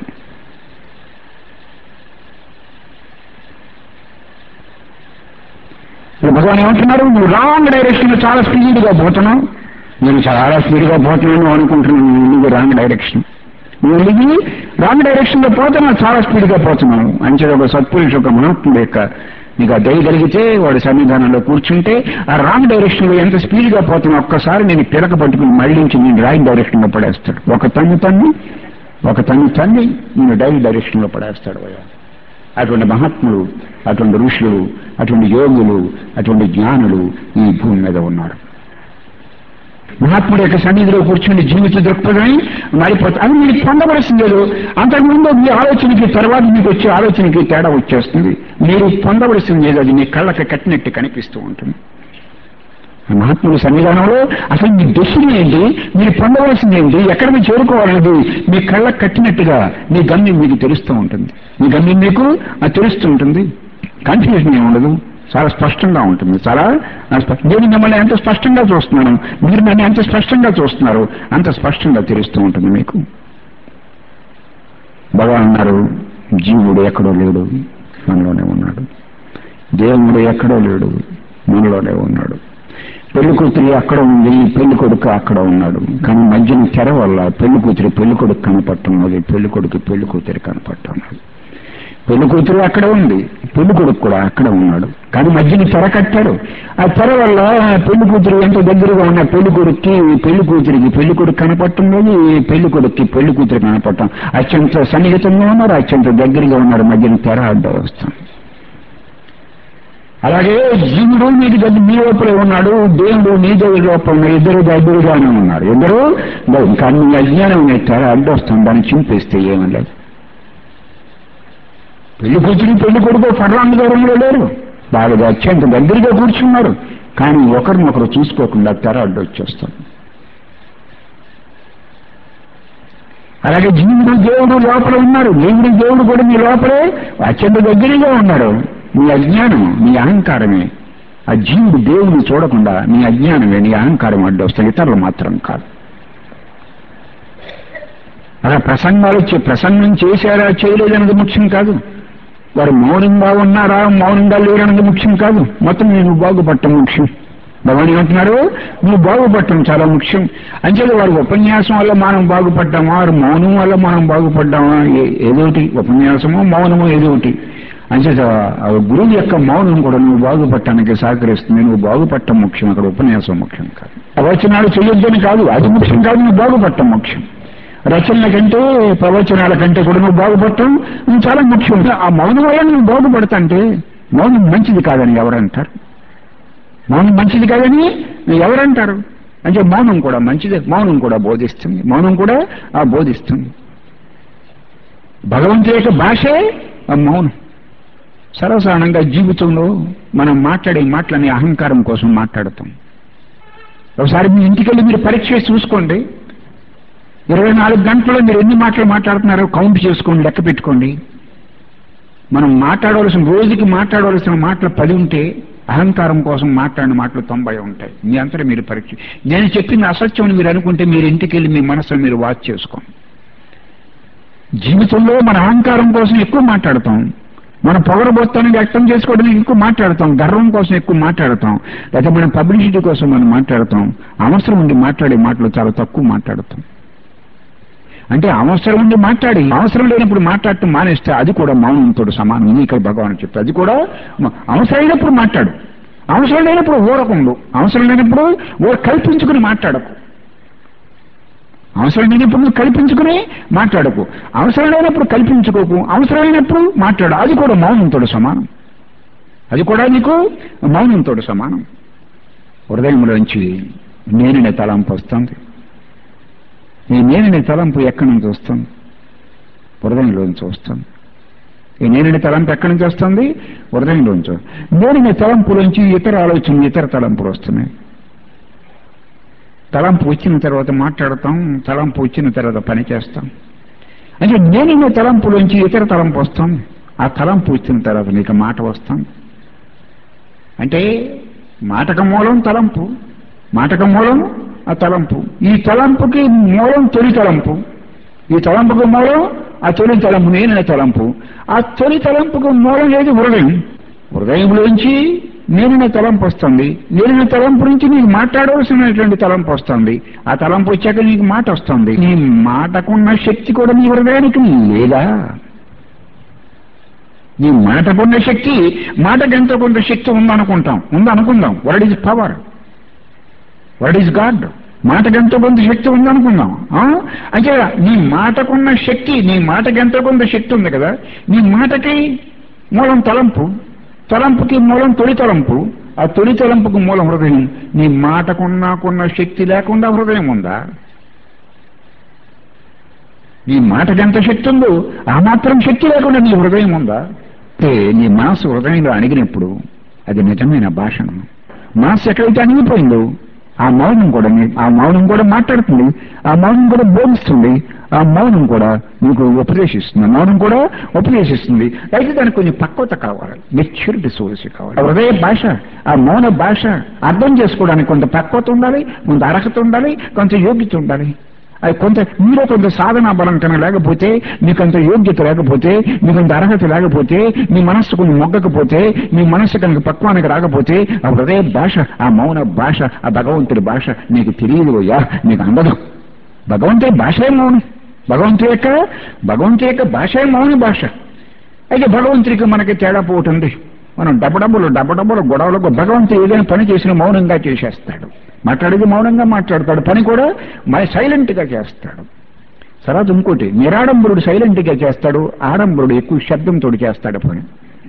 Speaker 1: భగవాన్ ఏమంటున్నారు? నువ్వు రాంగ్ డైరెక్షన్ చాలా స్పీడ్గా పోతున్నావు. నేను చాలా స్పీడ్గా పోతున్నాను అనుకుంటున్నాను. నువ్వు రాంగ్ డైరెక్షన్, నువ్వు రాంగ్ డైరెక్షన్ లో పోతున్నావు, చాలా స్పీడ్గా పోతున్నావు. అంచేది ఒక సత్పురుషుడు, ఒక మహాత్ముడు యొక్క నీకు ఆ దయ కలిగితే వాడి సన్నిధానంలో కూర్చుంటే ఆ రాంగ్ డైరెక్షన్ లో ఎంత స్పీడ్గా పోతున్నా ఒక్కసారి నేను పిలక పట్టుకుని మళ్ళించి నేను రాంగ్ డైరెక్షన్ లో పడేస్తాడు. ఒక తన్ని నేను డైరెక్షన్ లో పడేస్తాడు. అటువంటి మహాత్ములు, అటువంటి ఋషులు, అటువంటి యోగులు, అటువంటి జ్ఞానులు ఈ భూమి మీద ఉన్నారు. మహాత్ముడు యొక్క సన్నిధిలో కూర్చుని జీవిత దృక్పథమై మారిపోతుంది. అది మీరు పొందవలసింది లేదు. అంతకుముందు మీ ఆలోచనకి తర్వాత మీకు వచ్చే ఆలోచనకి తేడా వచ్చేస్తుంది. మీరు పొందవలసింది లేదు, అది మీ కళ్ళకి కట్టినట్టు కనిపిస్తూ ఉంటుంది. మహాత్ముడి సన్నిధానంలో అసలు మీ డెస్టినీ ఏంటి, మీరు పొందవలసింది ఏంటి, ఎక్కడికి చేరుకోవాలనేది మీ కళ్ళకు కట్టినట్టుగా మీ గమ్యం మీకు తెలుస్తూ ఉంటుంది. మీ గమ్యం మీకు తెలుస్తూ ఉంటుంది. కన్ఫ్యూజన్ ఏమి ఉండదు, చాలా స్పష్టంగా ఉంటుంది. నేను మిమ్మల్ని ఎంత స్పష్టంగా చూస్తున్నాను, మీరు నన్ను ఎంత స్పష్టంగా చూస్తున్నారు, అంత స్పష్టంగా తెలుస్తూ ఉంటుంది మీకు. భగవాన్ అన్నారు, జీవుడు ఎక్కడో లేడు, మనలోనే ఉన్నాడు. దేవుడు ఎక్కడో లేడు, మనలోనే ఉన్నాడు. పెళ్లి కూతురి అక్కడ ఉంది, పెళ్లి కొడుకు అక్కడ ఉన్నాడు. కానీ మధ్యన తెర వల్ల పెళ్లి కూతురి పెళ్లి కొడుకు కనపడుతున్నది, పెళ్లి కొడుకు పెళ్లి కూతురి కనపడుతున్నది. పెళ్లి కూతురు అక్కడ ఉంది, పెళ్లి కొడుకు కూడా అక్కడ ఉన్నాడు. కానీ మధ్యన తెర కట్టారు. ఆ తెర వల్ల పెళ్లి కూతురు ఎంత దగ్గరగా ఉన్న పెళ్లి కొడుక్కి పెళ్లి కూతురికి పెళ్లి కొడుకు కనపడుతున్నది, పెళ్లి కొడుక్కి పెళ్లి కూతురు కనపడటం. అత్యంత సన్నిహితంగా ఉన్నారు, అత్యంత దగ్గరగా ఉన్నారు. మధ్యన తెర అడ్డం వస్తుంది. అలాగే జీవుడు నీకు దగ్గర నీ లోపలే ఉన్నాడు, దేవుడు నీ దగ్గర లోపల ఉన్న ఇద్దరు దగ్గరగానే ఉన్నారు. ఇద్దరు కానీ నీ అజ్ఞానం తెర అడ్డొస్తుంది, దాన్ని చింపేస్తే ఏమీ లేదు. పెళ్లి కూతురు పెళ్లి కొడుకు ఫర్లాంగ్ దూరంలో లేరు, బాగా అత్యంత దగ్గరగా కూర్చున్నారు. కానీ ఒకరినొకరు చూసుకోకుండా తెర అడ్డొచ్చేస్తుంది. అలాగే జీవుడు దేవుడు లోపల ఉన్నారు, దేవుడు కూడా మీ లోపలే అత్యంత దగ్గరగా ఉన్నారు. నీ అజ్ఞానం, నీ అహంకారమే ఆ జీవుడు దేవుడిని చూడకుండా నీ అజ్ఞానమే, నీ అహంకారం అడ్డొస్తాయి, ఇతరులు మాత్రం కాదు. అలా ప్రసంగం చేశారా చేయలేదన్నది ముఖ్యం కాదు. వారు మౌనంగా ఉన్నారా మౌనంగా లేరన్నది ముఖ్యం కాదు. మొత్తం నేను బాగుపడటం ముఖ్యం. భగవాన్ ఏమంటున్నారు, నువ్వు బాగుపడటం చాలా ముఖ్యం. అంచేది వారి ఉపన్యాసం వల్ల మనం బాగుపడ్డామా, వారి మౌనం వల్ల మనం బాగుపడ్డామా, ఏదోటి ఉపన్యాసమో మౌనమో ఏదోటి. అంచేత గురువు యొక్క మౌనం కూడా నువ్వు బాగుపడటానికి సహకరిస్తుంది. నువ్వు బాగుపడటం ముఖ్యం, అక్కడ ఉపన్యాసం ముఖ్యం కాదు. ప్రవచనాలు చేయొద్దని కాదు, అది ముఖ్యం కాదు. నువ్వు బాగుపడటం ముఖ్యం. రచనల కంటే ప్రవచనాల కంటే కూడా నువ్వు బాగుపడటం చాలా ముఖ్యం. ఆ మౌనం వల్ల నువ్వు బాగుపడతాంటే మౌనం మంచిది కాదని ఎవరంటారు? మౌనం మంచిది కాదని ఎవరంటారు? అంటే మౌనం కూడా మంచిదే, మౌనం కూడా బోధిస్తుంది, మౌనం కూడా బోధిస్తుంది. భగవంతుడి యొక్క భాషే మౌనం. సర్వసాధారణంగా జీవితంలో మనం మాట్లాడే మాటలని అహంకారం కోసం మాట్లాడతాం. ఒకసారి మీ ఇంటికి వెళ్ళి మీరు పరీక్ష చేసి చూసుకోండి. 24 గంటల్లో మీరు ఎన్ని మాటలు మాట్లాడుతున్నారో కౌంట్ చేసుకోండి, లెక్క పెట్టుకోండి. మనం రోజుకి మాట్లాడవలసిన మాటలు 10 ఉంటే అహంకారం కోసం మాట్లాడిన మాటలు 90 ఉంటాయి. మీ అంతటా మీరు పరీక్ష. నేను చెప్పింది అసత్యం అని మీరు అనుకుంటే మీరు ఇంటికి వెళ్ళి మీ మనసును మీరు వాచ్ చేసుకోండి. జీవితంలో మన అహంకారం కోసం ఎక్కువ మాట్లాడతాం, మన పొగరబోత్తాన్ని వ్యక్తం చేసుకోవడానికి ఎక్కువ మాట్లాడతాం, గర్వం కోసం ఎక్కువ మాట్లాడతాం, లేకపోతే మన పబ్లిసిటీ కోసం మనం మాట్లాడతాం. అవసరం ఉండి మాట్లాడే మాటలు చాలా తక్కువ మాట్లాడతాం. అంటే అవసరం ఉండి మాట్లాడి అవసరం లేనప్పుడు మాట్లాడటం మానేస్తే అది కూడా మౌనంతో సమానం. ఇది ఇక్కడ భగవాన్ చెప్తారు. అది కూడా అవసరమైనప్పుడు మాట్లాడు, అవసరం లేనప్పుడు ఊరకుండు, అవసరం లేనప్పుడు కల్పించుకుని మాట్లాడకు, అవసరం లేనప్పుడు నువ్వు కల్పించుకుని మాట్లాడకు, అవసరం లేనప్పుడు కల్పించుకోకు, అవసరమైనప్పుడు మాట్లాడు. అది కూడా మౌనంతో సమానం, అది కూడా నీకు మౌనంతో సమానం. హృదయంలోంచి నేననే తలంపు వస్తుంది. ఈ నేననే తలంపు ఎక్కడి నుంచి వస్తుంది? హృదయంలోంచి వస్తుంది. ఈ నేననే తలంపు ఎక్కడి నుంచి వస్తుంది? హృదయంలోంచి. నేననే తలంపులోంచి ఇతర ఆలోచనలు, ఇతర తలంపులు వస్తున్నాయి. తలంపు వచ్చిన తర్వాత మాట్లాడతాం, తలంపు వచ్చిన తర్వాత పని చేస్తాం. అంటే నేననే తలంపులోంచి ఇతర తలంపు వస్తాం, ఆ తలంపు వచ్చిన తర్వాత నీకు మాట వస్తాం. అంటే మాటక మూలం తలంపు, మాటక మూలం ఆ తలంపు. ఈ తలంపుకి మూలం తొలి తలంపు, ఈ తలంపుకు మూలం ఆ తొలి తలంపు, నేననే తలంపు. ఆ తొలి తలంపుకు మూలం లేదు హృదయం. హృదయంలోంచి నేననే తలంపు వస్తుంది, నేననే తలంపు నుంచి నీకు మాట్లాడవలసినటువంటి తలంపు వస్తుంది. ఆ తలంపు వచ్చాక నీకు మాట వస్తుంది. నీ మాటకున్న శక్తి కూడా నీ హృదయానికి లేదా? నీ మాటకున్న శక్తి, మాటకు ఎంతో కొంత శక్తి ఉందనుకుందాం. What is power, what is God? మాటకెంతో కొంత శక్తి ఉందనుకుందాం. అంటే నీ మాటకున్న శక్తి, నీ మాటకెంతో కొంత శక్తి ఉంది కదా. నీ మాటకి మూలం తలంపు, తలంపుకి మూలం తొలి తలంపు, ఆ తొలి తలంపుకు మూలం హృదయం. నీ మాటకున్న శక్తి లేకుండా హృదయం ఉందా? నీ మాటకెంత శక్తి ఉందో ఆ మాత్రం శక్తి లేకుండా నీ హృదయం ఉందా? అంటే నీ మనసు హృదయంలో అణిగినప్పుడు అది నిజమైన భాషణం. మనసు ఎక్కడైతే అణిగిపోయిందో ఆ మౌనం కూడా మాట్లాడుతుంది, ఆ మౌనం కూడా బోధిస్తుంది, ఆ మౌనం కూడా నీకు ఉపదేశిస్తుంది, మౌనం కూడా ఉపదేశిస్తుంది. అయితే దానికి కొంచెం పక్వత కావాలి, మెచ్యూరిటీ సోర్స్ కావాలి. హృదయ భాష, ఆ మౌన భాష అర్థం చేసుకోవడానికి కొంత పక్వత ఉండాలి, కొంత అర్హత ఉండాలి, కొంత యోగ్యత ఉండాలి. అది కొంత మీలో కొంత సాధనా బలం కన్నా లేకపోతే, మీకంత యోగ్యత లేకపోతే, మీకంత అర్హత లేకపోతే, మీ మనస్సు కొంచెం మొగ్గకపోతే, మీ మనస్సు కనుక పక్వానికి రాకపోతే, ఆ హృదయ భాష, ఆ మౌన భాష, ఆ భగవంతుడి భాష నీకు తెలియదు అయ్యా, నీకు అందదు. భగవంతుడి భాషే మౌనం. భగవంతుడి యొక్క భాషే మౌన భాష. అయితే భగవంతుడికి మనకి తేడా పోతుంది. మనం డబ్బడబ్బులు గొడవలకు భగవంతుడు ఏదైనా పని చేసిన మౌనంగా చేసేస్తాడు. మాట్లాడేది మౌనంగా మాట్లాడతాడు, పని కూడా సైలెంట్గా చేస్తాడు. తర్వాత ఇంకోటి, నిరాడంబరుడు సైలెంట్గా చేస్తాడు, ఆడంబరుడు ఎక్కువ శబ్దంతో చేస్తాడు పని.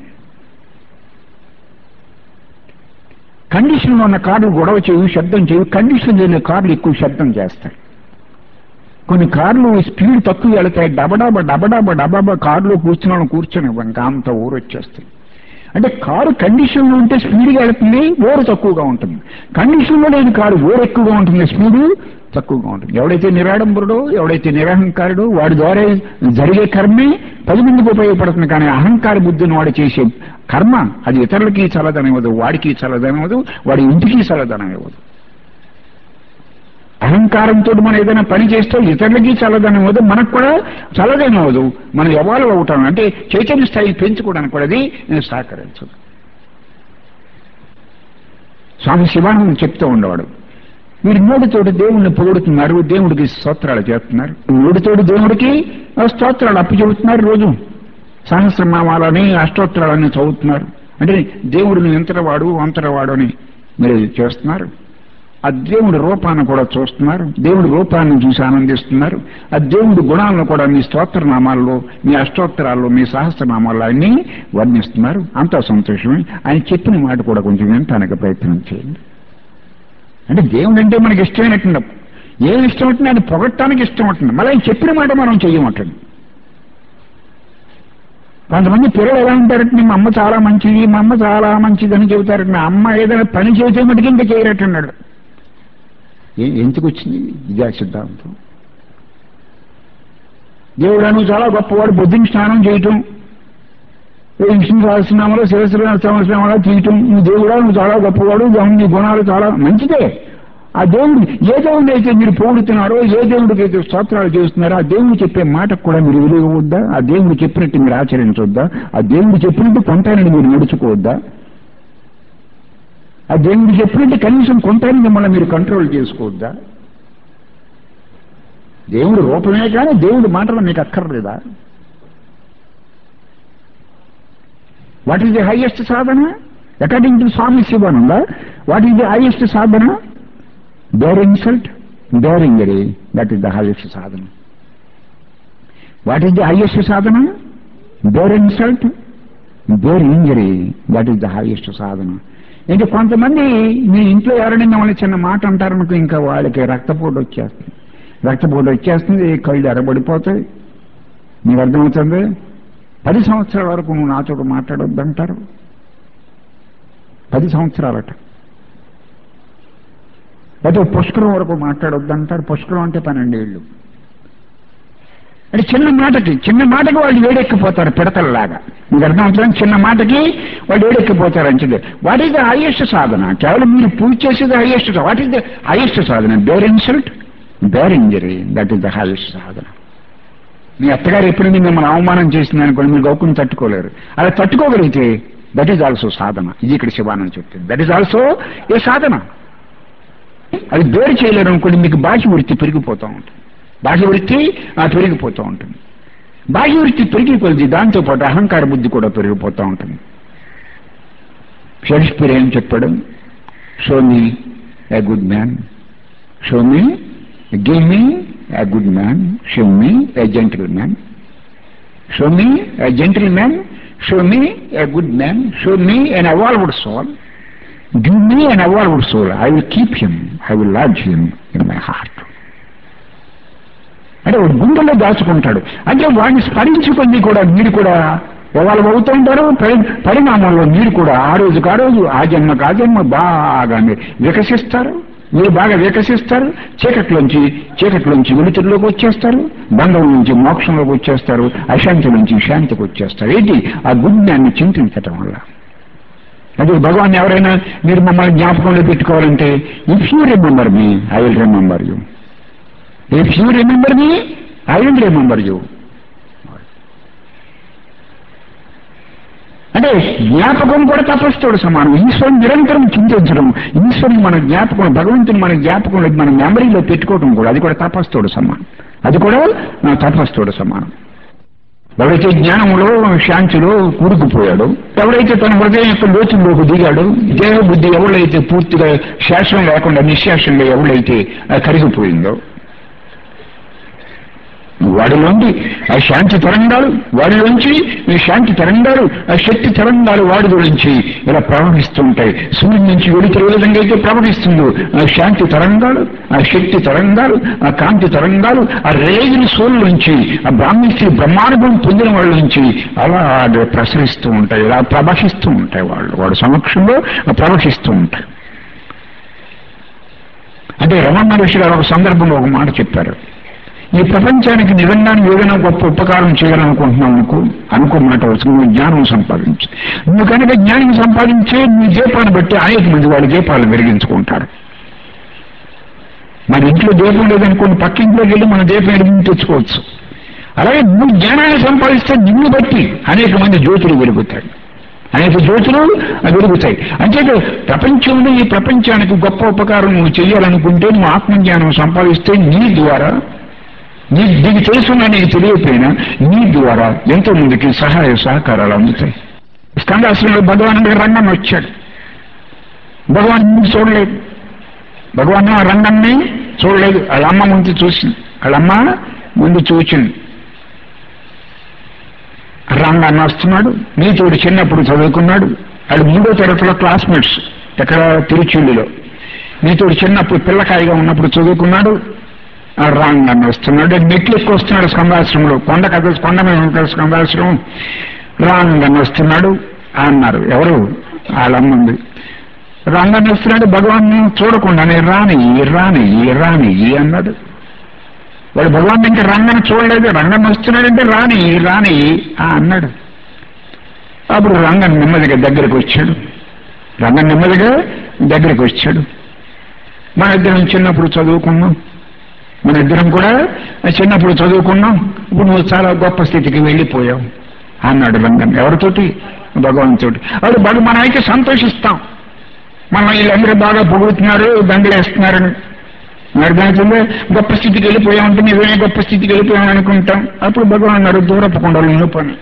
Speaker 1: కండిషన్లో ఉన్న కార్లు గొడవ చేయు, శబ్దం చేయు, కండిషన్ లేని కార్లు ఎక్కువ శబ్దం చేస్తాయి. కొన్ని కార్లు స్పీడ్ తక్కువ వెళతాయి, డబడాబా కారులో కూర్చొని ఇంకా అంత ఊరు వచ్చేస్తాయి. అంటే కారు కండిషన్లో ఉంటే స్పీడ్గా వెళుతుంది, ఊరు తక్కువగా ఉంటుంది. కండిషన్లో లేని కారు ఊరు ఎక్కువగా ఉంటుంది, స్పీడు తక్కువగా ఉంటుంది. ఎవడైతే నిరాడంబరుడో, ఎవడైతే నిరహంకారుడో, వాడి ద్వారా జరిగే కర్మే 10 మందికి ఉపయోగపడుతుంది. కానీ అహంకార బుద్ధిని వాడు చేసే కర్మ అది ఇతరులకి చల్లదనివ్వదు, వాడికి చల్లదనివ్వదు, వాడి ఇంటికి చల్లదనివ్వదు. అహంకారంతో మనం ఏదైనా పని చేస్తే ఇతరులకి చల్లదనివ్వదు, మనకు కూడా చల్లదనివ్వదు. మనం ఎవాల్వ్ అవుతాం అంటే చైతన్య స్థాయి పెంచుకోవడానికి కూడా అది సహకరించదు. స్వామి శివానంద చెప్తూ ఉండేవాడు, మీరు నోటితోటి దేవుణ్ణి పొగుడుతున్నారు, దేవుడికి స్తోత్రాలు చేస్తున్నారు, నోటితోటి దేవుడికి స్తోత్రాలు అప్పు చెబుతున్నారు, రోజు సహస్రనామాలని అష్టోత్తరాలని చదువుతున్నారు. అంటే దేవుడిని ఇంతరవాడు అంతరవాడు అని మీరు చేస్తున్నారు. ఆ దేవుడి రూపాన్ని కూడా చూస్తున్నారు, దేవుడి రూపాన్ని చూసి ఆనందిస్తున్నారు. ఆ దేవుడి గుణాలను కూడా మీ స్తోత్రనామాల్లో, మీ అష్టోత్తరాల్లో, మీ సహస్రనామాల్లో అన్ని వర్ణిస్తున్నారు. అంతా సంతోషమే. ఆయన చెప్పిన మాట కూడా కొంచెం వినటానికి ప్రయత్నం చేయండి. అంటే దేవుడు అంటే మనకి ఇష్టమైనట్టు, ఏమి ఇష్టం అవుతుంది ఆయన పొగట్టడానికి ఇష్టం అవుతుంది. మళ్ళీ ఆయన చెప్పిన మాట మనం చెయ్యమంటుంది. కొంతమంది పిల్లలు ఎలా ఉంటారంటే మా అమ్మ చాలా మంచిది, మా అమ్మ చాలా మంచిది అని చెబుతారు. మా అమ్మ ఏదైనా పని చేసే మటుకు ఇంకా చేయరట్టున్నాడు. ఎందుకు వచ్చింది ఇదే సిద్ధాంతం? దేవుడు నువ్వు చాలా గొప్పవాడు, బుద్ధిని స్నానం చేయటం, విష్ణు సహస్రనామాలు శివశ్రీ సహస్రనామాలు తీయటం, నువ్వు దేవుడా నువ్వు చాలా గొప్పవాడు, నీ గుణాలు చాలా మంచిదే. ఆ దేవుడు ఏ దేవుడిని అయితే మీరు పొగుడుతున్నారో, ఏ దేవుడికి అయితే స్తోత్రాలు చేస్తున్నారో, ఆ దేవుడు చెప్పే మాటకు కూడా మీరు విలువ ఇవ్వద్దా? ఆ దేవుడు చెప్పినట్టు మీరు ఆచరించవద్దా? ఆ దేవుడు చెప్పినట్టు కొంటానని మీరు నడుచుకోవద్దా? ఆ దేవుడు చెప్పినట్టు కనీసం కొంటానని మిమ్మల్ని మీరు కంట్రోల్ చేసుకోవద్దా? దేవుడు రూపమే కానీ దేవుడి మాటలు మీకు అక్కర్లేదా? What is the highest sadhana? According to Swami Sivananda, what is the highest sadhana? Bear insult, bear injury, that is the highest sadhana. What is the highest sadhana? Bear insult, bear injury, that is the highest sadhana. ఇంకా కొంతమంది మీ ఇంట్లో ఎవరైనా మిమ్మల్ని చిన్న మాట అంటారనుకో, ఇంకా వాళ్ళకి రక్తపోటు వచ్చేస్తుంది, కళ్ళు ఎర్రబడిపోతాయి. మీకు అర్థమవుతుంది? 10 సంవత్సరాల వరకు నువ్వు నాతో మాట్లాడొద్దంటారు. 10 సంవత్సరాలట. అయితే పుష్కరం వరకు మాట్లాడొద్దంటారు. పుష్కరం అంటే 12 ఏళ్ళు. అంటే చిన్న మాటకి వాళ్ళు వేడెక్కిపోతారు పిడతల్లాగా. మీకు అర్థమవుతుంది? చిన్న మాటకి వాళ్ళు వేడెక్కిపోతారు అంతే. What is the highest sadhana? కేవలం మీరు పూజ చేసేది highest. What is the highest sadhana? Bear insult, bear injury, that is the highest sadhana. మీ అత్తగారు ఎప్పుడైనా మిమ్మల్ని అవమానం చేసింది అనుకోండి, మీరు గౌకుని తట్టుకోలేరు. అలా తట్టుకోగలిగితే దట్ ఈజ్ ఆల్సో సాధన. ఇది ఇక్కడ శివానంద చెప్తుంది. That is also a sadhana. అది బేరు చేయలేరు అనుకోండి, మీకు బాహ్య వృత్తి పెరిగిపోతూ ఉంటుంది. బాహ్య వృత్తి పెరిగిపోతూ ఉంటుంది. బాహ్య వృత్తి పెరిగిపోతుంది, దాంతోపాటు అహంకార బుద్ధి కూడా పెరిగిపోతూ ఉంటుంది. షేక్స్పియర్ ఏం చెప్పాడు? Show me a good man, show me, give me a good man, show me a gentle man, show me a gentle man, show me a good man, show me an evolved soul, give me an evolved soul, I will keep him, I will lodge him in my heart. అంటే వాడు గుండెల్లో దాచుకుంటాడు. అంటే వాడిని స్మరించుకొని కూడా మీరు కూడా evolve అవుతూ ఉంటారు. పరిణామంలో మీరు కూడా ఆ రోజుకు ఆ రోజు, ఆ జన్మకు ఆ జన్మ బాగా వికసిస్తారు. మీరు బాగా వికసిస్తారు. చీకట్లోంచి వెలుతురులోకి వచ్చేస్తారు. బంధం నుంచి మోక్షంలోకి వచ్చేస్తారు. అశాంతి నుంచి శాంతికి వచ్చేస్తారు. ఏంటి? ఆ గుణ్యాన్ని చింతించటం వల్ల. అదే భగవాన్ ఎవరైనా మీరు మమ్మల్ని జ్ఞాపకంలో పెట్టుకోవాలంటే, if you remember me, I will remember you. If you remember me I will remember you. అంటే జ్ఞాపకం కూడా తపస్సుతో సమానం. ఈశ్వరుని నిరంతరం చింతించడం, ఈశ్వరుని మన జ్ఞాపకం, భగవంతుని మన జ్ఞాపకంలో మన మెమరీలో పెట్టుకోవడం కూడా, అది కూడా తపస్సుతో సమానం. అది కూడా తపస్సుతో సమానం. ఎవరైతే జ్ఞానంలో శాంతిలో కూరుకుపోయాడో, ఎవరైతే తన హృదయం యొక్క లోతుల్లోకి దిగాడో, దేహ బుద్ధి ఎవరైతే పూర్తిగా శాసనం లేకుండా నిశ్శాసంగా ఎవరైతే కరిగిపోయిందో, వాడిలోండి ఆ శాంతి తరంగాలు, వాడిలోంచి ఈ శాంతి తరంగాలు, ఆ శక్తి తరంగాలు వాడి గురించి ఇలా ప్రవహిస్తూ ఉంటాయి. సూర్యుడి నుంచి వెలుతురు ఏ విధంగా అయితే ప్రవహిస్తుందో ఆ శాంతి తరంగాలు, ఆ శక్తి తరంగాలు, ఆ కాంతి తరంగాలు ఆ రేగిన సూర్యుల నుంచి, ఆ బ్రాహ్మణి బ్రహ్మానుభవం పొందిన వాళ్ళ నుంచి అలా ప్రసరిస్తూ ఉంటాయి, ఇలా ప్రవహిస్తూ ఉంటాయి. వాడు సమక్షంలో ప్రవహిస్తూ ఉంటాయి. అంటే రమణ మహర్షి గారు ఒక సందర్భంలో ఒక మాట చెప్పారు. ఈ ప్రపంచానికి నిజంగా ఏదైనా గొప్ప ఉపకారం చేయాలనుకుంటున్నావు అనుకున్నమాట నువ్వు జ్ఞానం సంపాదించు. నువ్వు కనుక జ్ఞానం సంపాదించే నీ దీపాన్ని బట్టి అనేక మంది వాళ్ళ దీపాలను వెలిగించుకుంటారు. మన ఇంట్లో దీపం లేదనుకోండి, పక్కింట్లోకి వెళ్ళి మన దీపం వెలిగించి తెచ్చుకోవచ్చు. అలాగే నువ్వు జ్ఞానాన్ని సంపాదిస్తే నిన్ను బట్టి అనేక మంది జ్యోతులు వెలుగుతాయి, అనేక జ్యోతులు వెలుగుతాయి. అంతేకాదు ప్రపంచంలో ఈ ప్రపంచానికి గొప్ప ఉపకారం నువ్వు చేయాలనుకుంటే నువ్వు ఆత్మజ్ఞానం సంపాదిస్తే నీ ద్వారా, నీకు తెలుసున్నా నీకు తెలియకపోయినా నీ ద్వారా ఎంతో మందికి సహాయ సహకారాలు అందుతాయి. స్కందాశ్రమంలో భగవాన్ రంగన్న వచ్చాడు. భగవాన్ ముందు చూడలేదు, భగవాన్ ఆ రంగన్ని చూడలేదు. వాళ్ళ అమ్మ ముందు చూసింది, వాళ్ళమ్మ ముందు చూసింది. రంగన్న వస్తున్నాడు, నీతోడు చిన్నప్పుడు చదువుకున్నాడు. వాళ్ళు 3వ తరగతిలో క్లాస్మేట్స్, ఎక్కడ తిరుచుండిలో. నీతోడు చిన్నప్పుడు పిల్లకాయగా ఉన్నప్పుడు చదువుకున్నాడు. రంగన్న వస్తున్నాడు, మెట్లు ఎక్కువ వస్తున్నాడు. స్కందాశ్రమంలో కొండ మీద ఉంటాడు స్కందాశ్రమం. రంగన్న వస్తున్నాడు అన్నారు. ఎవరు? వాళ్ళమ్మంది. రంగన్న వస్తున్నాడు, భగవాన్ చూడకుండానే రాని రాని రాని అన్నాడు. వాడు భగవాన్ ఇంకా రంగన్న చూడలేదు. రంగన్న వస్తున్నాడంటే రాని రాని అన్నాడు. అప్పుడు రంగన్ నెమ్మదిగా దగ్గరికి వచ్చాడు. రంగన్ నెమ్మదిగా దగ్గరికి వచ్చాడు. మన ఇద్దరం చిన్నప్పుడు చదువుకున్నాం, మన ఇద్దరం కూడా చిన్నప్పుడు చదువుకున్నాం, ఇప్పుడు నువ్వు చాలా గొప్ప స్థితికి వెళ్ళిపోయావు అన్నాడు రంగన్. ఎవరితోటి? భగవంతుడి. వాడు మనం అయితే సంతోషిస్తాం, మనం వీళ్ళందరూ బాగా పొగుడుతున్నారు, దండలేస్తున్నారని. మరి దానికింద గొప్ప స్థితికి వెళ్ళిపోయామంటే నిజమే గొప్ప స్థితికి వెళ్ళిపోయామని అనుకుంటాం. అప్పుడు భగవాన్ అన్నారు, దూరపు కొండలు నిలుపు అని.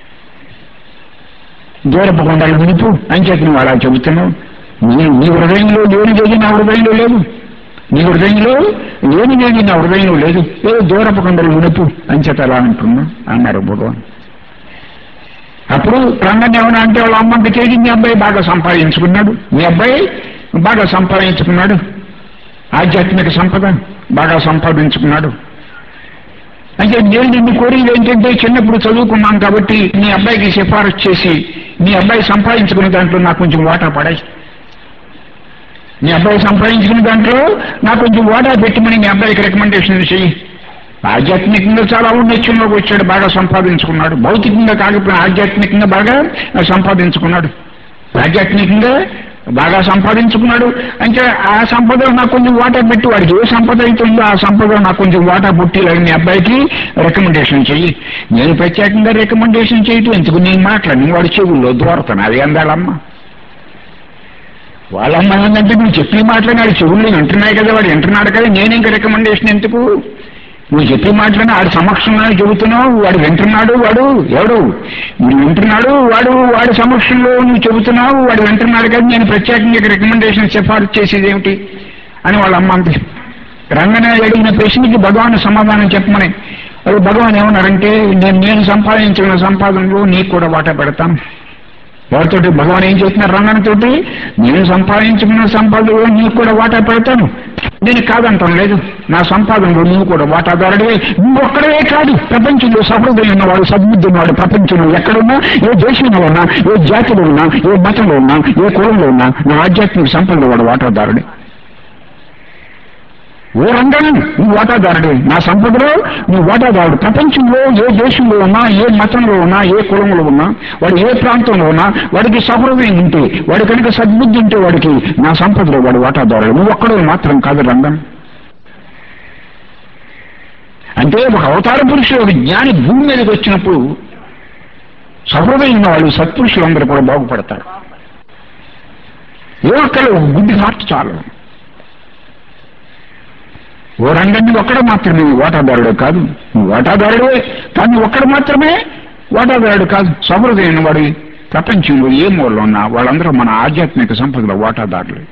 Speaker 1: దూరపు కొండలు నిలుపు అని చెప్పి నువ్వు అలా చెబుతున్నావు. నీ హృదయంలో లేనిదేది నా హృదయంలో లేదు, నీ హృదయంలో లేనిదేది నా హృదయంలో లేదు, ఏదో దూరపు కొండలు నిలుపు అని చెప్పి అలా అంటున్నా అన్నారు భగవాన్. అప్పుడు రంగన్ ఏమన్నా అంటే వాళ్ళ అమ్మంత చేసి మీ అబ్బాయి బాగా సంపాదించుకున్నాడు, మీ అబ్బాయి బాగా సంపాదించుకున్నాడు, ఆధ్యాత్మిక సంపద బాగా సంపాదించుకున్నాడు. అంటే నేను నిన్ను కోరేది ఏంటంటే చిన్నప్పుడు చదువుకున్నాం కాబట్టి మీ అబ్బాయికి సిఫారసు చేసి మీ అబ్బాయి సంపాదించుకునే దాంట్లో నాకు కొంచెం వాటా పడాయి, మీ అబ్బాయి సంపాదించుకునే దాంట్లో నాకు కొంచెం వాటా పెట్టమని మీ అబ్బాయికి రికమెండేషన్ చెయ్యి. ఆధ్యాత్మికంగా చాలా ఔన్నత్యంలోకి వచ్చాడు, బాగా సంపాదించుకున్నాడు. భౌతికంగా కాకపోయినా ఆధ్యాత్మికంగా బాగా సంపాదించుకున్నాడు, ఆధ్యాత్మికంగా బాగా సంపాదించుకున్నాడు. అంటే ఆ సంపదలో నాకు కొంచెం వాటా పెట్టి, వాడికి ఏ సంపద అయితే ఉందో ఆ సంపదలో నాకు కొంచెం వాటా పుట్టి మీ అబ్బాయికి రికమెండేషన్ చెయ్యి. నేను ప్రత్యేకంగా రికమెండేషన్ చేయటం ఎందుకు, నేను మాట్లాడి వాడి చెవుల్లో దూరతాను. అది అందాలమ్మ. వాళ్ళమ్మ ఏంటంటే నువ్వు చెప్పి మాట్లాడినాడు చెవుల్లో వింటున్నాయి కదా, వాడు వింటున్నాడు కదా, నేను ఇంకా రికమెండేషన్ ఎందుకు? నువ్వు చెప్పి మాట్లాడినా ఆడు సమక్షంలో చెబుతున్నావు, వాడు వింటున్నాడు, వాడు ఎవడు నువ్వు వింటున్నాడు, వాడి సమక్షంలో నువ్వు చెబుతున్నావు, వాడు వింటున్నాడు కదా, నేను ప్రత్యేకంగా రికమెండేషన్ సిఫారసు చేసేది ఏమిటి అని వాళ్ళ అమ్మ అంతే. రంగన అడిగిన ప్రశ్నకి భగవాన్ సమాధానం చెప్పమని. అది భగవాన్ ఏమన్నారంటే, నేను సంపాదించిన సంపాదనలో నీకు కూడా వాటా పెడతాను. ఎవరితోటి? భగవాన్ ఏం చేస్తున్నారు రంగనతోటి, నేను సంపాదించుకున్న సంపాదనలో నీకు కూడా వాటా పెడతాను, నేను కాదంటాం లేదు, నా సంపాదనలో నువ్వు కూడా వాటాదారుడివే. నువ్వు ఒక్కడే కాదు, ప్రపంచంలో సహృదయం ఉన్నవాడు, సద్బుద్ధి ఉన్నవాడు ప్రపంచంలో ఎక్కడున్నా, ఏ దేశంలో ఉన్నా, ఏ జాతిలో ఉన్నా, ఏ మతంలో ఉన్నా, ఏ కులంలో ఉన్నా, నా ఆధ్యాత్మిక సంపదలో వాడు వాటాదారుడే. ఓ రంగన్ నువ్వు వాటాదారుడే, నా సంపదలో నువ్వు వాటాదారుడు. ప్రపంచంలో ఏ దేశంలో ఉన్నా, ఏ మతంలో ఉన్నా, ఏ కులంలో ఉన్నా, వాడు ఏ ప్రాంతంలో ఉన్నా, వాడికి సహృదయం ఉంటే, వాడి కనుక సద్బుద్ధి ఉంటే వాడికి నా సంపదలో వాడు వాటాదారుడు. నువ్వు ఒక్కడో మాత్రం కాదు రంగన్. అంటే ఒక అవతార పురుషుడు ఒక జ్ఞాని భూమి మీదకి వచ్చినప్పుడు సహృదయం ఉన్న వాళ్ళు సత్పురుషులందరూ కూడా బాగుపడతారు. ఏ ఒక్కరు గుడ్డి హార్ట్ చాలు. ఓ రంగన్ని ఒక్కడ మాత్రమే వాటాదారుడే కాదు, నువ్వు వాటాదారుడే కానీ ఒక్కడ మాత్రమే వాటాదారుడు కాదు. సహృదయం వాడి ప్రపంచంలో ఏ మూలలో ఉన్నా వాళ్ళందరూ మన ఆధ్యాత్మిక సంపదలో వాటాదారులు.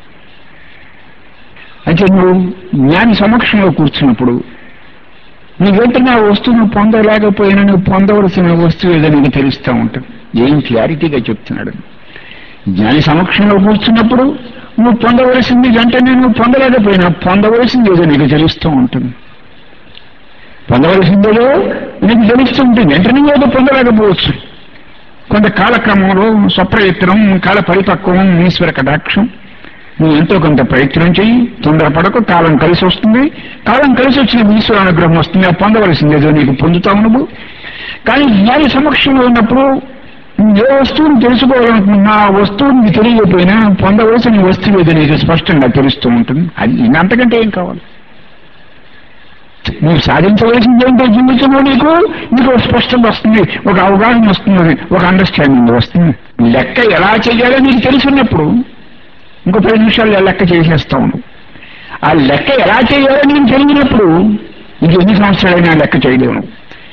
Speaker 1: అంటే నువ్వు జ్ఞాని సమక్షంలో కూర్చున్నప్పుడు నీ వెంటనే ఆ వస్తువును పొందలేకపోయినా నువ్వు పొందవలసిన వస్తువు ఏదో నీకు తెలుస్తూ ఉంటుంది. ఏం క్లారిటీగా చెప్తున్నాడు. జ్ఞాని సమక్షంలో కూర్చున్నప్పుడు నువ్వు పొందవలసింది వెంటనే నువ్వు పొందలేకపోయినా పొందవలసింది ఏదో నీకు తెలుస్తూ ఉంటుంది. పొందవలసిందేదో నీకు తెలుస్తూ ఉంటుంది. వెంటనే ఏదో పొందలేకపోవచ్చు. కొంత కాలక్రమంలో స్వప్రయత్నం, కాల పరిపక్వం, ఈశ్వర కటాక్షం, నువ్వు ఎంతో కొంత ప్రయత్నం చెయ్యి. తొందరపడకు, కాలం కలిసి వస్తుంది. కాలం కలిసి వచ్చిన ఈశ్వర అనుగ్రహం వస్తుంది. ఆ పొందవలసింది ఏదో నీకు పొందుతావు నువ్వు. కానీ జ్ఞాని సమక్షంలో ఉన్నప్పుడు ఏ వస్తువుని తెలుసుకోవాలనుకున్నా ఆ వస్తువుని తెలియకపోయినా పొందవలసిన వస్తువు ఏదో నీకు స్పష్టంగా తెలుస్తూ ఉంటుంది. అది అంతకంటే ఏం కావాలి? నువ్వు సాధించవలసింది ఏంటో జీవితంలో నీకు స్పష్టత వస్తుంది, ఒక అవగాహన వస్తుంది, ఒక అండర్స్టాండింగ్ వస్తుంది. లెక్క ఎలా చేయాలో నీకు తెలుసున్నప్పుడు ఇంకో 10 నిమిషాలు లెక్క చేసేస్తావు. ఆ లెక్క ఎలా చేయాలో నీకు తెలియనప్పుడు ఇంక ఎన్ని సంవత్సరాలైనా లెక్క చేయలేవు.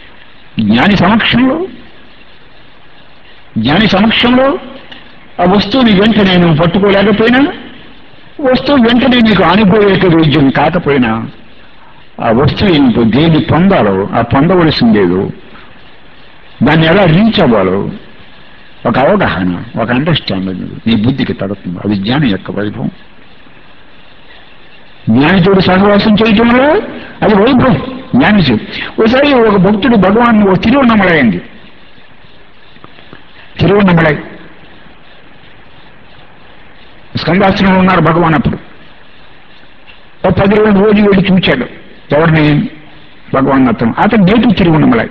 Speaker 1: జ్ఞాని సమక్షంలో ఆ వస్తువుని వెంటనే నువ్వు పట్టుకోలేకపోయినా, వస్తువు వెంటనే నీకు అనుభవయోగ్యం కాకపోయినా, ఆ వస్తువు ఏంటో దేన్ని పొందాలో, ఆ పొందవలసిందేదో, దాన్ని ఎలా రీచ్ అవ్వాలో ఒక అవగాహన, ఒక అండర్స్టాండింగ్ నీ బుద్ధికి తడుతుంది. అది జ్ఞానం యొక్క వైభవం. జ్ఞానితోడు సహవాసం చేయటంలో అది వైభవం. జ్ఞానితో ఒకసారి ఒక భక్తుడు భగవాన్ తిరువన్నమలై అండి, తిరువన్నమలై స్కందాశ్రమంలో ఉన్నారు భగవాన్. అప్పుడు 10 రోజులు వెళ్ళి చూచాడు. ఎవరిని? భగవాన్. అతను నేటి తిరువన్నమలై.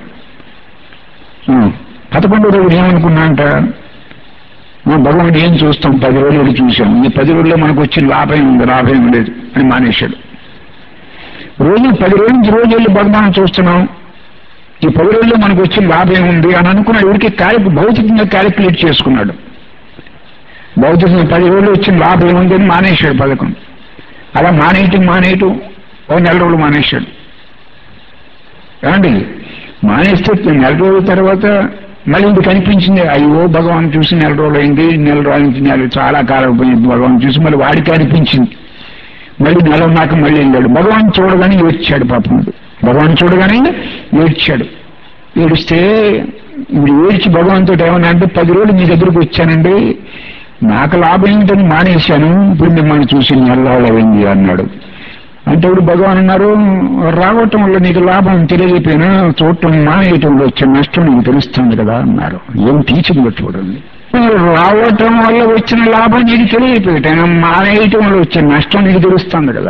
Speaker 1: 11వ రోజు ఏమనుకున్నా అంట, భగవాన్ ఏం చూస్తాం, 10 రోజులు చూసాం, ఈ 10 రోజుల్లో మనకు వచ్చిన లాభం లేదు అని మానేశాడు. రోజు 10 రోజుల నుంచి రోజు వెళ్ళి భగవాన్ చూస్తున్నాం, ఈ 10 రోజుల్లో మనకు వచ్చిన లాభం ఉంది అని అనుకున్నాడు. ఊరికి భౌతికంగా క్యాలిక్యులేట్ చేసుకున్నాడు. భౌతికంగా 10 రోజులు వచ్చిన లాభం ఏముంది అని మానేశాడు పథకం. అలా మానేయటం ఓ 4 రోజులు మానేశాడు. ఏమండి, మానేస్తే 4 రోజుల తర్వాత మళ్ళీ ఇంటికి కనిపించింది. అయ్యో భగవాన్ చూసి 4 రోజులు అయింది, 4 రోజుల నుంచి చాలా కాలం పోయింది భగవాన్ చూసి. మళ్ళీ వాడికి అనిపించింది. మళ్ళీ 4 ఉన్నాక మళ్ళీ వెళ్ళాడు. భగవాన్ చూడగానే ఏడ్చాడు. పాపం భగవాన్ చూడగానే ఏడ్చాడు. ఏడిస్తే ఇప్పుడు ఏడ్చి భగవాన్తో ఏమన్నా అంటే, 10 రోజులు మీ దగ్గరికి వచ్చానండి, నాకు లాభం ఏంటని మానేశాను, ఇప్పుడు మిమ్మల్ని చూసి 4 రోజులు అయింది అన్నాడు. అంటే ఇప్పుడు భగవాన్ అన్నారు, రావటం వల్ల నీకు లాభం తెలియకపోయినా చూడటం మానేయటంలో వచ్చే నష్టం నీకు తెలుస్తుంది కదా అన్నారు. ఏం టీచింగ్ చూడండి. రావటం వల్ల వచ్చిన లాభం నీకు తెలియకపోయినా మానేయటం వల్ల వచ్చే నష్టం నీకు తెలుస్తుంది కదా.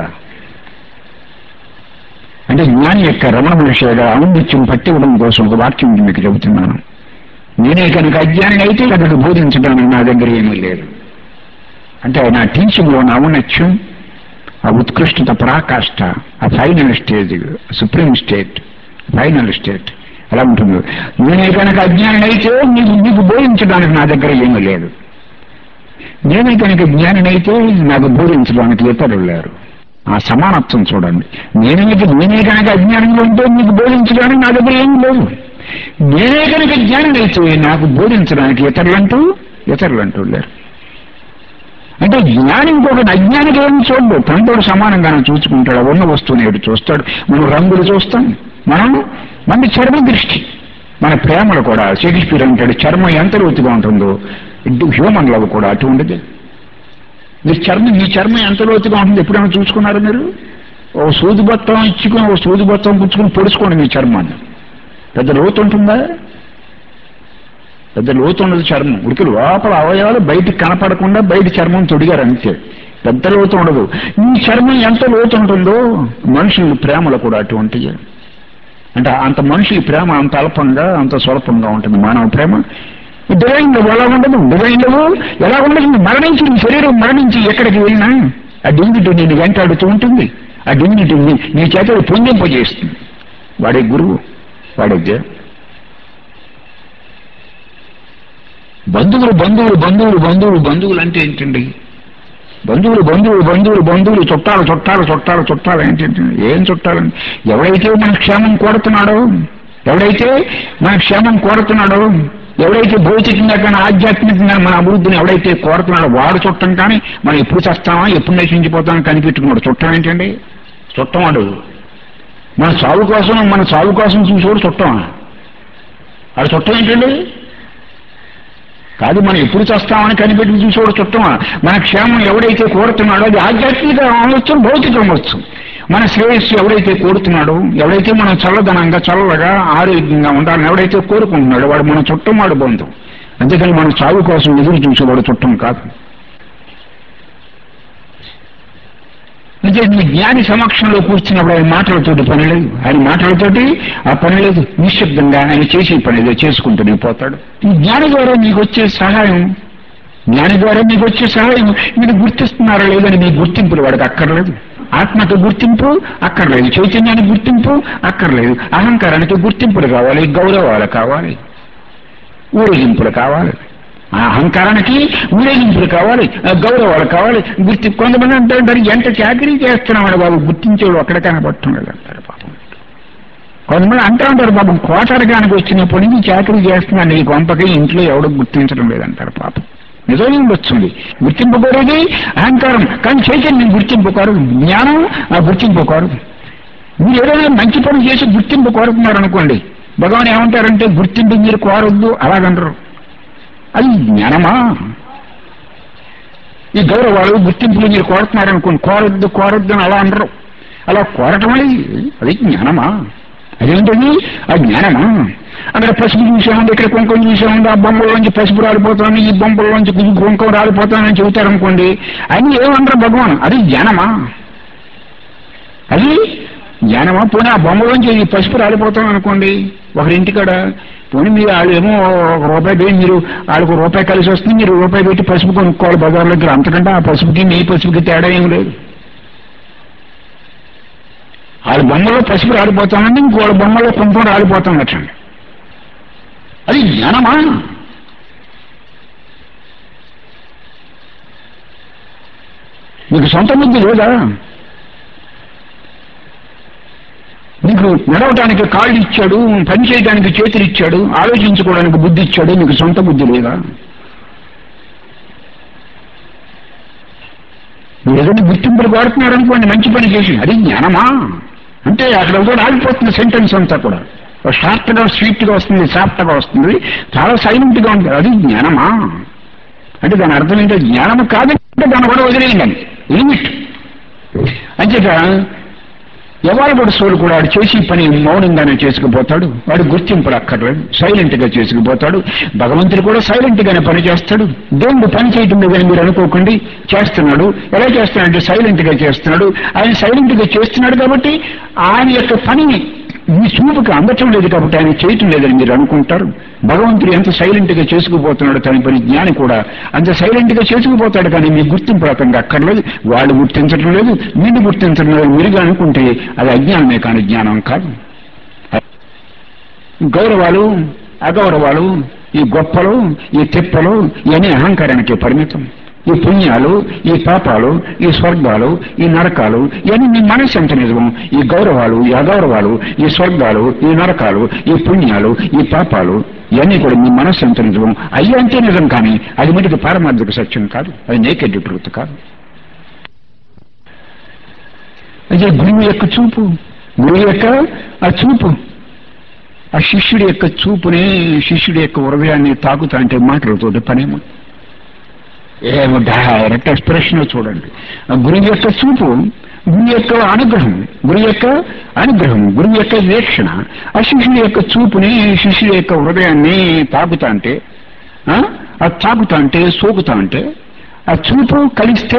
Speaker 1: అంటే జ్ఞాని యొక్క రమణ మహర్షిగా ఔన్నత్యం పట్టివ్వడం కోసం ఒక వాక్యం మీకు చెబుతున్నాను. నేనే కనుక అజ్ఞాని అయితే అతడు బోధించడానికి నా దగ్గర ఏమీ లేదు. అంటే నా టీచింగ్లో నా ఔన్నత్యం, ఆ ఉత్కృష్టత, పరాకాష్ఠ, ఆ final stage, supreme state, final state ఎలా ఉంటుంది. నేనే కనుక అజ్ఞాని అయితే నీకు బోధించడానికి నా దగ్గర ఏమీ లేదు. నేనే కనుక జ్ఞానినైతే నాకు బోధించడానికి ఇతరులు లేరు. ఆ సమానత్వం చూడండి. నేనే కనుక అజ్ఞానంలో ఉంటే నీకు బోధించడానికి నా దగ్గర ఏమీ లేదు. నేనే కనుక జ్ఞానినైతే నాకు బోధించడానికి ఇతరులంటూ లేరు. అంటే జ్ఞాని ఇంకొకటి అజ్ఞానికి ఏమి చూడడు, తనతో సమానంగానే చూసుకుంటాడు. ఉన్న వస్తువుని ఏడు చూస్తాడు. మనం రంగులు చూస్తాం, మన చర్మ దృష్టి, మన ప్రేమలు కూడా. షేక్స్పియర్ అంటాడు, చర్మం ఎంత లోతుగా ఉంటుందో హ్యూమన్ లవ్ కూడా అటువంటిది. మీ చర్మం ఎంత లోతుగా ఉంటుంది ఎప్పుడైనా చూసుకున్నారు మీరు? ఓ సూది బొత్తం పుచ్చుకుని పొడుచుకోండి మీ చర్మాన్ని. పెద్ద లోతు ఉంటుందా? పెద్ద లోతు ఉండదు చర్మం. ఉడికి లోపల అవయవాలు బయటికి కనపడకుండా బయట చర్మం తొడిగారు అంతే. పెద్ద లోతు ఉండదు. ఈ చర్మం ఎంత లోతు ఉంటుందో మనుషుల ప్రేమలు కూడా అటువంటివి. అంటే అంత మనిషి ప్రేమ అంత అల్పంగా, అంత స్వల్పంగా ఉంటుంది. మానవ ప్రేమ డివైన్ లవ్ ఎలా ఉండదు. డివైన్ లవ్ ఎలా ఉండదు? మరణించి నీ శరీరం మరణించి ఎక్కడికి వెళ్ళినా ఆ డిగ్నిటీ నేను వెంటాడుతూ ఉంటుంది. ఆ డిగ్నిటీ నీ చేతులు పొందింపజేస్తుంది. వాడే గురువు, వాడే దేవుడు. బంధువులు బంధువులు బంధువులు బంధువులు బంధువులు అంటే ఏంటండి? బంధువులు బంధువులు బంధువులు బంధువులు చుట్టాలు చుట్టాలు చుట్టాలు చుట్టాలు ఏంటంటే ఏం చుట్టాలండి? ఎవడైతే మన క్షేమం కోరుతున్నాడో, ఎవడైతే మన క్షేమం కోరుతున్నాడో, ఎవడైతే భౌతికంగా కానీ ఆధ్యాత్మికంగా మన అభివృద్ధిని ఎవడైతే కోరుతున్నాడో వాడు చుట్టం. కానీ మనం ఎప్పుడు చేస్తామా, ఎప్పుడు నశించిపోతామని కనిపెట్టుకున్నాడు చుట్టం ఏంటండి? చుట్టం వాడు మన సాగు కోసం చూసేవాడు చుట్టం. వాడు చుట్టం ఏంటండి? కాదు, మనం ఎప్పుడు చేస్తామని కనిపెట్టి చూసేవాడు చుట్టమా? మన క్షేమం ఎవడైతే కోరుతున్నాడో, అది ఆధ్యాత్మిక అవ్వచ్చు, భౌతికం అవ్వచ్చు. మన శ్రేయస్సు ఎవడైతే కోరుతున్నాడో, ఎవడైతే మనం చల్లదనంగా చల్లగా ఆరోగ్యంగా ఉండాలని ఎవడైతే కోరుకుంటున్నాడో వాడు మన చుట్టం, వాడు బంధువు. అందుకని మన సాగు కోసం ఎదురు చూసేవాడు చుట్టం కాదు. అంటే నీ జ్ఞాని సమక్షంలో కూర్చున్నప్పుడు ఆయన మాటలతోటి పని లేదు, ఆయన మాటలతోటి ఆ పని లేదు. నిశ్శబ్దంగా ఆయన చేసే పని ఏదో చేసుకుంటూనే పోతాడు. ఈ జ్ఞాని ద్వారా మీకు వచ్చే సహాయం, మీరు గుర్తిస్తున్నారా లేదని మీ గుర్తింపులు వాడికి అక్కర్లేదు. ఆత్మకు గుర్తింపు అక్కర్లేదు, చైతన్యానికి గుర్తింపు అక్కర్లేదు. అహంకారానికి గుర్తింపులు కావాలి, గౌరవాలు కావాలి, ఊరేగింపులు కావాలి. ఆ అహంకారానికి ఊరేగింపులు కావాలి, గౌరవాలు కావాలి, గుర్తింపు. కొంతమంది అంటారు ఎంత చాకరీ చేస్తున్నామని బాబు, గుర్తించేవాడు అక్కడ కనబడటం లేదంటారు పాపం. కొంతమంది అంటూ ఉంటారు బాబు, కోటరగానికి వచ్చినప్పటి నుంచి చాకరీ చేస్తున్నాను, నీ కొంపకి ఇంట్లో ఎవడో గుర్తించడం లేదంటారు పాపం. నిజమే వచ్చింది. గుర్తింపు కోరేది అహంకారం, కానీ చైతన్యం గుర్తింపు కోరు, జ్ఞానం గుర్తింపు కోరు. మీరు ఏదైనా మంచి పని చేసి గుర్తింపు కోరుతున్నారు అనుకోండి, భగవాన్ ఏమంటారంటే గుర్తింపు మీరు కోరొద్దు అలాగంటారు. అది జ్ఞానమా? ఈ గౌరవాలు గుర్తింపులు మీరు కోరుతున్నారనుకోండి, కోరొద్దు అని అలా అనరు. అలా కోరటం అది జ్ఞానమా? అదేంటది? ఆ జ్ఞానమా? అక్కడ పసుపు చూసామండి, ఇక్కడ కుంకుమ చూసామండి, ఆ బొమ్మల్లోంచి పసుపు రాలిపోతాను, ఈ బొమ్మల్లోంచి కుంకుమ రాలిపోతానని చెబుతారనుకోండి, అని ఏమన్నారు భగవాన్? అది జ్ఞానమా? అది జ్ఞానమా? పోనీ ఆ బొమ్మలోంచి ఈ పసుపు రాలిపోతాను అనుకోండి ఒకరింటికాడ, పోనీ మీరు వాళ్ళు ఏమో ₹1 పెట్టి, మీరు వాళ్ళకు ₹1 కలిసి వస్తుంది, మీరు ₹1 పెట్టి పసుపు కొనుక్కోవాలి బజార్లోకి. అంతకంటే ఆ పసుపుకి మీ పసుపుకి తేడా ఏం లేదు. వాళ్ళ బొమ్మలో పసుపు రాలిపోతానండి, ఇంకోళ్ళ బొమ్మలో కుంకుమ రాలిపోతానటండి. అది జ్ఞానమా? మీకు సొంత బుద్ధి లేదా? మీకు నడవటానికి కాళ్ళు ఇచ్చాడు, పని చేయడానికి చేతులు ఇచ్చాడు, ఆలోచించుకోవడానికి బుద్ధి ఇచ్చాడు, మీకు సొంత బుద్ధి లేదా? మీరు ఏదైనా గుర్తింపులు కోరుతున్నారనుకోండి మంచి పని చేసి, అది జ్ఞానమా? అంటే అక్కడ కూడా ఆగిపోతుంది సెంటెన్స్ అంతా కూడా. షార్ట్గా స్వీట్గా వస్తుంది, సాఫ్ట్గా వస్తుంది, చాలా సైలెంట్గా ఉంటుంది. అది జ్ఞానమా? అంటే దాని అర్థం ఏంటంటే జ్ఞానము కాదంటే దాన్ని కూడా వదిలేయండి, లిమిట్. అంచేత ఎవరు కూడా సోలు కూడా వాడు చేసి పని మౌనంగానే చేసుకుపోతాడు, వాడు గుర్తింపులు అక్కర్లేదు, సైలెంట్గా చేసుకుపోతాడు. భగవంతుడు కూడా సైలెంట్గానే పని చేస్తాడు. దేవుడు పని చేయటం లేదని మీరు అనుకోకండి, చేస్తున్నాడు. ఎలా చేస్తున్నాడంటే సైలెంట్గా చేస్తున్నాడు. ఆయన సైలెంట్గా చేస్తున్నాడు కాబట్టి ఆయన యొక్క పనిని మీ చూపుకి అందటం లేదు కాబట్టి ఆయన చేయటం లేదని మీరు అనుకుంటారు. భగవంతుడు ఎంత సైలెంట్గా చేసుకుపోతున్నాడు తన పని, జ్ఞాని కూడా అంత సైలెంట్గా చేసుకుపోతాడు. కానీ మీ గుర్తింపు రకంగా అక్కర్లేదు, వాళ్ళు గుర్తించడం లేదు, మీరు గుర్తించడం లేదు. మీరుగా అనుకుంటే అది అజ్ఞానమే కానీ జ్ఞానం కాదు. గౌరవాలు అగౌరవాలు, ఈ గొప్పలు ఈ తిప్పలు ఇవన్నీ అహంకారానికి పరిమితం. ఈ పుణ్యాలు ఈ పాపాలు ఈ స్వర్గాలు ఈ నరకాలు ఇవన్నీ మీ మనసు ఎంత నిజం. ఈ గౌరవాలు ఈ అగౌరవాలు ఈ స్వర్గాలు ఈ నరకాలు ఈ పుణ్యాలు ఈ పాపాలు ఇవన్నీ కూడా మీ మనసు ఎంత నిజం. అయ్యి అంతే నిజం, కానీ అది మటుకు పారమార్థిక సత్యం కాదు, అది నేకెడ్ ట్రూత్ కాదు. అయితే గురువు యొక్క చూపు, గురువు యొక్క ఆ చూపు, ఆ శిష్యుడి యొక్క చూపుని, శిష్యుడి యొక్క హృదయాన్ని తాకుతా అంటే మాటలతోటి పనేమో ఏమో డైరెక్ట్ ఎక్స్ప్రెషన్ చూడండి. గురువు యొక్క చూపు, గురువు యొక్క అనుగ్రహం, గురువు యొక్క వీక్షణ ఆ శిష్యుడి యొక్క చూపుని, శిష్యుడి యొక్క హృదయాన్ని తాకుతా అంటే, సోకుతా అంటే, ఆ చూపు కలిస్తే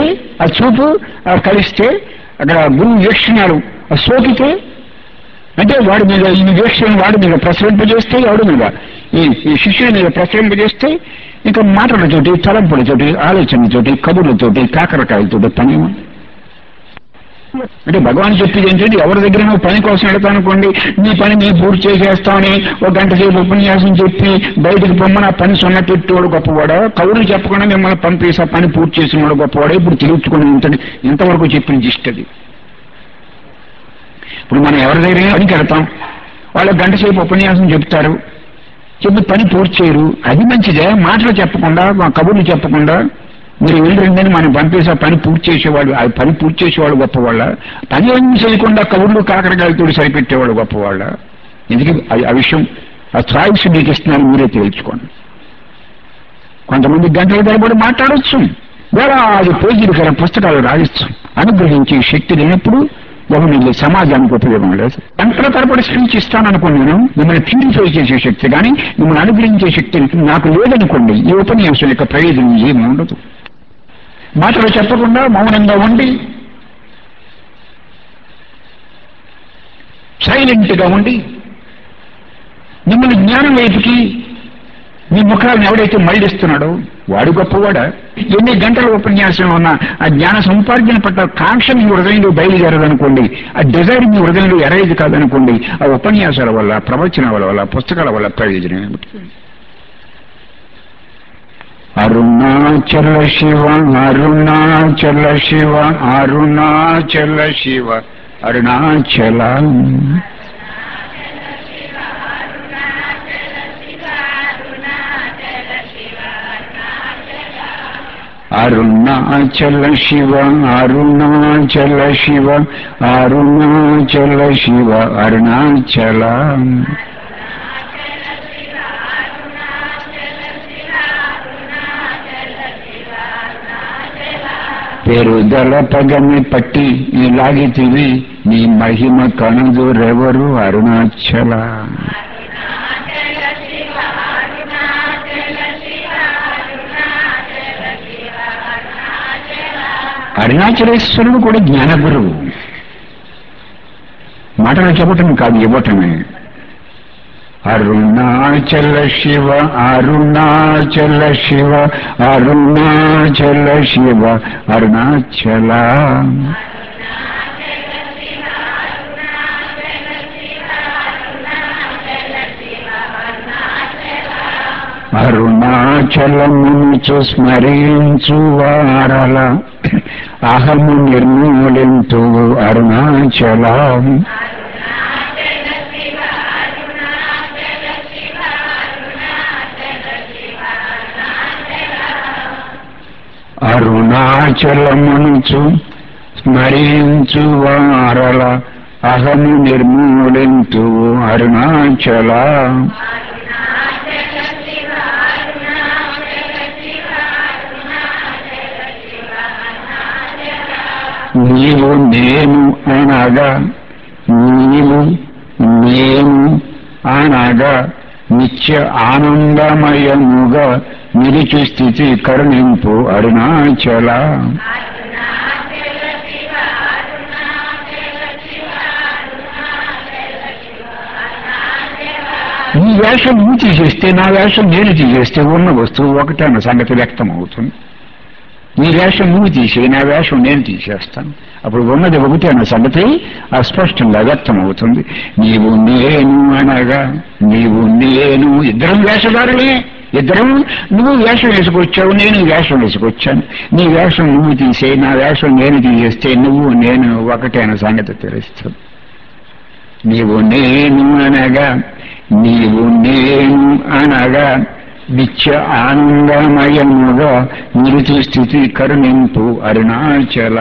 Speaker 1: అక్కడ గురువు వీక్షణాలు సోకితే అంటే వాడి మీద ఈ వీక్షణ వాడి మీద ప్రసరింపజేస్తే, ఎవడి మీద ఈ శిష్యుడి మీద ప్రసరింపజేస్తే ఇంకా మాటలతోటి, తలంపులతోటి, ఆలోచనలతోటి, కబుర్లతోటి, కాకరకాయలతోటి పనేమో. అంటే భగవాన్ చెప్పేది ఏంటంటే ఎవరి దగ్గర నువ్వు పని కోసం వెళ్తావు అనుకోండి, నీ పని మేము పూర్తి చేసేస్తామని ఒక గంట సేపు ఉపన్యాసం చెప్పి బయటకు పొమ్మని ఆ పని సొన్న పెట్టేవాడు గొప్పవాడా, కౌరులు చెప్పకుండా మిమ్మల్ని పంపేసి ఆ పని పూర్తి చేసినవాడు గొప్పవాడా? ఇప్పుడు తెలుసుకుని ఇంతవరకు చెప్పిన జిస్ట్ అది. ఇప్పుడు మనం ఎవరి దగ్గర పనికి వెళ్తాం, వాళ్ళు గంట సేపు ఉపన్యాసం చెప్తారు, చెప్పి పని పూర్తి చేయరు, అది మంచిదే. మాటలు చెప్పకుండా కబుర్లు చెప్పకుండా మీరు వెళ్ళిందని మనం పంపేసి ఆ పని పూర్తి చేసేవాడు, ఆ పని పూర్తి చేసేవాడు గొప్పవాళ్ళ, పని ఏం చేయకుండా కబుర్లు కాకరకాయలతో సరిపెట్టేవాడు గొప్పవాళ్ళ? ఎందుకు ఆ విషయం, ఆ చాయిస్ మీకు ఇస్తున్నాను, మీరే తెలుసుకోండి. కొంతమంది గంటల తరబడి మాట్లాడవచ్చు, వేరే అది పేజీలు పుస్తకాలు రాయొచ్చు. అనుగ్రహించే శక్తి లేనప్పుడు మిమ్మల్ని సమాజానికి ఉపయోగం లేదు. గంటల తరబడి స్పీచ్ ఇస్తాననుకోండి, నేను మిమ్మల్ని ప్యూరిఫై చేసే శక్తి కానీ మిమ్మల్ని అనుగ్రహించే శక్తి నాకు లేదనుకోండి, ఈ ఉపన్యాసం యొక్క ప్రయోజనం ఏమి ఉండదు. మాటలు చెప్పకుండా మౌనంగా ఉండి సైలెంట్గా ఉండి మిమ్మల్ని జ్ఞానం వైపుకి మీ ముఖాలను ఎవడైతే మళ్లిస్తున్నాడో వాడు గొప్పవాడా? ఎన్ని గంటల ఉపన్యాసం ఉన్నా ఆ జ్ఞాన సంపార్జన పట్ల కాంక్ష మీ హృదయంలో బయలుదేరదనుకోండి, ఆ డిజైర్ మీ హృదయంలో ఎరైజ్ కాదనుకోండి, ఆ ఉపన్యాసాల వల్ల, ప్రవచనాల వల్ల, పుస్తకాల వల్ల ప్రయోజనం ఏమిటి? అరుణాచల శివ అరుణాచల శివ అరుణాచల శివ అరుణాచల అరుణాచల శివ అరుణాచల శివ అరుణాచల శివ అరుణాచల పెరుదల పగమి పట్టి ఇలాగితివి నీ మహిమ కనుదురెవరు అరుణాచల. అరుణాచలేశ్వరుడు కూడా జ్ఞానగురువు. మాటలు చెప్పటం కాదు, ఇవ్వటమే. అరుణాచల శివ అరుణాచల శివ అరుణాచల శివ అరుణాచల అరుణాచలమును స్మరించు వారల అహము నిర్మూలింతు అరుణాచల. అరుణాచలమును స్మరించు వారల అహము నిర్మూలింతు అరుణాచల. నీవు నేను అనగా నీవు నేను అనగా నిత్య ఆనందమయముగా నిలిచి స్థితి కరుణింపు అరుణాచల. నీ వేషం నువ్వు తీసేస్తే, నా వేషం నేను తీసేస్తే ఉన్న వస్తువు ఒకటే అన్న సంగతి వ్యక్తం అవుతుంది. నీ వేషం నువ్వు తీసి, నా వేషం నేను తీసేస్తాను, అప్పుడు ఉన్నది ఒకటి అన్న సంగతి అస్పష్టంగా వ్యక్తం అవుతుంది. నీవు నేను అనగా నీవు నేను, ఇద్దరం వేషధారులే, ఇద్దరం. నువ్వు వేషం వేసుకొచ్చావు, నేను వేషం వేసుకొచ్చాను. నీ వేషం నువ్వు తీసే, నా వేషం నేను తీసేస్తే నువ్వు నేను ఒకటే అన్న సంగతి తెలుస్తుంది. నీవు నేను అనగా నీవు నేను అనగా నిత్య ఆనందమయముగా నిలిచి స్థితి కరుణింపు అరుణాచల.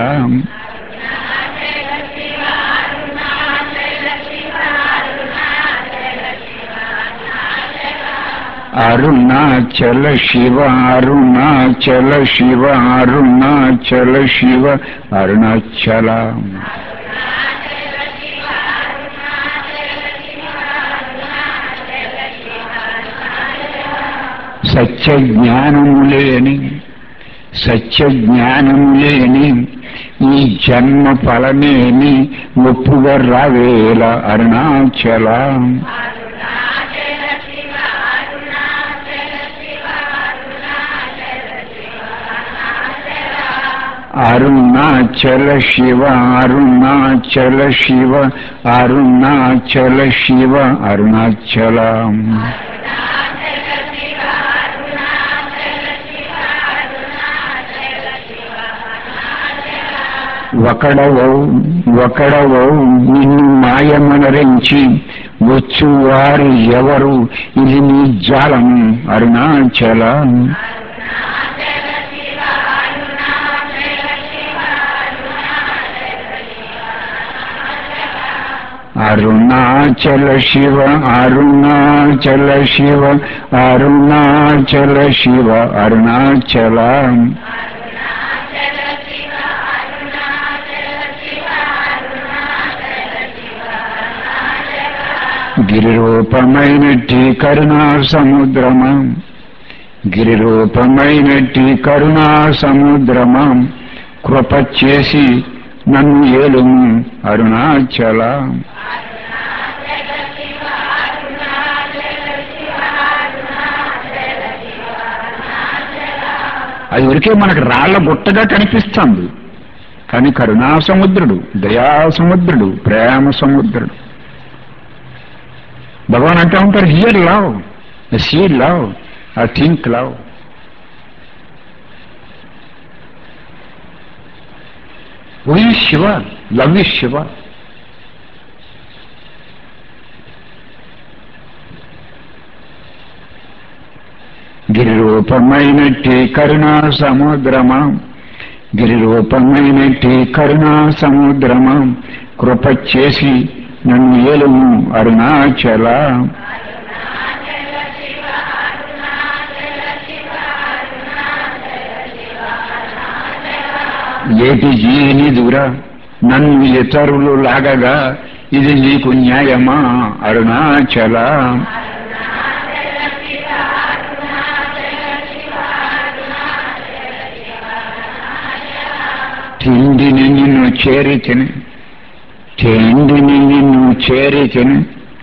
Speaker 1: అరుణాచల శివ అరుణాచల శివ అరుణాచల శివ అరుణాచల. సత్య జ్ఞానము లేని ఈ జన్మ ఫలమేమి ఒప్పుగా రావేల అరుణాచల. అరుణాచల శివ అరుణాచల శివ అరుణాచల శివ అరుణాచల ఒకడవో నిన్ను మాయమనరించి వచ్చువారు ఎవరు ఇది నీ జాలం అరుణాచల అరుణాచల శివ అరుణాచల శివ అరుణాచల శివ అరుణాచల గిరిరూపమైనట్టి కరుణా సముద్రమా గిరిరూపమైనట్టి కరుణా సముద్రమా కృప చేసి నన్ను ఏలుము అరుణాచల అది వరకే మనకు రాళ్ల గుట్టగా కనిపిస్తుంది, కానీ కరుణా సముద్రుడు, దయా సముద్రుడు, ప్రేమ సముద్రుడు. భగవాన్ అంటూ ఉంటారు, hear love, see love, I think love. Who is Shiva? Love is Shiva. గిరిరూపమైనట్టి కరుణా సముద్రమా గిరిరూపమైనట్టి కరుణా సముద్రమా కృప చేసి నన్ను ఏలుము అరుణాచల. ఏటి జీనిదురా నన్ను ఇతరులు లాగగా ఇది నీకు న్యాయమా అరుణాచల. తిండిని నిన్ను చేరి తిని తిండిని నిన్ను చేరి తిని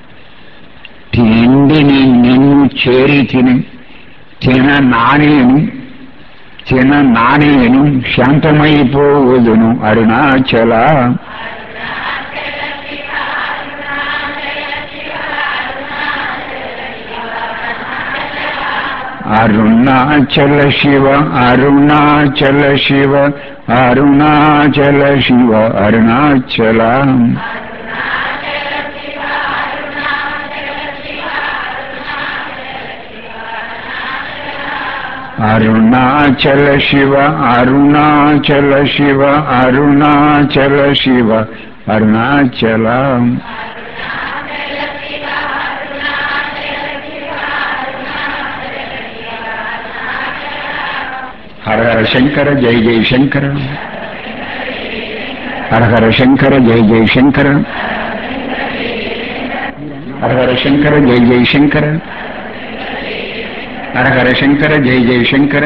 Speaker 1: తిండిని నిన్ను చేరి తిని తిన నానేను శాంతమైపోవదును అరుణాచల. అరుణాచల శివ అరుణాచల శివ అరుణాచల శివ అరుణాచల. అరుణాచల శివ అరుణాచల శివ అరుణాచల శివ అరుణాచల. హర హర శంకర జయ జయ శంకర, హర హర శంకర జయ జయ శంకర, హర హర శంకర జయ జయ శంకర, హర హర శంకర జయ జయ శంకర,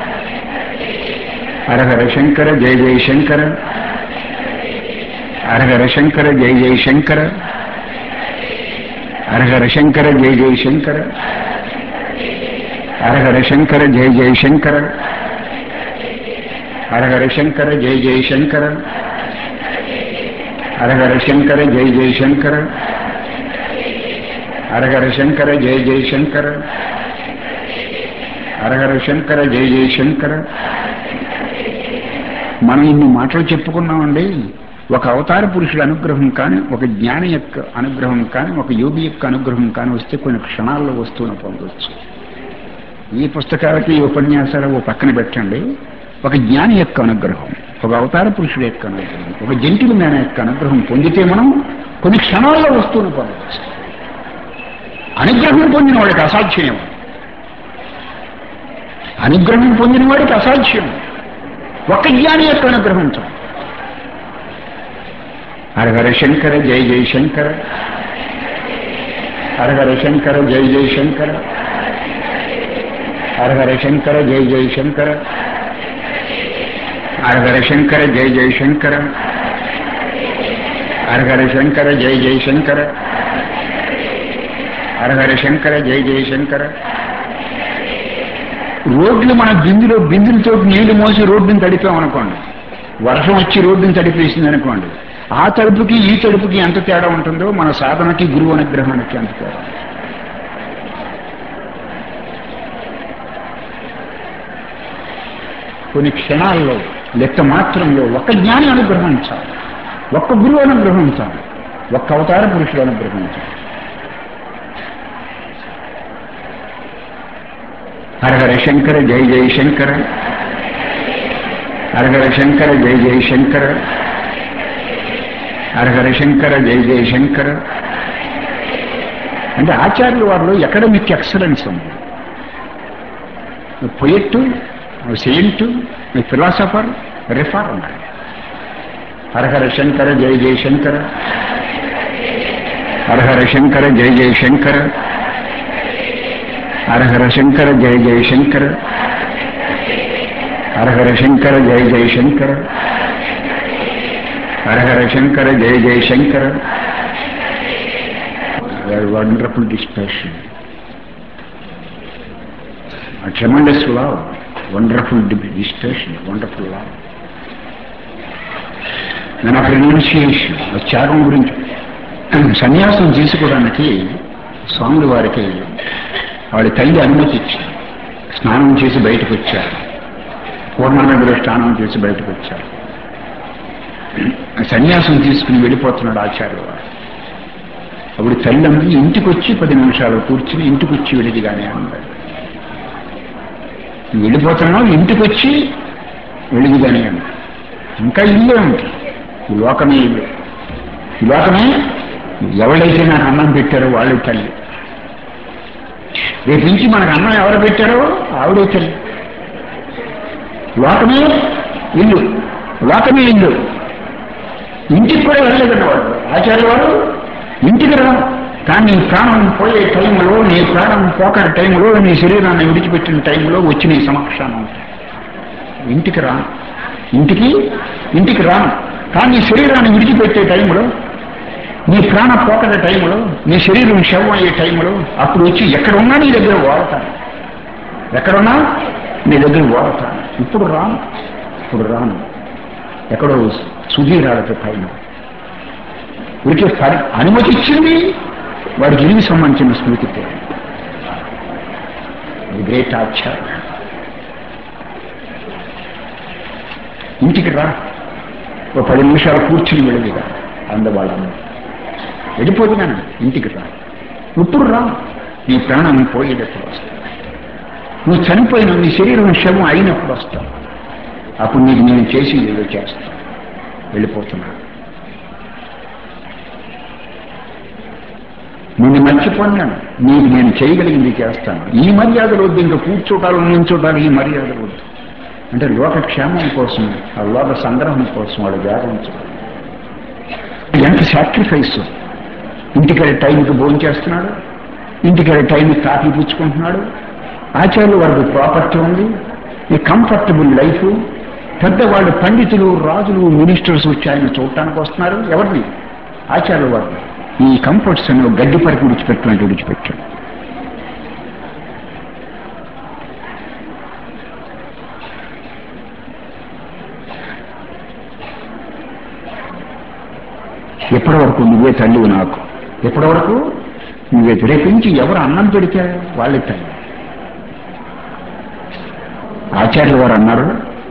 Speaker 1: హర హర శంకర జయ జయ శంకర, హర హర శంకర జయ జయ శంకర, హర హర శంకర జయ జయ శంకర, హర హర శంకర జయ జయ శంకర, హర హర శంకర జయ జయ శంకర, హర హర శంకర జయ జయ శంకర, హర హర శంకర జయ జయ శంకర, హర హర శంకర జయ జయ శంకర. మనం ఇన్ని మాటలు చెప్పుకున్నామండి. ఒక అవతార పురుషుల అనుగ్రహం కానీ, ఒక జ్ఞాని యొక్క అనుగ్రహం కానీ, ఒక యోగి యొక్క అనుగ్రహం కానీ వస్తే కొన్ని క్షణాల్లో వస్తువును పొందవచ్చు. ఈ పుస్తకాలకి ఈ ఉపన్యాసాలు ఓ పక్కన పెట్టండి. ఒక జ్ఞాని యొక్క అనుగ్రహం, ఒక అవతార పురుషుడు యొక్క అనుగ్రహం, ఒక జంతువు జ్ఞానం యొక్క అనుగ్రహం పొందితే మనం కొన్ని క్షణాల్లో వస్తువును పొందవచ్చు. అనుగ్రహం పొందిన వాడికి అసాధ్యం, అనుగ్రహం పొందిన వాడికి అసాధ్యం. ఒక జ్ఞాని యొక్క అనుగ్రహం చాలు. హర హర శంకర జయ జయ శంకర, హర హర శంకర జయ జయ శంకర, హర హర శంకర జయ జయ శంకర, హర హర శంకర జయ జయ శంకర, హర హర శంకర జయ జయ శంకర, హర హర శంకర జయ జయ శంకర. రోడ్లు మన బిందులతో నీళ్లు మోసి రోడ్డుని తడిపామనుకోండి, వర్షం వచ్చి రోడ్డుని తడిపేసింది అనుకోండి, ఆ తడుపుకి ఈ తడుపుకి ఎంత తేడా ఉంటుందో మన సాధనకి గురువు అనుగ్రహానికి ఎంత తేడా. కొన్ని క్షణాల్లో లెక్క మాత్రంలో ఒక్క జ్ఞాని అనుగ్రహించాలి, ఒక్క గురువు అనుగ్రహించాలి, ఒక్క అవతార పురుషుడు అనుగ్రహించాలి. హరహర శంకర జయ జయ శంకర, హరహర శంకర జయ జయ శంకర, హరహర శంకర జయ జయ శంకర. అంటే ఆచార్యుల వారిలో ఎకడమిక్ ఎక్సలెన్స్ ఉంది. Poet, saint, philosopher, reformer. హరహర శంకర జయ జయ శంకర, హరహర శంకర జయ జయ శంకర, హరహర శంకర జయ జయ శంకర, హరహర శంకర జయ జయ శంకర, హరహర శంకర జయ జయ Shankara. Wonderful dispersion, tremendous love, wonderful dispersion, wonderful love. నేను అక్కడ ఇనిషియేషన్ త్యాగం గురించి, సన్యాసం తీసుకోవడానికి స్వాముల వారికి వాళ్ళ తల్లి అనుమతి ఇచ్చి స్నానం చేసి బయటకు వచ్చారు. పూర్ణానందలో స్నానం చేసి బయటకు వచ్చారు. సన్యాసం తీసుకుని వెళ్ళిపోతున్నాడు ఆచార్య వారు. అప్పుడు తల్లి అన్నది ఇంటికి వచ్చి 10 నిమిషాలు కూర్చుని ఇంటికి వచ్చి వెళ్ళిదిగానే అన్నాడు. వెళ్ళిపోతున్నావు, ఇంటికి వచ్చి వెళ్ళిదిగానే అన్నాడు. ఇంకా ఇల్లే ఉంది, ఈ లోకమే ఇల్లు. ఈ లోకమే ఎవరైతే నాకు అన్నం పెట్టారో వాళ్ళే తల్లి. రేపు నుంచి మనకు అన్నం ఎవరు పెట్టారో ఆవిడే తల్లి. లోకమే ఇల్లు, లోకమే ఇల్లు. ఇంటికి కూడా వెళ్ళలేదన్నవాడు ఆచార్య వారు. ఇంటికి రా, కానీ నీ ప్రాణం పోయే టైంలో, నీ ప్రాణం పోకడ టైంలో, నీ శరీరాన్ని విడిచిపెట్టిన టైంలో వచ్చి నీ సమక్షాన్ని ఉంటాయి. ఇంటికి రా, ఇంటికి రాను, కానీ నీ శరీరాన్ని విడిచిపెట్టే టైంలో, నీ ప్రాణ పోకడ టైంలో, నీ శరీరం శవం అయ్యే టైంలో అప్పుడు వచ్చి ఎక్కడున్నా నీ దగ్గర వాడతాను, ఎక్కడున్నా నీ దగ్గర వాడతాను. ఇప్పుడు రాను. ఎక్కడో సుధీరాలకి పైన ఉడికే అనుమతి ఇచ్చింది వాడికి ఇల్లు సంబంధించిన స్మృతితో. గ్రేట్ ఆచార్య. ఇంటికి రా, ఓ 10 నిమిషాలు కూర్చుని వెళ్ళిగా అందవాళ్ళని వెళ్ళిపోతున్నాను. ఇంటికి రా, ఇప్పుడు రా, నీ ప్రాణం పోయేటప్పుడు వస్తావు. నువ్వు చనిపోయిన నీ శరీరం శవం అయినప్పుడు వస్తావు. అప్పుడు నీకు నేను చేసి ఏదో చేస్తాను. వెళ్ళిపోతున్నాను. నిన్ను మర్చిపోన్నాను, నీకు నేను చేయగలిగింది చేస్తాను. ఈ మర్యాదలు వద్దు, ఇంకా కూర్చోటాలు నించోటాలు ఈ మర్యాదలు వద్దు. అంటే లోకక్షేమం కోసం, ఆ లోక సంగ్రహం కోసం వాడు వ్యాపించాడు. ఎంత సాక్రిఫైస్. ఇంటికి టైంకి భోజనం చేస్తున్నాడు, ఇంటికి టైంకి కాఫీ పుచ్చుకుంటున్నాడు. ఆచార్యులు వారికి ప్రాపర్టీ ఉంది, ఈ కంఫర్టబుల్ లైఫ్. పెద్దవాళ్ళు పండితులు, రాజులు, మినిస్టర్స్ వచ్చి ఆయన చూడటానికి వస్తున్నారు. ఎవరిని? ఆచార్యులు వారు. ఈ కంఫర్ట్స్ అని గడ్డి పరికి విడిచిపెట్టాడు. ఎప్పటి వరకు నువ్వే తల్లివి నాకు, ఎప్పటి వరకు నువ్వే. రేపు నుంచి ఎవరు అన్నం పెడితే వాళ్ళే తల్లి. ఆచార్యులు వారు అన్నారు,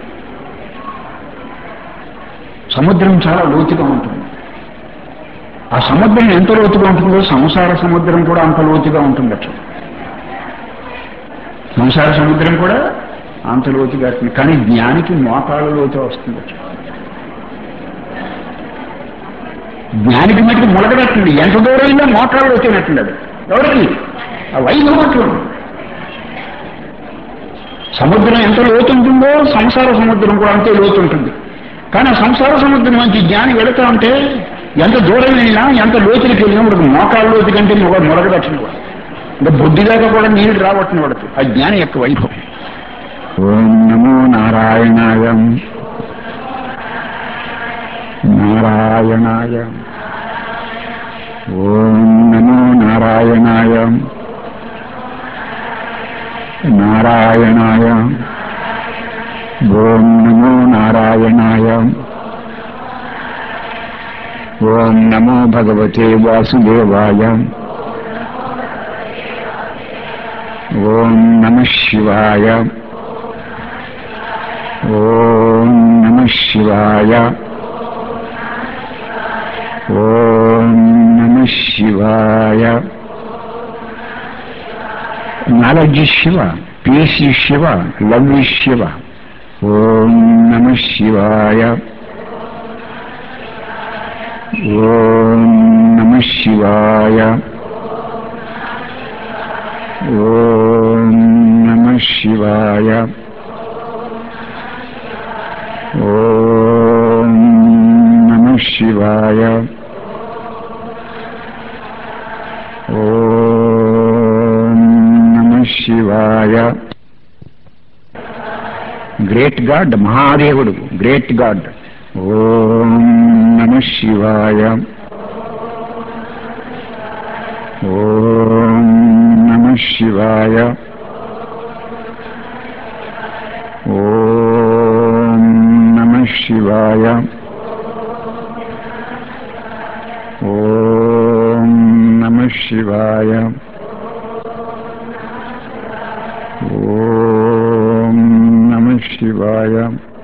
Speaker 1: సముద్రం చాలా లోతుగా ఉంటుంది. ఆ సముద్రం ఎంత లోతుగా ఉంటుందో సంసార సముద్రం కూడా అంత లోతుగా ఉంటుందట. సంసార సముద్రం కూడా అంత లోతుగా ఉంటుంది. కానీ జ్ఞానికి మోకాళ్ళ లోతు వస్తుందట. జ్ఞానికి మటుకు మొలగనట్టుంది. ఎంత దూరమైనా మోకాళ్ళు వచ్చినట్టుంది. అది ఎవరికి? ఆ వైభవత్వం. సముద్రం ఎంత లోతు ఉంటుందో సంసార సముద్రం కూడా అంతే లోతు ఉంటుంది. కానీ ఆ సంసార సముద్రం నుంచి జ్ఞాని వెళుతూ ఉంటే ఎంత దూరమైనా, ఎంత లోతులకి వెళ్ళినా వాడికి మోకాళ్ళ లోతు కంటే వాడు మొలగదట్టిన వాడు. ఇంకా బొద్దిదాకా కూడా నీళ్ళు రావట్టిన వాడికి. ఆ జ్ఞాని యొక్క వైభవం. ఓం నమో నారాయణాయ. నారాయణాయ. ఓం నమో నారాయణాయ. నారాయణాయ. ఓం నమో నారాయణాయ. ఓం నమో భగవతే వాసుదేవాయ. ఓం నమః శివాయ. ఓం నమః శివాయ. ఓం నమః శివాయ. Knowledge is Shiva, peace is Shiva, love is Shiva. ఓం నమః శివాయ. ఓం నమః శివాయ. ఓం నమః శివాయ. ఓం నమః శివాయ. ఓం నమః శివాయ. గ్రేట్ గాడ్, మహాదేవుడు, గ్రేట్ గాడ్. ఓం నమః శివాయ. ఓం నమః శివాయ. ఓం నమః శివాయ. ఓం నమః శివాయ. ఓం నమః శివాయ.